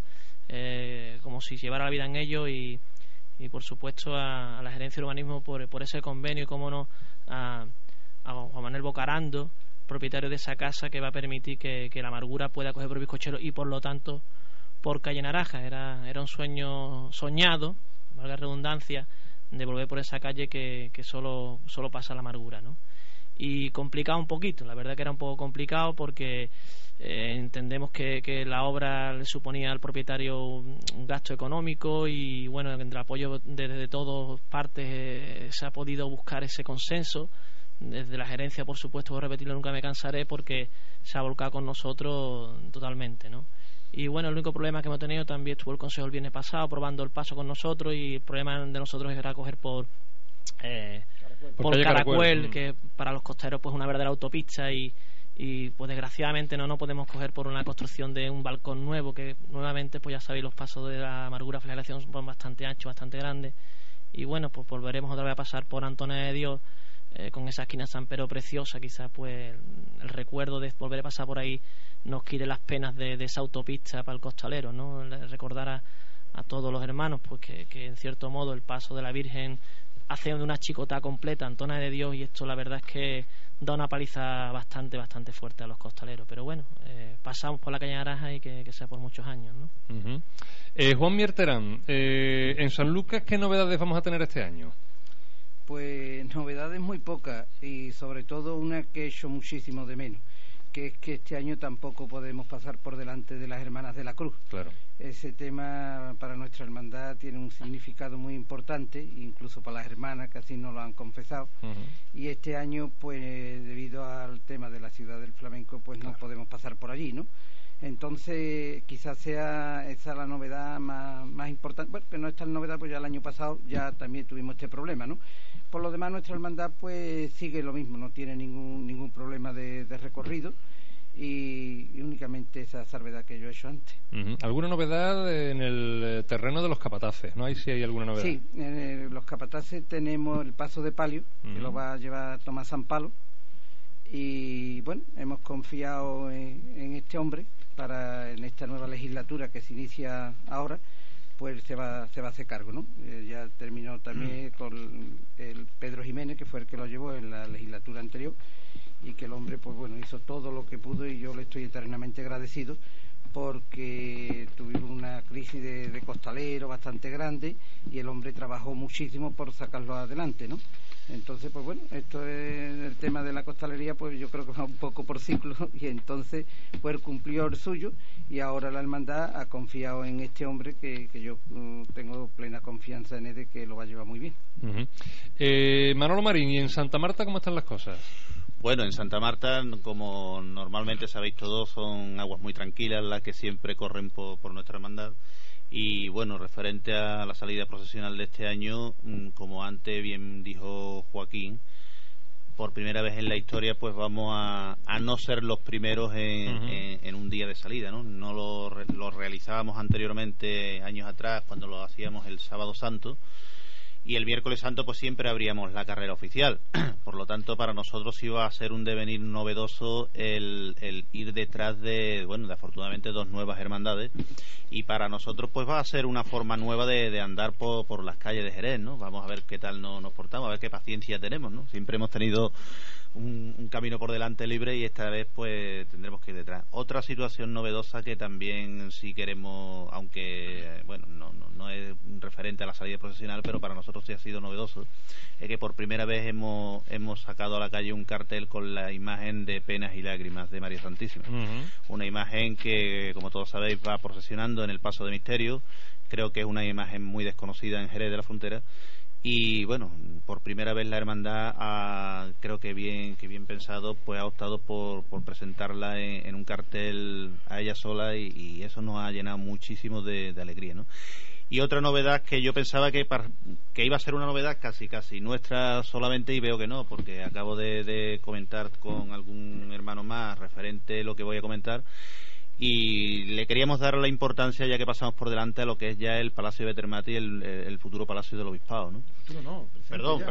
[SPEAKER 12] como si llevara la vida en ello, y por supuesto a la gerencia de urbanismo por ese convenio, y cómo no a Juan Manuel Bocarando, propietario de esa casa, que va a permitir que la amargura pueda coger por Bizcochero y por lo tanto por calle Naranja. Era un sueño soñado, valga la redundancia, de volver por esa calle que solo pasa la amargura, ¿no? Y complicado un poquito, la verdad que era un poco complicado, porque entendemos que la obra le suponía al propietario un gasto económico, y bueno, entre el apoyo de todas partes se ha podido buscar ese consenso. Desde la gerencia, por supuesto, voy a repetirlo, nunca me cansaré, porque se ha volcado con nosotros totalmente, ¿no? Y bueno, el único problema que hemos tenido, también estuvo el Consejo el viernes pasado probando el paso con nosotros, y el problema de nosotros era coger por Caracuel, que para los costeros pues una verdadera autopista, y pues desgraciadamente no podemos coger por una construcción de un balcón nuevo, que nuevamente pues ya sabéis, los pasos de la amargura flagelación son bastante anchos, bastante grandes, y bueno, pues volveremos otra vez a pasar por Antonia de Dios, con esa esquina San Pedro preciosa. Quizás pues el recuerdo de volver a pasar por ahí nos quite las penas de esa autopista para el costalero, ¿no? Recordar a todos los hermanos pues que en cierto modo el paso de la Virgen hace de una chicota completa Antonia de Dios, y esto la verdad es que da una paliza bastante fuerte a los costaleros. Pero bueno, pasamos por la calle Naranja, y que sea por muchos años, ¿no?
[SPEAKER 3] Juan Mierterán, en San Lucas, ¿qué novedades vamos a tener este año?
[SPEAKER 6] Pues novedades muy pocas, y sobre todo una que he hecho muchísimo de menos, que es que este año tampoco podemos pasar por delante de las Hermanas de la Cruz.
[SPEAKER 3] Claro.
[SPEAKER 6] Ese tema para nuestra hermandad tiene un significado muy importante, incluso para las hermanas, que así nos lo han confesado. Y este año, pues debido al tema de la ciudad del flamenco, pues no podemos pasar por allí, ¿no? Entonces quizás sea esa la novedad más importante. Bueno, que no es tan novedad, pues ya el año pasado ya también tuvimos este problema, ¿no? Por lo demás, nuestra hermandad pues sigue lo mismo, no tiene ningún problema de recorrido, y únicamente esa salvedad que yo he hecho antes.
[SPEAKER 3] ¿Alguna novedad en el terreno de los capataces? ¿No? Ahí sí hay alguna novedad.
[SPEAKER 6] Sí, en los capataces tenemos el paso de palio, que lo va a llevar Tomás Sampalo, y bueno, hemos confiado en este hombre en esta nueva legislatura que se inicia ahora, pues se va a hacer cargo, ¿no? Ya terminó también con el Pedro Jiménez, que fue el que lo llevó en la legislatura anterior, y que el hombre, pues bueno, hizo todo lo que pudo, y yo le estoy eternamente agradecido, porque tuvimos una crisis de costalero bastante grande y el hombre trabajó muchísimo por sacarlo adelante, ¿no? Entonces, pues bueno, esto es el tema de la costalería, pues yo creo que va un poco por ciclo, y entonces pues cumplió el suyo, y ahora la hermandad ha confiado en este hombre que yo tengo plena confianza en él de que lo va a llevar muy bien.
[SPEAKER 3] Manolo Marín, ¿y en Santa Marta cómo están las cosas?
[SPEAKER 21] Bueno, en Santa Marta, como normalmente sabéis todos, son aguas muy tranquilas las que siempre corren por nuestra hermandad. Y bueno, referente a la salida procesional de este año, como antes bien dijo Joaquín, por primera vez en la historia pues vamos a no ser los primeros en un día de salida, ¿no? No lo realizábamos anteriormente, años atrás, cuando lo hacíamos el sábado santo, y el miércoles santo pues siempre abríamos la carrera oficial. Por lo tanto, para nosotros iba a ser un devenir novedoso el ir detrás de afortunadamente 2 nuevas hermandades, y para nosotros pues va a ser una forma nueva de andar por las calles de Jerez, ¿no? Vamos a ver qué tal nos portamos, a ver qué paciencia tenemos, ¿no? Siempre hemos tenido un camino por delante libre, y esta vez pues tendremos que ir detrás. Otra situación novedosa que también sí queremos, aunque bueno, no es referente a la salida profesional, pero para nosotros sí ha sido novedoso, es que por primera vez hemos sacado a la calle un cartel con la imagen de Penas y Lágrimas de María Santísima. Una imagen que, como todos sabéis, va procesionando en el Paso de Misterio. Creo que es una imagen muy desconocida en Jerez de la Frontera. Y bueno, por primera vez la hermandad creo que bien pensado, pues ha optado por presentarla en un cartel a ella sola, y eso nos ha llenado muchísimo de alegría, ¿no? Y otra novedad que yo pensaba que iba a ser una novedad casi nuestra solamente, y veo que no, porque acabo de comentar con algún hermano más referente a lo que voy a comentar, y le queríamos dar la importancia, ya que pasamos por delante, a lo que es ya el Palacio de Betermati, el futuro Palacio del Obispado, ¿no? Perdón.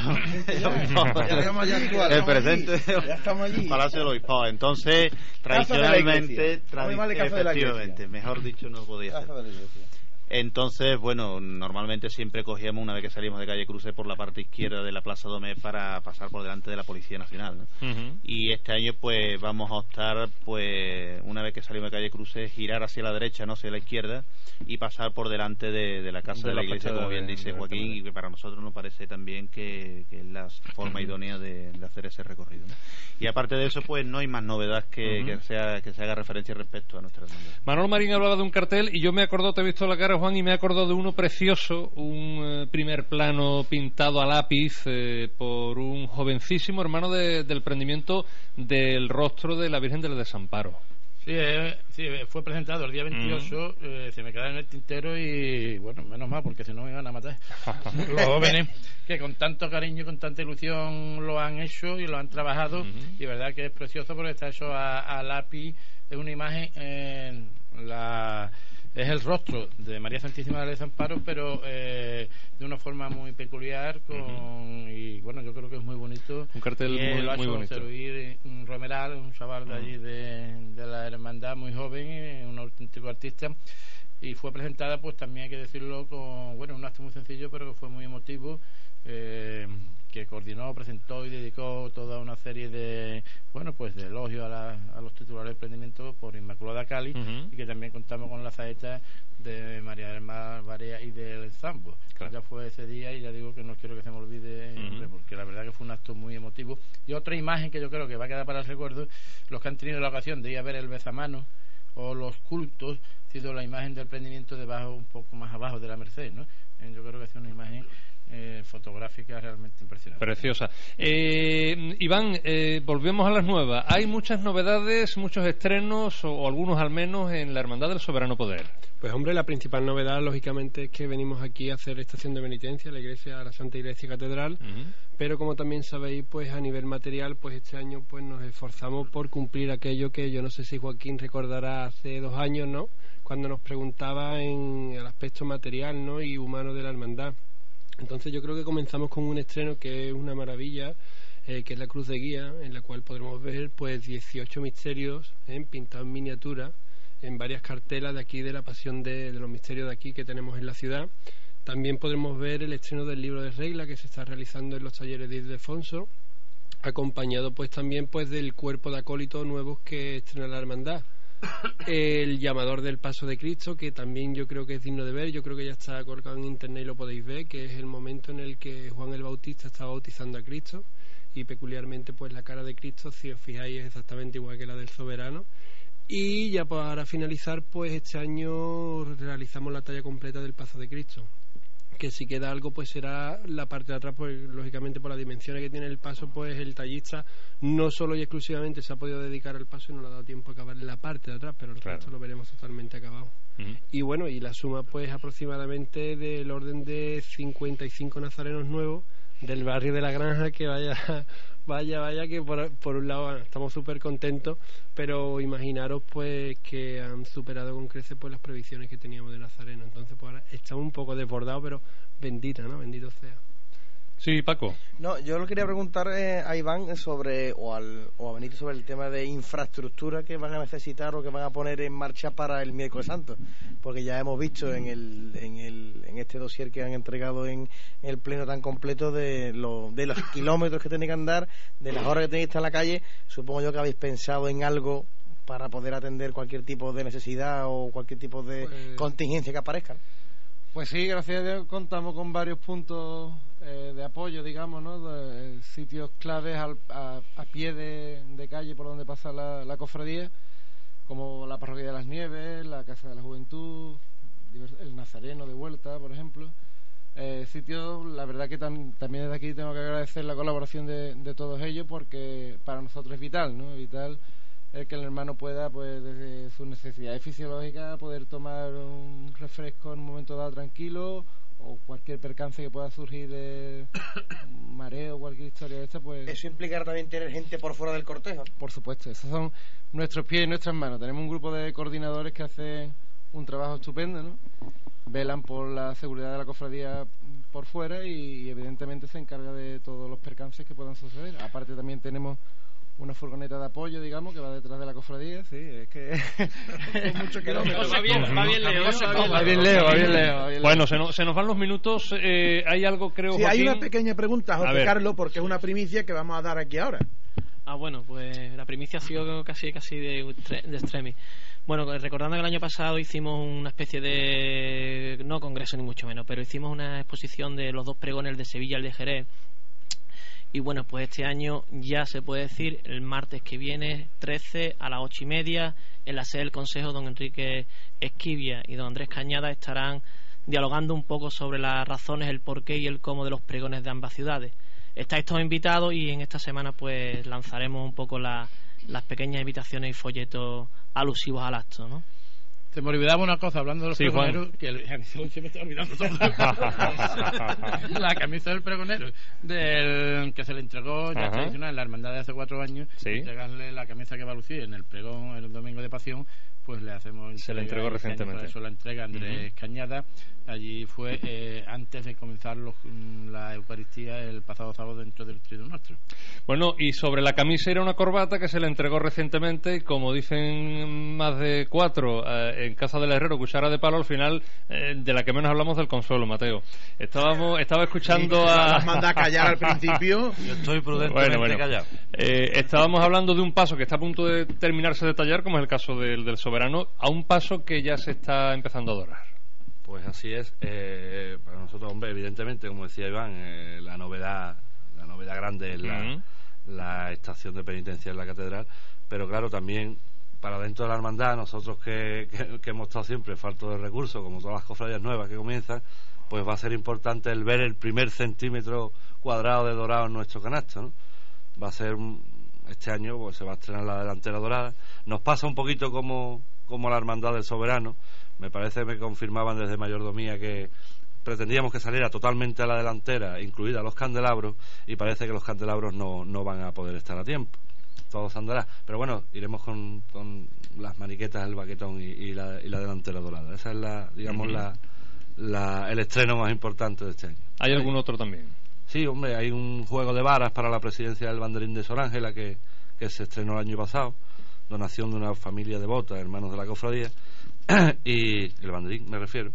[SPEAKER 21] El presente,
[SPEAKER 4] ya estamos allí.
[SPEAKER 21] Palacio del Obispado. Entonces, tradicionalmente, efectivamente, mejor dicho, no podía ser. Entonces, bueno, normalmente siempre cogíamos, una vez que salíamos de Calle Cruces, por la parte izquierda de la Plaza Domé para pasar por delante de la Policía Nacional, ¿no? Y este año pues vamos a optar, pues una vez que salimos de Calle Cruces, girar hacia la derecha, no hacia la izquierda, y pasar por delante de la Casa de la Iglesia, como bien dice Joaquín, y que para nosotros nos parece también que es la forma idónea de hacer ese recorrido, ¿no? Y aparte de eso, pues no hay más novedad que se haga referencia respecto a nuestra hermandad.
[SPEAKER 3] Manolo Marín hablaba de un cartel, y yo me acordó, te he visto la cara, Juan, y me acordó de uno precioso, un primer plano pintado a lápiz por un jovencísimo hermano del prendimiento del rostro de la Virgen del Desamparo.
[SPEAKER 22] Sí, fue presentado el día 28, se me queda en el tintero, y bueno, menos mal, porque si no me iban a matar. Los jóvenes que con tanto cariño y con tanta ilusión lo han hecho y lo han trabajado, y verdad que es precioso porque está hecho a lápiz. Es una imagen, es el rostro de María Santísima del Desamparo, pero de una forma muy peculiar, y bueno, yo creo que es muy bonito.
[SPEAKER 3] Un cartel muy bonito.
[SPEAKER 22] Un Romeral, un chaval de allí de la hermandad, muy joven, un auténtico artista, y fue presentada, pues también hay que decirlo, con un acto muy sencillo, pero que fue muy emotivo, que coordinó, presentó y dedicó toda una serie de de elogios a los titulares del emprendimiento por Inmaculada Cali, y que también contamos con la saeta de María del Mar Barea y del Zambo. Ya fue ese día, y ya digo que no quiero que se me olvide, porque la verdad que fue un acto muy emotivo. Y otra imagen que yo creo que va a quedar para el recuerdo, los que han tenido la ocasión de ir a ver el Bezamano o los cultos, ha sido la imagen del prendimiento debajo, un poco más abajo de la Merced, ¿no? Yo creo que es una imagen fotográfica realmente impresionante.
[SPEAKER 3] Preciosa. Iván, volvemos a las nuevas. Hay muchas novedades, muchos estrenos, o algunos al menos, en la Hermandad del Soberano Poder.
[SPEAKER 10] Pues hombre, la principal novedad lógicamente es que venimos aquí a hacer estación de penitencia a la Santa Iglesia Catedral, pero como también sabéis, pues a nivel material, pues este año pues nos esforzamos por cumplir aquello que yo no sé si Joaquín recordará hace 2 años, ¿no?, cuando nos preguntaba en el aspecto material, ¿no?, y humano de la hermandad. Entonces yo creo que comenzamos con un estreno que es una maravilla, que es la cruz de guía, en la cual podremos ver pues 18 misterios pintados en miniatura, en varias cartelas de aquí de la Pasión de los Misterios de aquí que tenemos en la ciudad. También podremos ver el estreno del libro de regla que se está realizando en los talleres de Ildefonso, acompañado pues también pues del cuerpo de acólitos nuevos que estrena la hermandad. El llamador del Paso de Cristo, que también yo creo que es digno de ver, yo creo que ya está colgado en internet y lo podéis ver, que es el momento en el que Juan el Bautista está bautizando a Cristo, y peculiarmente pues la cara de Cristo, si os fijáis, es exactamente igual que la del soberano. Y ya para finalizar, pues este año realizamos la talla completa del Paso de Cristo, que si queda algo pues será la parte de atrás, pues lógicamente por las dimensiones que tiene el paso, pues el tallista no solo y exclusivamente se ha podido dedicar al paso y no le ha dado tiempo a acabar en la parte de atrás, pero el resto lo veremos totalmente acabado. Y bueno, y la suma pues aproximadamente del orden de 55 nazarenos nuevos del barrio de la Granja, que vaya que por un lado estamos súper contentos, pero imaginaros pues que han superado con creces pues las previsiones que teníamos de Nazareno. Entonces pues ahora estamos un poco desbordados, pero bendito sea.
[SPEAKER 3] Sí, Paco.
[SPEAKER 5] No, yo le quería preguntar a Iván sobre o a Benito sobre el tema de infraestructura que van a necesitar o que van a poner en marcha para el miércoles santo, porque ya hemos visto en este dossier que han entregado en el pleno tan completo de los kilómetros que tienen que andar, de las horas que tenéis que estar en la calle. Supongo yo que habéis pensado en algo para poder atender cualquier tipo de necesidad o cualquier tipo de contingencia que aparezca.
[SPEAKER 16] Pues sí, gracias a Dios contamos con varios puntos de apoyo, digamos, ¿no? De sitios claves a pie de calle por donde pasa la cofradía, como la Parroquia de las Nieves, la Casa de la Juventud, el Nazareno de Vuelta, por ejemplo. Sitios, la verdad que también desde aquí tengo que agradecer la colaboración de todos ellos, porque para nosotros es vital, ¿no? Vital el que el hermano pueda, pues desde sus necesidades fisiológicas, poder tomar un refresco en un momento dado tranquilo, o cualquier percance que pueda surgir de mareo o cualquier historia de esta, pues...
[SPEAKER 5] Eso implicará también tener gente por fuera del cortejo.
[SPEAKER 16] Por supuesto, esos son nuestros pies y nuestras manos. Tenemos un grupo de coordinadores que hacen un trabajo estupendo, ¿no? Velan por la seguridad de la cofradía por fuera y evidentemente se encarga de todos los percances que puedan suceder. Aparte también tenemos una furgoneta de apoyo, digamos, que va detrás de la cofradía. Sí, es que mucho kilómetros.
[SPEAKER 12] Va bien
[SPEAKER 3] Leo. Bueno, se nos van los minutos. Hay algo, creo,
[SPEAKER 4] sí,
[SPEAKER 3] Joaquín.
[SPEAKER 4] hay una pequeña pregunta, José Carlos, porque es una primicia que vamos a dar aquí ahora.
[SPEAKER 12] Bueno, pues la primicia ha sido casi de extremis. Bueno, recordando que el año pasado hicimos una especie de, no congreso ni mucho menos, pero hicimos una exposición de los dos pregones, el de Sevilla y el de Jerez. Y bueno, pues este año ya se puede decir, el martes que viene, 13 a las 8:30, en la sede del Consejo, don Enrique Esquivia y don Andrés Cañada estarán dialogando un poco sobre las razones, el porqué y el cómo de los pregones de ambas ciudades. Estáis todos invitados y en esta semana pues lanzaremos un poco las pequeñas invitaciones y folletos alusivos al acto, ¿no?
[SPEAKER 22] Se me olvidaba una cosa, hablando de los pregoneros, Juan. Que se me está olvidando todo. La camisa del pregonero, que se le entregó ya tradicional en la hermandad de hace 4 años, entregarle la camisa que va a lucir en el pregón el domingo de Pasión, pues le hacemos. Se le entregó recientemente. Por eso la entrega Andrés Cañada. Allí fue antes de comenzar la Eucaristía el pasado sábado dentro del Triduo Nuestro.
[SPEAKER 3] Bueno, y sobre la camisa era una corbata que se le entregó recientemente, y como dicen más de 4 en casa del herrero, cuchara de palo, al final de la que menos hablamos del Consuelo, Mateo. Estaba escuchando a...
[SPEAKER 4] Las manda a callar al principio.
[SPEAKER 23] Yo estoy prudentemente callado.
[SPEAKER 3] Estábamos hablando de un paso que está a punto de terminarse de tallar, como es el caso del Soberano, a un paso que ya se está empezando a dorar.
[SPEAKER 23] Pues así es. Para nosotros, hombre, evidentemente, como decía Iván, la novedad grande es la estación de penitencia en la catedral, pero claro, también para dentro de la hermandad, nosotros que hemos estado siempre faltos de recursos, como todas las cofradías nuevas que comienzan, pues va a ser importante el ver el primer centímetro cuadrado de dorado en nuestro canasto, ¿no? Va a ser este año, pues se va a estrenar la delantera dorada. Nos pasa un poquito como la hermandad del Soberano. Me parece, me confirmaban desde mayordomía que pretendíamos que saliera totalmente a la delantera, incluida los candelabros, y parece que los candelabros no van a poder estar a tiempo. Todo se andará, pero bueno, iremos con las maniquetas, el baquetón y la delantera dorada. Esa es digamos el estreno más importante de este año.
[SPEAKER 3] ¿Hay algún otro también?
[SPEAKER 23] Sí, hombre, hay un juego de varas para la presidencia del banderín de Sor Ángela que se estrenó el año pasado, donación de una familia devota, hermanos de la cofradía, y el banderín, me refiero.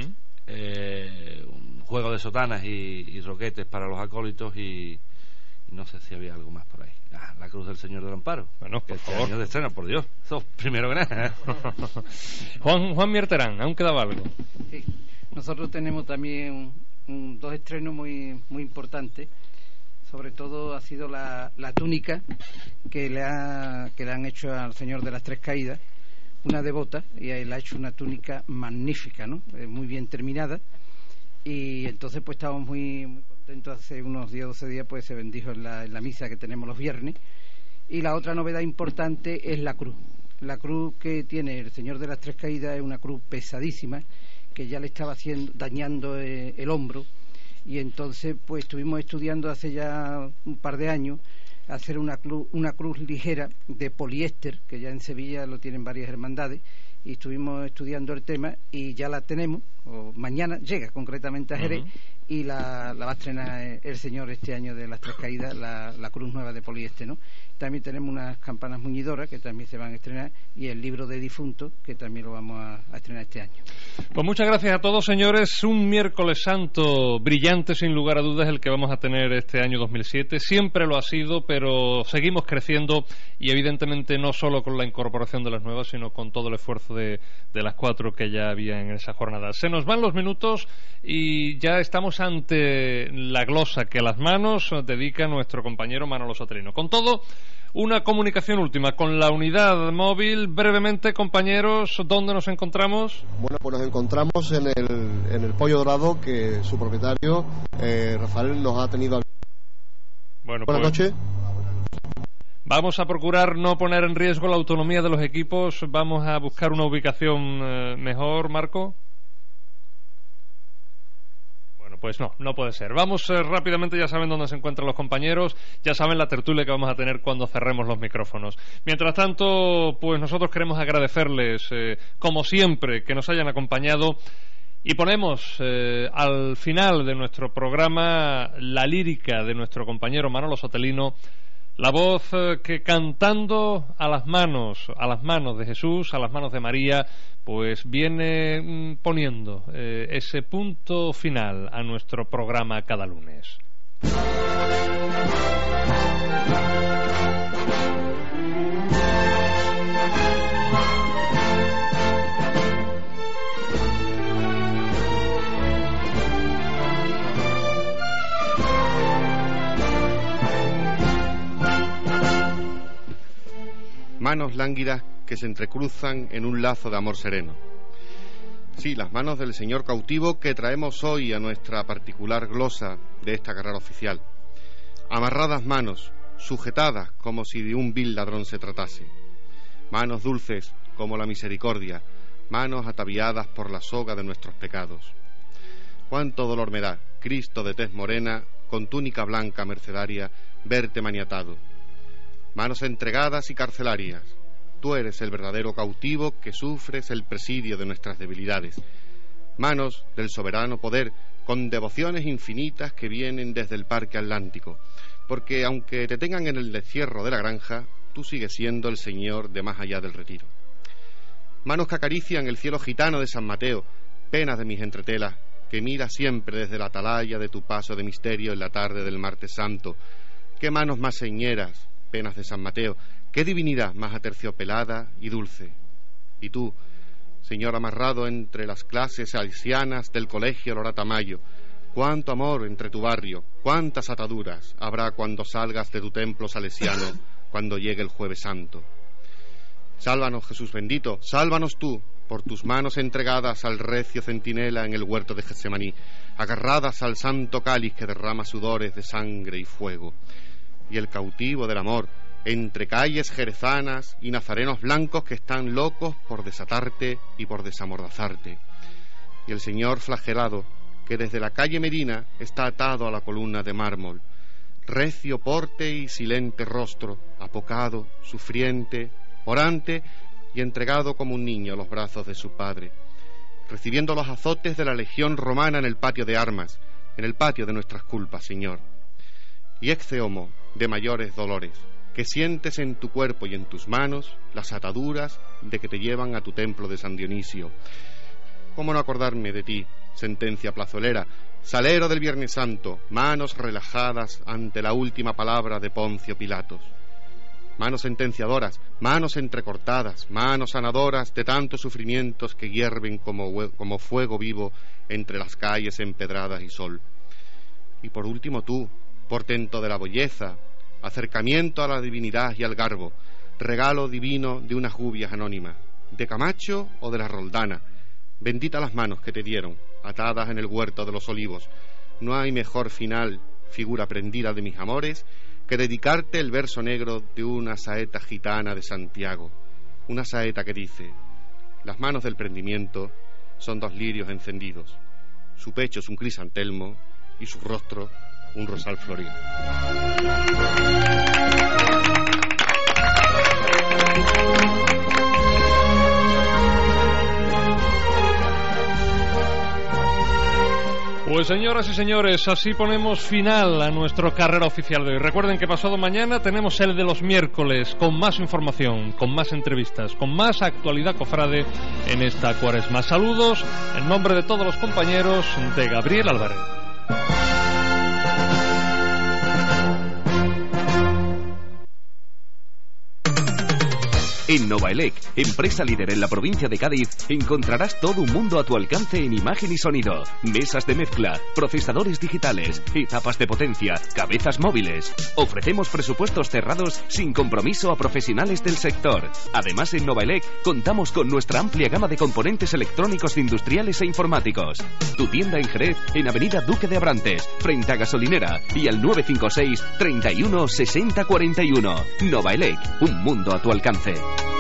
[SPEAKER 23] Un juego de sotanas y roquetes para los acólitos, y no sé si había algo más por ahí. La Cruz del Señor del Amparo.
[SPEAKER 3] Bueno, por favor.
[SPEAKER 23] Año de estreno, por Dios. Eso primero que nada.
[SPEAKER 3] Juan Mierterán, ¿aún quedaba algo?
[SPEAKER 6] Sí. Nosotros tenemos también dos estrenos muy importantes. Sobre todo ha sido la túnica que le han hecho al Señor de las Tres Caídas, una devota, y él ha hecho una túnica magnífica, ¿no? Muy bien terminada, y entonces pues estamos muy contentos. Hace unos 10 o 12 días pues se bendijo en la misa que tenemos los viernes. Y la otra novedad importante es la cruz. La cruz que tiene el Señor de las Tres Caídas es una cruz pesadísima, que ya le estaba dañando el hombro, y entonces pues estuvimos estudiando hace ya un par de años hacer una cruz ligera de poliéster, que ya en Sevilla lo tienen varias hermandades, y estuvimos estudiando el tema y ya la tenemos, o mañana llega concretamente a Jerez, y la va a estrenar el Señor este año de las Tres Caídas, la cruz nueva de poliéster, ¿no? También tenemos unas campanas muñidoras que también se van a estrenar, y el libro de difuntos, que también lo vamos a estrenar este año.
[SPEAKER 3] Pues muchas gracias a todos, señores. Un miércoles santo brillante, sin lugar a dudas, el que vamos a tener este año 2007. Siempre lo ha sido, pero seguimos creciendo, y evidentemente no solo con la incorporación de las nuevas, sino con todo el esfuerzo de las 4 que ya había en esa jornada. Se nos van los minutos y ya estamos ante la glosa que a las manos dedica nuestro compañero Manolo Sotelino. Con todo, una comunicación última con la unidad móvil. Brevemente, compañeros, ¿dónde nos encontramos?
[SPEAKER 7] Bueno, pues nos encontramos en el Pollo Dorado, que su propietario, Rafael, nos ha tenido.
[SPEAKER 3] Bueno,
[SPEAKER 7] buenas noches.
[SPEAKER 3] Vamos a procurar no poner en riesgo la autonomía de los equipos. Vamos a buscar una ubicación mejor, Marco. Pues no puede ser. Vamos rápidamente, ya saben dónde se encuentran los compañeros, ya saben la tertulia que vamos a tener cuando cerremos los micrófonos. Mientras tanto, pues nosotros queremos agradecerles, como siempre, que nos hayan acompañado, y ponemos al final de nuestro programa la lírica de nuestro compañero Manolo Sotelino, la voz que cantando a las manos de Jesús, a las manos de María, pues viene poniendo ese punto final a nuestro programa cada lunes.
[SPEAKER 17] Manos lánguidas que se entrecruzan en un lazo de amor sereno. Sí, las manos del señor cautivo que traemos hoy a nuestra particular glosa de esta carrera oficial. Amarradas manos, sujetadas como si de un vil ladrón se tratase. Manos dulces como la misericordia, manos ataviadas por la soga de nuestros pecados. Cuánto dolor me da, Cristo de tez morena, con túnica blanca mercedaria, verte maniatado. Manos entregadas y carcelarias, tú eres el verdadero cautivo que sufres el presidio de nuestras debilidades. Manos del soberano poder, con devociones infinitas que vienen desde el parque atlántico, porque aunque te tengan en el destierro de la granja, tú sigues siendo el señor de más allá del retiro. Manos que acarician el cielo gitano de San Mateo, penas de mis entretelas, que mira siempre desde la atalaya de tu paso de misterio en la tarde del martes santo. Qué manos más señeras, penas de San Mateo, qué divinidad más aterciopelada y dulce. Y tú, señor amarrado entre las clases salesianas del colegio Lora Tamayo, cuánto amor entre tu barrio, cuántas ataduras habrá cuando salgas de tu templo salesiano, cuando llegue el Jueves Santo. Sálvanos, Jesús bendito, sálvanos tú, por tus manos entregadas al recio centinela en el huerto de Getsemaní, agarradas al santo cáliz que derrama sudores de sangre y fuego. Y el cautivo del amor, entre calles jerezanas y nazarenos blancos que están locos por desatarte y por desamordazarte. Y el Señor flagelado, que desde la calle Medina está atado a la columna de mármol, recio porte y silente rostro, apocado, sufriente, orante y entregado como un niño a los brazos de su padre, recibiendo los azotes de la legión romana en el patio de armas, en el patio de nuestras culpas, Señor. Y ex homo, de mayores dolores, que sientes en tu cuerpo y en tus manos las ataduras de que te llevan a tu templo de San Dionisio. ¿Cómo no acordarme de ti, sentencia plazolera, salero del Viernes Santo, manos relajadas ante la última palabra de Poncio Pilatos? Manos sentenciadoras, manos entrecortadas, manos sanadoras de tantos sufrimientos que hierven como fuego vivo entre las calles empedradas y sol. Y por último tú, portento de la belleza, acercamiento a la divinidad y al garbo, regalo divino de unas jubias anónimas, de Camacho o de la Roldana. Bendita las manos que te dieron, atadas en el huerto de los olivos. No hay mejor final, figura prendida de mis amores, que dedicarte el verso negro de una saeta gitana de Santiago. Una saeta que dice: las manos del prendimiento son dos lirios encendidos, su pecho es un crisantelmo y su rostro un rosal florido.
[SPEAKER 3] Pues señoras y señores, así ponemos final a nuestro carrera oficial de hoy. Recuerden que pasado mañana tenemos el de los miércoles, con más información, con más entrevistas, con más actualidad cofrade en esta cuaresma. Saludos en nombre de todos los compañeros de Gabriel Álvarez.
[SPEAKER 2] En Novaelec, empresa líder en la provincia de Cádiz, encontrarás todo un mundo a tu alcance en imagen y sonido. Mesas de mezcla, procesadores digitales, etapas de potencia, cabezas móviles. Ofrecemos presupuestos cerrados sin compromiso a profesionales del sector. Además, en Novaelec contamos con nuestra amplia gama de componentes electrónicos industriales e informáticos. Tu tienda en Jerez, en Avenida Duque de Abrantes, frente a Gasolinera, y al 956 31 60 41. Novaelec, un mundo a tu alcance.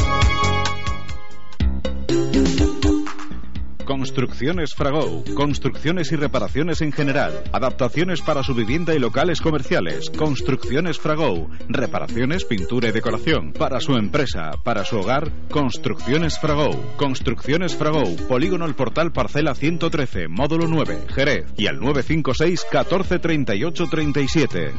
[SPEAKER 1] Construcciones Fragou. Construcciones y reparaciones en general. Adaptaciones para su vivienda y locales comerciales. Construcciones Fragou. Reparaciones, pintura y decoración. Para su empresa, para su hogar. Construcciones Fragou. Construcciones Fragou. Polígono El Portal, parcela 113, módulo 9, Jerez. Y al 956 14 38 37.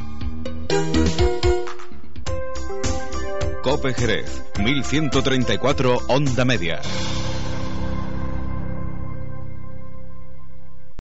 [SPEAKER 1] Cope Jerez, 1134 Onda Media.